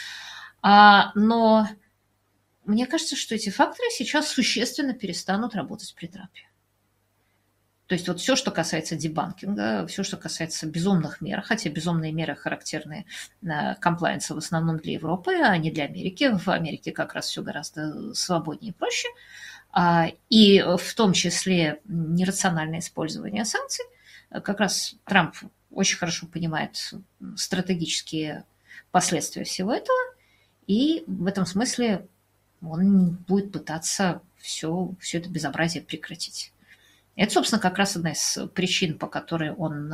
А, но мне кажется, что эти факторы сейчас существенно перестанут работать при Трампе. То есть вот все, что касается дебанкинга, все, что касается безумных мер, хотя безумные меры характерны комплаенсу в основном для Европы, а не для Америки. В Америке как раз все гораздо свободнее и проще. И в том числе нерациональное использование санкций. Как раз Трамп очень хорошо понимает стратегические последствия всего этого, и в этом смысле он будет пытаться все, все это безобразие прекратить. Это, собственно, как раз одна из причин, по которой он...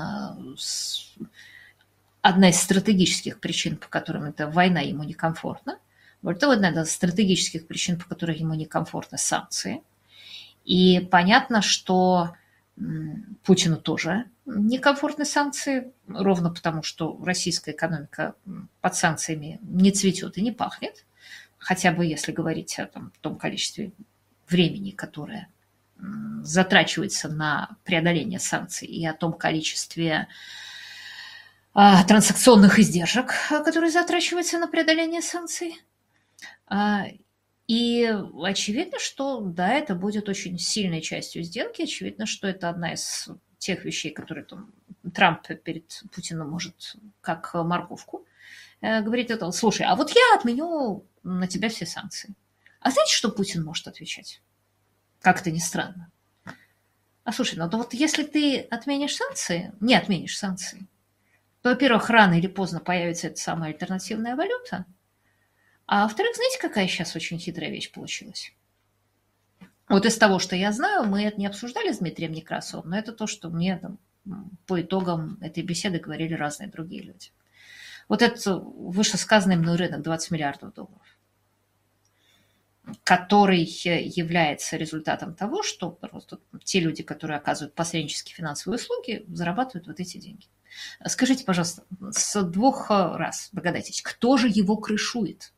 Одна из стратегических причин, по которым эта война ему некомфортна. Это одна из стратегических причин, по которым ему некомфортны санкции. И понятно, что Путину тоже некомфортны санкции, ровно потому, что российская экономика под санкциями не цветет и не пахнет. Хотя бы если говорить о там, том количестве времени, которое затрачивается на преодоление санкций, и о том количестве а, транзакционных издержек, которые затрачиваются на преодоление санкций. А, и очевидно, что да, это будет очень сильной частью сделки. Очевидно, что это одна из тех вещей, которые там, Трамп перед Путиным может как морковку э, говорить. Это, слушай, а вот я отменю на тебя все санкции. А знаете, что Путин может отвечать? Как это ни странно. А слушай, ну то вот если ты отменишь санкции, не отменишь санкции, то, во-первых, рано или поздно появится эта самая альтернативная валюта, а во-вторых, знаете, какая сейчас очень хитрая вещь получилась? Вот из того, что я знаю, мы это не обсуждали с Дмитрием Некрасовым, но это то, что мне там, по итогам этой беседы говорили разные другие люди. Вот этот вышесказанный мной рынок двадцать миллиардов долларов, который является результатом того, что просто те люди, которые оказывают посреднические финансовые услуги, зарабатывают вот эти деньги. Скажите, пожалуйста, с двух раз догадайтесь, кто же его крышует?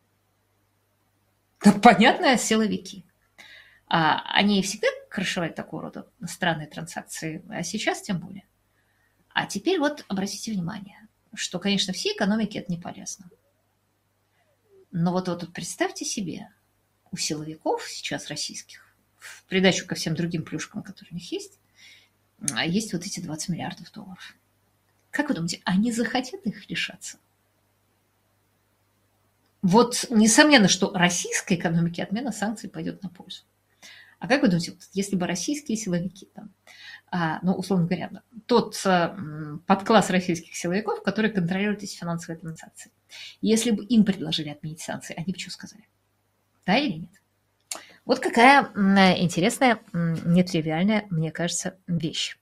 Да, понятно, силовики. А они всегда крышевали такого рода странные транзакции, а сейчас тем более. А теперь вот обратите внимание, что, конечно, всей экономике это не полезно. Но вот, вот представьте себе, у силовиков сейчас российских, в придачу ко всем другим плюшкам, которые у них есть, есть вот эти двадцать миллиардов долларов. Как вы думаете, они захотят их лишаться? Вот несомненно, что российской экономике отмена санкций пойдет на пользу. А как вы думаете, вот если бы российские силовики, там, а, ну, условно говоря, да, тот а, подкласс российских силовиков, который контролирует эти финансовые транзакции, если бы им предложили отменить санкции, они бы что сказали? Да или нет? Вот какая интересная, нетривиальная, мне кажется, вещь.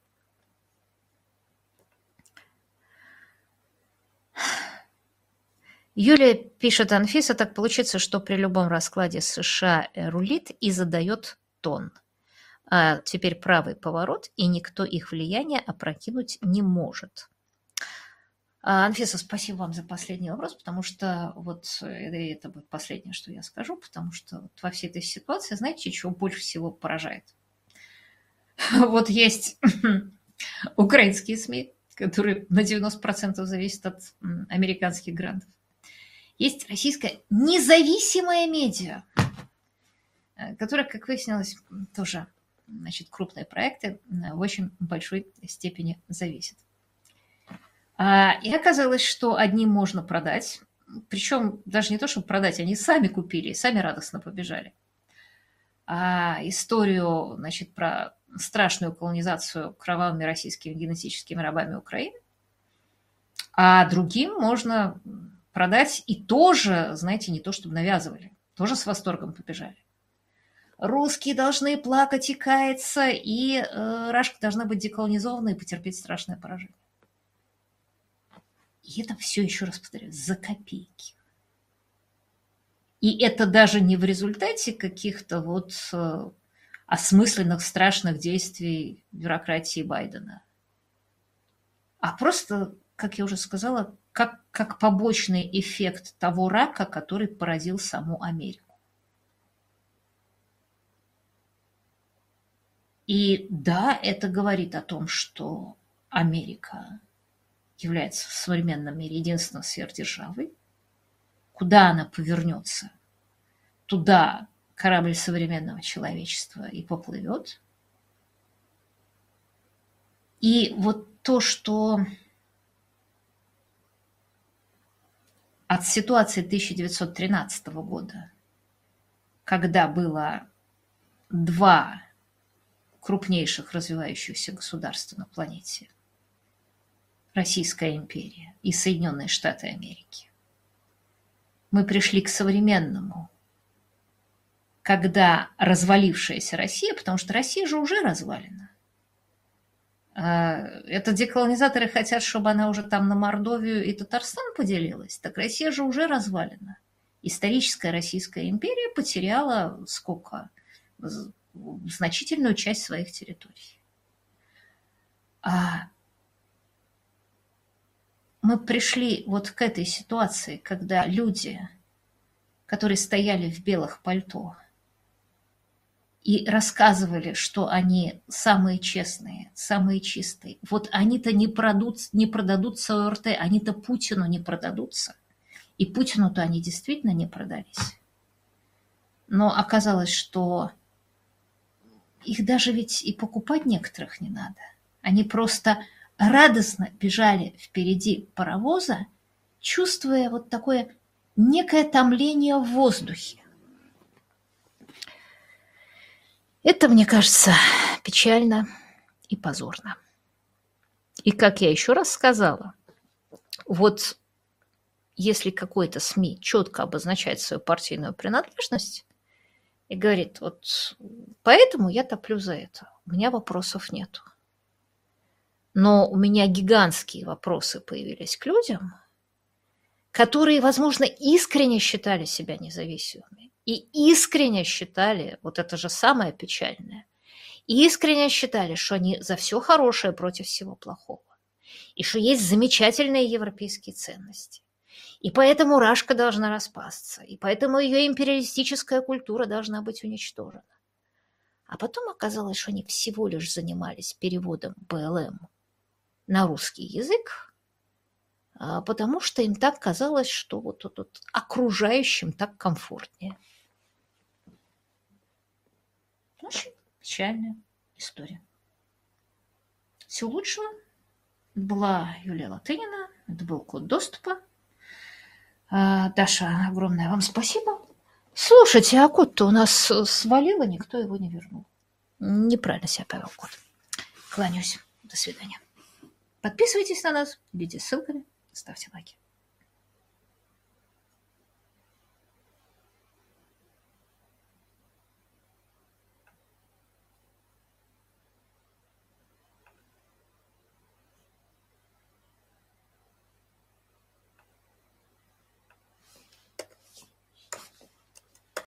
Юлия пишет: Анфиса, так получится, что при любом раскладе США рулит и задает тон. А теперь правый поворот, и никто их влияние опрокинуть не может. Анфиса, спасибо вам за последний вопрос, потому что вот это будет последнее, что я скажу, потому что вот во всей этой ситуации, знаете, чего больше всего поражает? Вот есть украинские СМИ, которые на девяносто процентов зависят от американских грантов. Есть российская независимая медиа, которая, как выяснилось, тоже, значит, крупные проекты в очень большой степени зависят. И оказалось, что одним можно продать, причем даже не то, чтобы продать, они сами купили, сами радостно побежали. А историю, значит, про страшную колонизацию кровавыми российскими генетическими рабами Украины, а другим можно продать и тоже, знаете, не то, чтобы навязывали, тоже с восторгом побежали. Русские должны плакать и каяться, и э, Рашка должна быть деколонизована и потерпеть страшное поражение. И это все, еще раз повторяю, за копейки. И это даже не в результате каких-то вот э, осмысленных страшных действий бюрократии Байдена, а просто, как я уже сказала, как, как побочный эффект того рака, который поразил саму Америку. И да, это говорит о том, что Америка является в современном мире единственной сверхдержавой. Куда она повернется, туда корабль современного человечества и поплывет. И вот то, что от ситуации тысяча девятьсот тринадцатого года, когда было два крупнейших развивающихся государства на планете, Российская империя и Соединенные Штаты Америки, мы пришли к современному, когда развалившаяся Россия, потому что Россия же уже развалена. Это деколонизаторы хотят, чтобы она уже там на Мордовию и Татарстан поделилась. Так Россия же уже развалена. Историческая Российская империя потеряла сколько? Значительную часть своих территорий. А мы пришли вот к этой ситуации, когда люди, которые стояли в белых пальто и рассказывали, что они самые честные, самые чистые, вот они-то не, продут, не продадутся ОРТ, они-то Путину не продадутся. И Путину-то они действительно не продались. Но оказалось, что их даже ведь и покупать некоторых не надо. Они просто радостно бежали впереди паровоза, чувствуя вот такое некое томление в воздухе. Это, мне кажется, печально и позорно. И, как я еще раз сказала, вот если какой-то СМИ четко обозначает свою партийную принадлежность и говорит, вот поэтому я топлю за это, у меня вопросов нету. Но у меня гигантские вопросы появились к людям, которые, возможно, искренне считали себя независимыми. И искренне считали, вот это же самое печальное, искренне считали, что они за все хорошее против всего плохого. И что есть замечательные европейские ценности. И поэтому Рашка должна распасться. И поэтому ее империалистическая культура должна быть уничтожена. А потом оказалось, что они всего лишь занимались переводом БЛМ на русский язык, потому что им так казалось, что вот, вот, вот окружающим так комфортнее. Очень печальная история. Всего лучшего. Это была Юлия Латынина. Это был код доступа. Даша, огромное вам спасибо. Слушайте, а кот-то у нас свалил, и никто его не вернул. Неправильно себя повел кот. Кланяюсь. До свидания. Подписывайтесь на нас, делитесь ссылками, ставьте лайки.